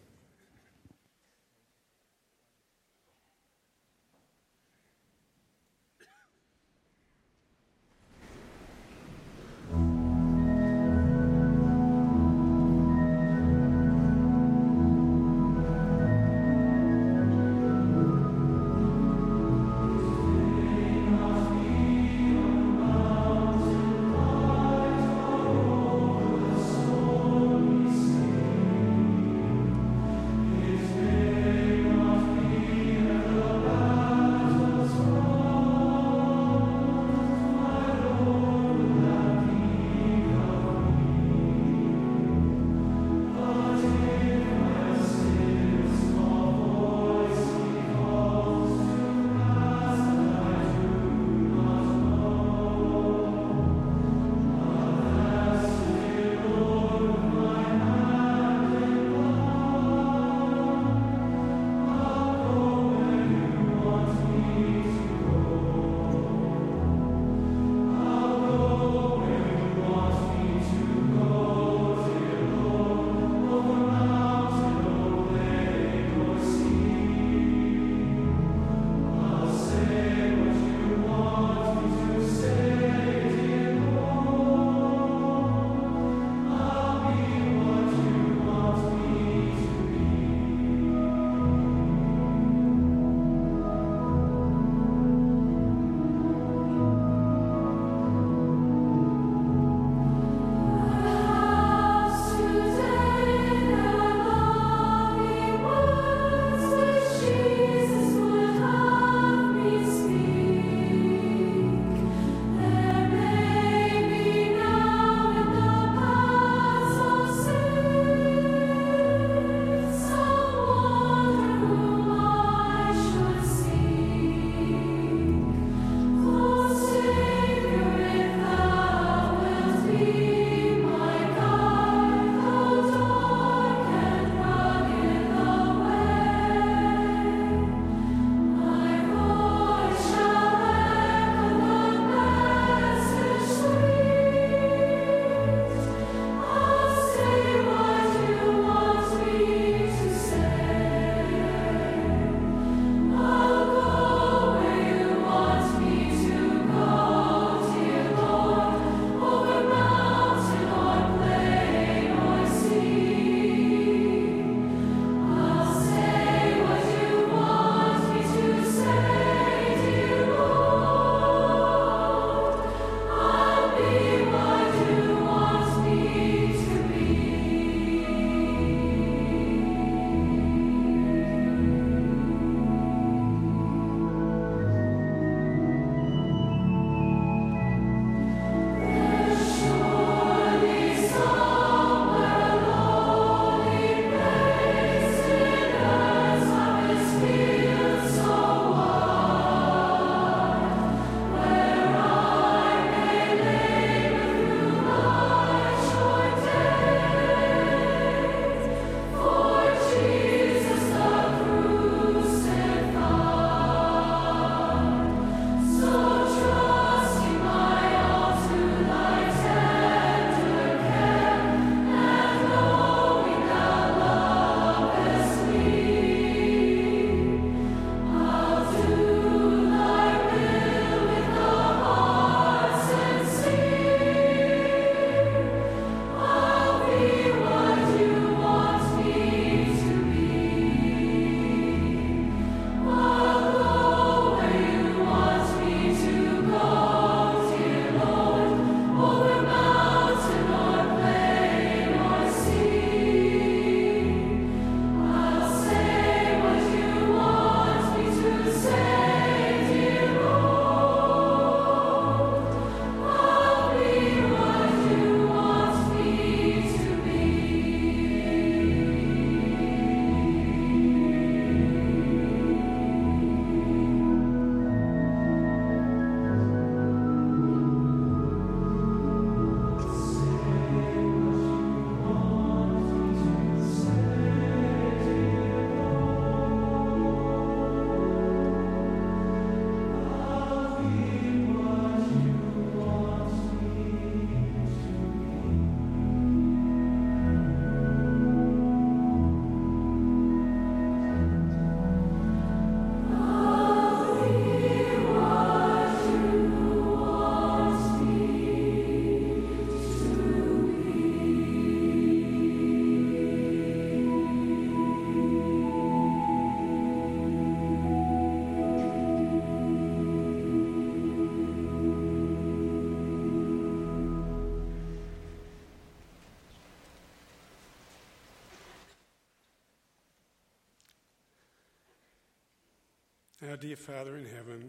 Our dear Father in heaven,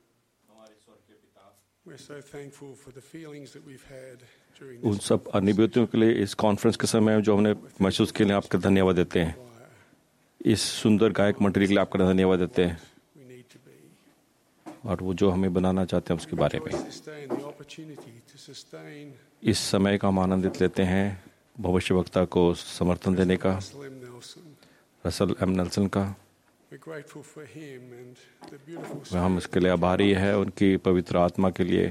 we're so thankful for the feelings that we've had during उन this सब अनुभूतियों के लिए इस कॉन्फ्रेंस के समय जो हमने महसूस के लिए आपका धन्यवाद देते हैं। इस सुंदर गायक मंडली के लिए आपका धन्यवाद देते हैं और वो जो हमें बनाना चाहते हैं उसके बारे में इस समय का हम आनंदित लेते हैं भविष्यवक्ता को समर्थन देने का, रसल एम नेल्सन का। हम इसके लिए आभारी है उनकी पवित्र आत्मा के लिए,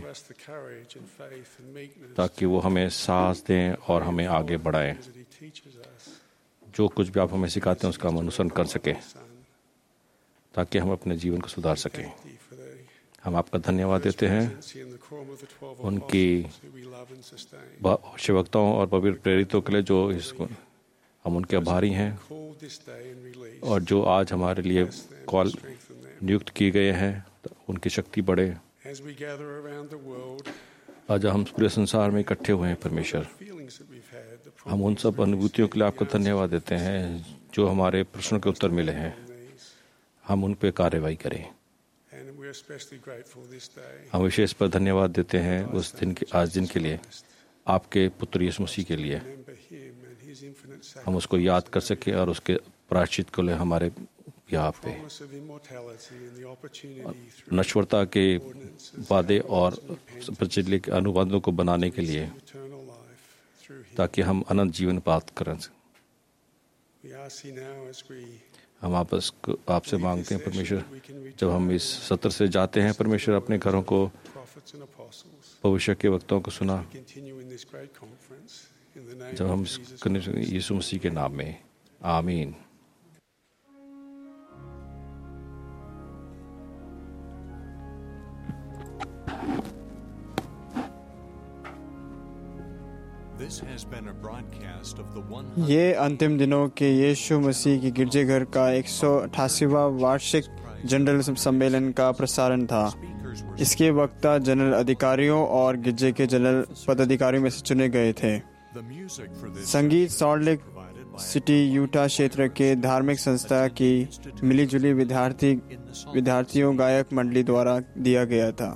ताकि वो हमें साहस दें और हमें आगे बढ़ाएं। जो कुछ भी आप हमें सिखाते हैं उसका हम अनुसरण कर सकें, ताकि हम अपने जीवन को सुधार सकें। हम आपका धन्यवाद देते हैं उनकी भविष्यवक्ताओं और पवित्र प्रेरितों के लिए जो इसको हम उनके आभारी हैं, और जो आज हमारे लिए कॉल नियुक्त किए गए हैं उनकी शक्ति बढ़े। आज हम पूरे संसार में इकट्ठे हुए हैं परमेश्वर, हम उन सब अनुभूतियों के लिए आपको धन्यवाद देते हैं जो हमारे प्रश्नों के उत्तर मिले हैं। हम उन पे कार्रवाई करें। हम विशेष पर धन्यवाद देते हैं उस दिन के, आज दिन के लिए, आपके पुत्र यीशु मसीह के लिए। हम उसको याद कर सके और उसके प्रायश्चित को ले हमारे यहाँ पे नश्वरता के वादे और प्रचलित के अनुबंधों को बनाने के लिए, ताकि हम अनंत जीवन प्राप्त करें। हम आपसे मांगते हैं परमेश्वर, जब हम इस सत्र से जाते हैं परमेश्वर, अपने घरों को भविष्य के वक्तों को सुना, जब हम यीशु मसीह के नाम में, आमीन। ये अंतिम दिनों के यीशु मसीह की गिरजाघर का 188वां वार्षिक जनरल सम्मेलन का प्रसारण था। इसके वक्ता जनरल अधिकारियों और गिरजे के जनरल पदाधिकारियों में से चुने गए थे। संगीत सॉल्ट लेक सिटी यूटा क्षेत्र के धार्मिक संस्था की मिलीजुली विद्यार्थियों गायक मंडली द्वारा दिया गया था।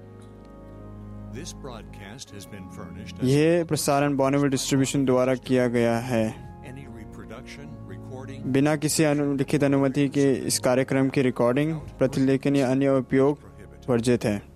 यह प्रसारण बॉर्नविल डिस्ट्रीब्यूशन द्वारा किया गया है। बिना किसी लिखित अनुमति के इस कार्यक्रम की रिकॉर्डिंग, प्रतिलेखन या अन्य उपयोग वर्जित है।